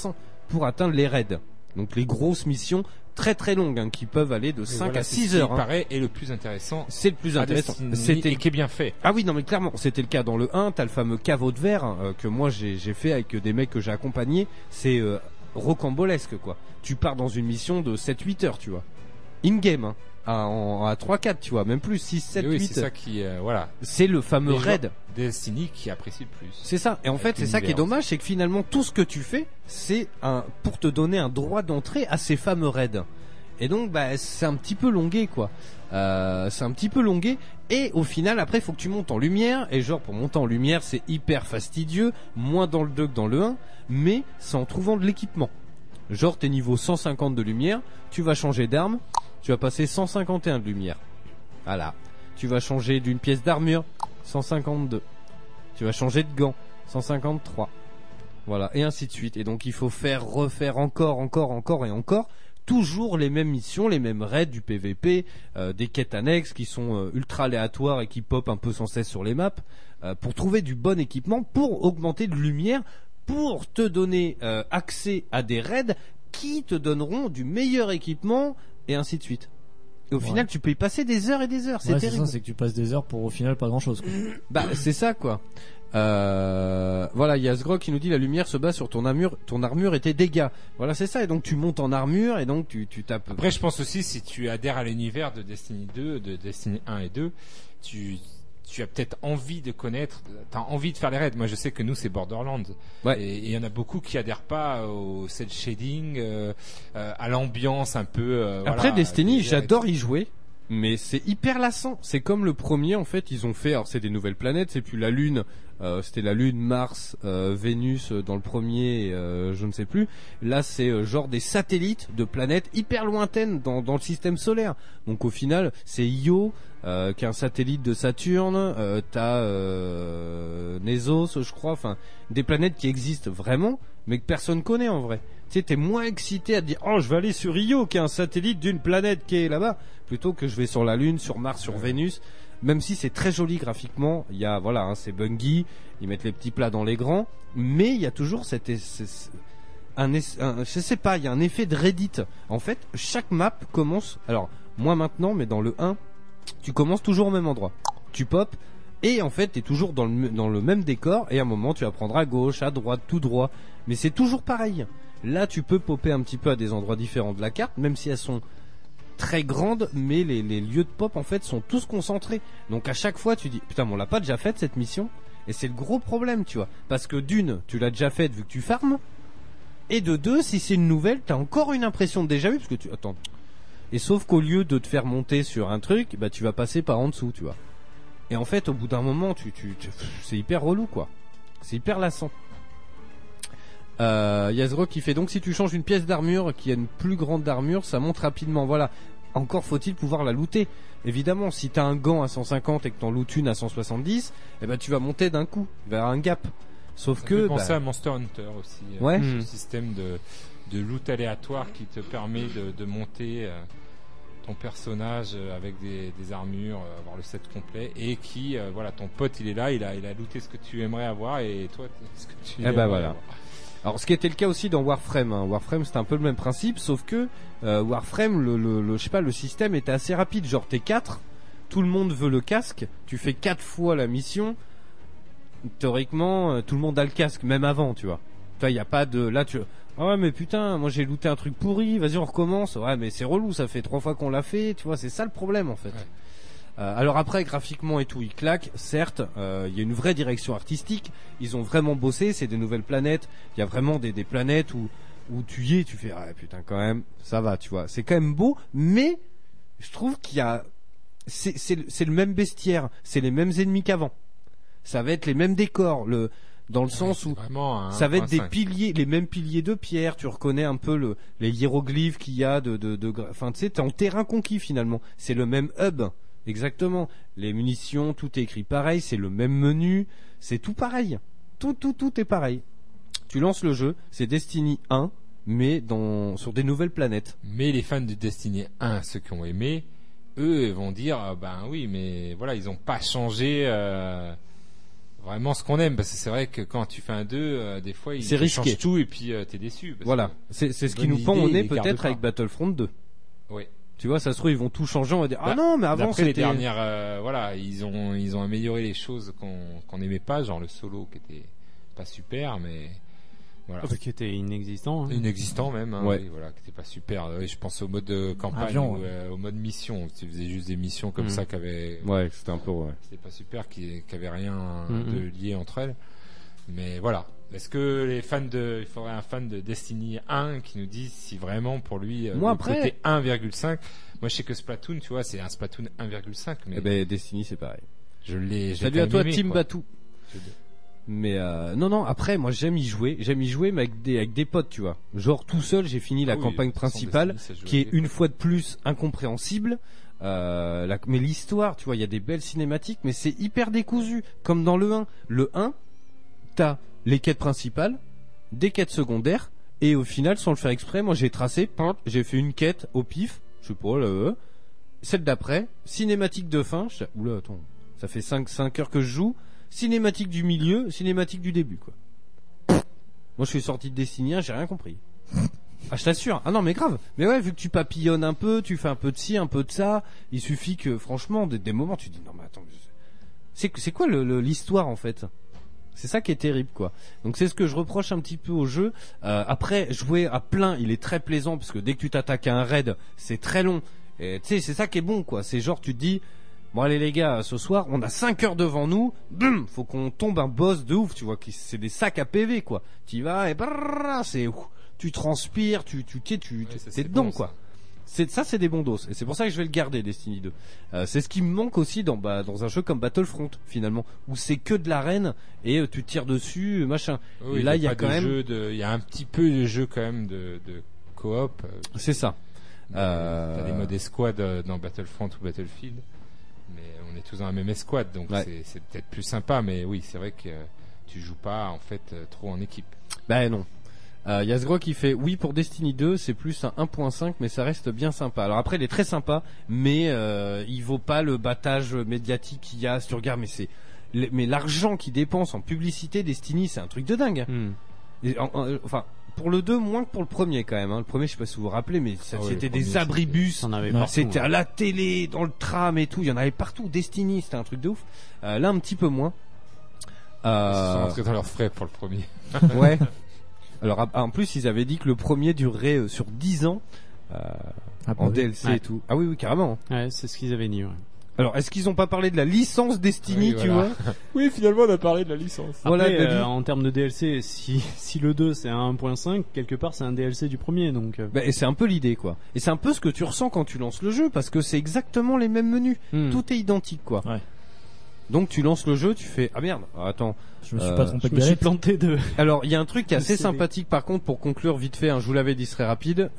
pour atteindre les raids. Donc les grosses missions très très longues hein, qui peuvent aller de 5 à 6 heures. Ce qui paraît est le plus intéressant. C'est le plus intéressant. C'était qui est bien fait. Ah oui, non mais clairement, c'était le cas dans le 1, t'as le fameux caveau de verre que moi j'ai fait avec des mecs que j'ai accompagnés, c'est rocambolesque quoi. Tu pars dans une mission de 7-8 heures, tu vois. In-game hein. À 3-4 tu vois, même plus 6, 7, oui, 8. C'est ça qui voilà. C'est le fameux raid Destiny qui apprécie le plus. C'est ça. Et en fait, c'est ça qui est dommage, c'est que finalement tout ce que tu fais, c'est pour te donner un droit d'entrée à ces fameux raids. Et donc bah c'est un petit peu longué quoi. C'est un petit peu longué et au final après il faut que tu montes en lumière et genre pour monter en lumière, c'est hyper fastidieux, moins dans le 2 que dans le 1, mais c'est en trouvant de l'équipement. Genre t'es niveau 150 de lumière, tu vas changer d'arme, tu vas passer 151 de lumière. Voilà. Tu vas changer d'une pièce d'armure, 152. Tu vas changer de gants, 153. Voilà, et ainsi de suite. Et donc il faut refaire encore et encore. Toujours les mêmes missions, les mêmes raids du PVP, des quêtes annexes qui sont ultra aléatoires et qui popent un peu sans cesse sur les maps, pour trouver du bon équipement, pour augmenter de lumière, pour te donner accès à des raids qui te donneront du meilleur équipement et ainsi de suite. Et au final, tu peux y passer des heures et des heures. C'est terrible. C'est ça, c'est que tu passes des heures pour au final pas grand chose. Bah, c'est ça quoi. Voilà, il y a Sgrog qui nous dit la lumière se base sur ton armure et tes dégâts. Voilà, c'est ça. Et donc tu montes en armure et donc tu tapes. Après, je pense aussi si tu adhères à l'univers de Destiny 2, de Destiny 1 et 2, tu as peut-être envie de connaître, t'as envie de faire les raids. Moi, je sais que nous, c'est Borderlands. Ouais. Et il y en a beaucoup qui adhèrent pas au cel shading, à l'ambiance un peu. Après, voilà, Destiny, j'adore y jouer. Mais c'est hyper lassant. C'est comme le premier, en fait, ils ont fait, alors c'est des nouvelles planètes, c'est plus la Lune, c'était la Lune, Mars, Vénus dans le premier, je ne sais plus. Là, c'est genre des satellites de planètes hyper lointaines dans le système solaire. Donc au final, c'est Io, qui est un satellite de Saturne, t'as Nessos, je crois, enfin, des planètes qui existent vraiment, mais que personne connaît en vrai. Tu sais, t'es moins excité à te dire, oh, je vais aller sur Io, qui est un satellite d'une planète qui est là-bas, plutôt que je vais sur la Lune, sur Mars, sur Vénus. Même si c'est très joli graphiquement, il y a, voilà, hein, c'est Bungie, ils mettent les petits plats dans les grands, mais il y a toujours je sais pas, il y a un effet de Reddit. En fait, chaque map commence, alors, moins maintenant, mais dans le 1, tu commences toujours au même endroit. Tu pop, et en fait, t'es toujours dans le même décor, et à un moment, tu vas prendre à gauche, à droite, tout droit. Mais c'est toujours pareil. Là, tu peux popper un petit peu à des endroits différents de la carte, même si elles sont très grandes, mais les lieux de pop, en fait, sont tous concentrés. Donc, à chaque fois, tu dis, putain, mais on l'a pas déjà faite, cette mission? Et c'est le gros problème, tu vois. Parce que d'une, tu l'as déjà faite vu que tu farmes. Et de deux, si c'est une nouvelle, t'as encore une impression de déjà vu, parce que attends. Et sauf qu'au lieu de te faire monter sur un truc, bah, tu vas passer par en dessous, tu vois. Et en fait, au bout d'un moment, c'est hyper relou, quoi. C'est hyper lassant. Yazrock qui fait donc si tu changes une pièce d'armure qui a une plus grande armure, ça monte rapidement. Voilà. Encore faut-il pouvoir la looter. Évidemment, si t'as un gant à 150 et que t'en lootes une à 170, eh ben tu vas monter d'un coup vers un gap. Sauf que penser à Monster Hunter aussi. Ouais. Ce système de loot aléatoire qui te permet de monter ton personnage avec des armures, avoir le set complet et qui voilà, ton pote il est là, il a looté ce que tu aimerais avoir et toi ce que tu aimerais avoir. Alors ce qui était le cas aussi dans Warframe, hein. Warframe c'était un peu le même principe, sauf que Warframe je sais pas, le système était assez rapide, genre t'es 4, tout le monde veut le casque, tu fais 4 fois la mission, théoriquement tout le monde a le casque, même avant, tu vois. Toi y a pas de, là tu, ah ouais mais putain, moi j'ai looté un truc pourri, vas-y on recommence, ouais mais c'est relou, ça fait 3 fois qu'on l'a fait, tu vois, c'est ça le problème en fait. Ouais. Alors après graphiquement et tout il claque, certes, il y a une vraie direction artistique, ils ont vraiment bossé, c'est des nouvelles planètes, il y a vraiment des planètes où tu y es, tu fais ah putain quand même, ça va, tu vois, c'est quand même beau, mais je trouve qu'il y a c'est le même bestiaire, c'est les mêmes ennemis qu'avant. Ça va être les mêmes décors, dans le sens où ça va être des piliers, les mêmes piliers de pierre, tu reconnais un peu les hiéroglyphes qu'il y a enfin tu sais, t'es en terrain conquis finalement, c'est le même hub. Exactement. Les munitions, tout est écrit pareil, c'est le même menu, c'est tout pareil. Tout est pareil. Tu lances le jeu, c'est Destiny 1, mais sur des nouvelles planètes. Mais les fans de Destiny 1, ceux qui ont aimé, eux vont dire ben oui, mais voilà, ils ont pas changé vraiment ce qu'on aime, parce que c'est vrai que quand tu fais un 2, des fois il C'est risqué. change tout et puis t'es déçu. Voilà, c'est ce qui nous pend au nez peut-être avec Battlefront 2. Oui. Tu vois, ça se trouve ils vont tout changer, on va dire ah non mais avant après c'était les dernières, voilà, ils ont amélioré les choses qu'on n'aimait pas, genre le solo qui était pas super, mais voilà. Qui était inexistant. Hein. Inexistant même, hein, ouais. oui, voilà, qui était pas super. Oui, je pense au mode campagne Avion, ou au mode mission. Tu faisais juste des missions comme ça qui avaient. Ouais, c'était un peu ouais. C'était pas super, qui avait rien de lié entre elles. Mais voilà. Est-ce que il faudrait un fan de Destiny 1 qui nous dise si vraiment pour lui moi, le après... côté 1,5. Moi je sais que Splatoon, tu vois, c'est un Splatoon 1,5 mais eh ben Destiny c'est pareil. Je l'ai Salut à toi Team Batou. Mais non après moi j'aime y jouer mais avec des potes, tu vois. Genre tout seul, j'ai fini la campagne principale qui est une fois de plus incompréhensible. Mais l'histoire, tu vois, il y a des belles cinématiques mais c'est hyper décousu comme dans le 1. Le 1, t'as les quêtes principales, des quêtes secondaires, et au final, sans le faire exprès, moi j'ai tracé, j'ai fait une quête au pif, je sais pas, celle d'après, cinématique de fin, oula, attends, ça fait 5 heures que je joue, cinématique du milieu, cinématique du début, quoi. Moi je suis sorti de Destiny 1, j'ai rien compris. Ah, je t'assure. Ah non, mais grave. Mais ouais, vu que tu papillonnes un peu, tu fais un peu de ci, un peu de ça, il suffit que, franchement, des moments, tu te dis, non mais attends, c'est quoi l'histoire en fait? C'est ça qui est terrible, quoi. Donc c'est ce que je reproche un petit peu au jeu. Après, jouer à plein, il est très plaisant parce que dès que tu t'attaques à un raid, c'est très long. Et tu sais, c'est ça qui est bon, quoi. C'est genre tu te dis, bon allez les gars, ce soir, on a 5 heures devant nous. Boum, faut qu'on tombe un boss de ouf, tu vois. C'est des sacs à PV, quoi. Tu vas et c'est tu transpires, t'es dedans, bon, quoi. C'est des bons dos et c'est pour ça que je vais le garder Destiny 2. C'est ce qui me manque aussi dans un jeu comme Battlefront finalement où c'est que de l'arène et tu tires dessus machin. Oui, et là il y a quand même il y a un petit peu de jeu quand même de coop. C'est ça. T'as des modes escouade dans Battlefront ou Battlefield, mais on est tous dans la même escouade donc c'est peut-être plus sympa, mais oui c'est vrai que tu joues pas en fait trop en équipe. Ben non. Yazgro qui fait oui pour Destiny 2 c'est plus un 1.5 mais ça reste bien sympa. Alors après il est très sympa mais il vaut pas le battage médiatique qu'il y a si tu regardes, mais l'argent qu'ils dépensent en publicité Destiny c'est un truc de dingue. Et, enfin pour le 2 moins que pour le premier quand même, hein. Le premier je sais pas si vous vous rappelez mais c'était des abribus, c'était à la télé, dans le tram et tout, il y en avait partout. Destiny c'était un truc de ouf. Là un petit peu moins. Ils sont rentrés dans leurs frais pour le premier. Ouais. Alors en plus ils avaient dit que le premier durerait sur 10 ans en DLC et tout. Ah oui carrément. Ouais, c'est ce qu'ils avaient dit. Ouais. Alors est-ce qu'ils ont pas parlé de la licence Destiny, tu vois? Oui, finalement on a parlé de la licence. Après, voilà, en termes de DLC, si le 2 c'est un 1.5, quelque part c'est un DLC du premier donc. Et c'est un peu l'idée quoi. Et c'est un peu ce que tu ressens quand tu lances le jeu parce que c'est exactement les mêmes menus. Tout est identique quoi. Ouais. Donc tu lances le jeu, tu fais ah merde, attends, je me suis pas trompé de galette. Je me suis planté de. Alors il y a un truc qui est assez sympathique par contre pour conclure vite fait, hein, je vous l'avais dit très rapide.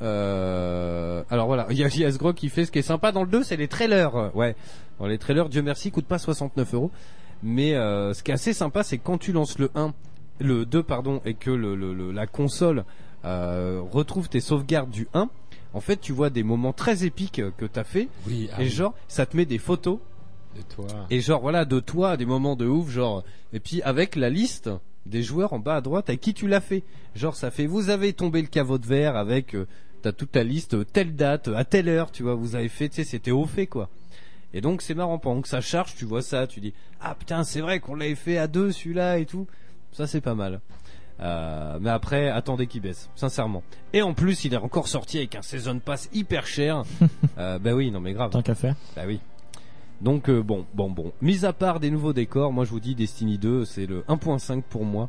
Alors voilà, il y a Yazgrog qui fait ce qui est sympa dans le 2, c'est les trailers. Ouais, bon, les trailers, Dieu merci, coûtent pas 69€. Mais ce qui est assez sympa, c'est que quand tu lances le 2 pardon, et que la console retrouve tes sauvegardes du 1, en fait tu vois des moments très épiques que t'as fait. Oui, et genre ça te met des photos. De toi. Et genre voilà de toi des moments de ouf genre et puis avec la liste des joueurs en bas à droite à qui tu l'as fait, genre ça fait vous avez tombé le caveau de verre avec t'as toute ta liste telle date à telle heure, tu vois, vous avez fait, tu sais, c'était au fait quoi. Et donc c'est marrant pendant que ça charge tu vois ça, tu dis ah putain c'est vrai qu'on l'avait fait à 2 celui-là et tout, ça c'est pas mal. Mais après attendez qu'il baisse sincèrement, et en plus il est encore sorti avec un Season Pass hyper cher. Bah oui non mais grave, tant qu'à faire. Bah oui. Donc bon. Mis à part des nouveaux décors, moi je vous dis Destiny 2 c'est le 1.5 pour moi.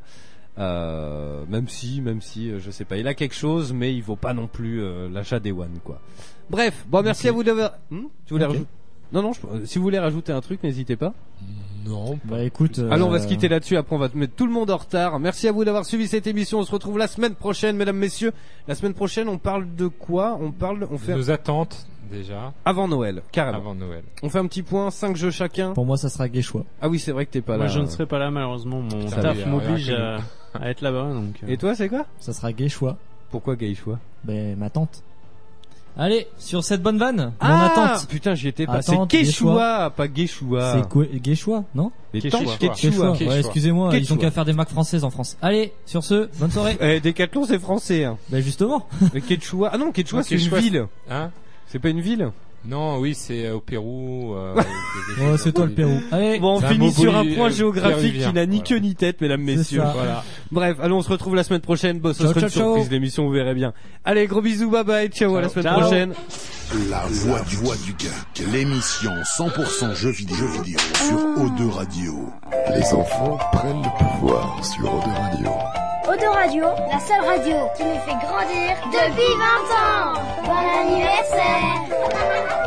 Même si je sais pas, il a quelque chose mais il vaut pas non plus l'achat des One quoi. Bref, bon merci à vous d'avoir. Tu voulais rajouter? Non, si vous voulez rajouter un truc, n'hésitez pas. Non. Bah écoute. Alors on va se quitter là-dessus. Après on va mettre tout le monde en retard. Merci à vous d'avoir suivi cette émission. On se retrouve la semaine prochaine, mesdames, messieurs. La semaine prochaine, on parle de quoi? On fait nos attentes déjà. Avant Noël, carrément. Avant Noël. On fait un petit point, 5 jeux chacun. Pour moi, ça sera Guéchois. Ah oui, c'est vrai que t'es pas là. Moi, je ne serai pas là malheureusement. Mon taf m'oblige à être là-bas. Donc. Et toi, c'est quoi? Ça sera Guéchois. Pourquoi Guéchois? Ben ma tante. Allez, sur cette bonne vanne, mon Ah, attente. putain, j'y étais pas. Attente, C'est Quechua, pas Guéchoua. C'est quoi, Guéchoua, non? Quechua. Quechua. Ouais, excusez-moi, ils Quechua. ont qu'à faire des marques françaises en France. Allez, sur ce, bonne soirée. Decathlon, c'est français. Hein. Ben justement. Mais Quechua. Ah non, Quechua, Non, c'est une Quechua, ville. Hein? C'est pas une ville. Non, oui, c'est au Pérou. Oh, c'est toi le Pérou. Allez. Bon, on C'est un finit beau sur un bruit, point géographique péruvien. qui n'a ni Voilà. queue ni tête, mesdames, messieurs. ça. Voilà. Bref, allons, on se retrouve la semaine prochaine. Bon, ça Ciao, sera une ciao, ciao. surprise, l'émission, vous verrez bien. Allez, gros bisous, bye bye, ciao, à la semaine Ciao. prochaine. La voix du geek, l'émission 100% jeux vidéo sur O2 Radio. Les enfants prennent le pouvoir sur O2 Radio. O2 Radio, la seule radio qui nous fait grandir depuis 20 ans. Bon anniversaire!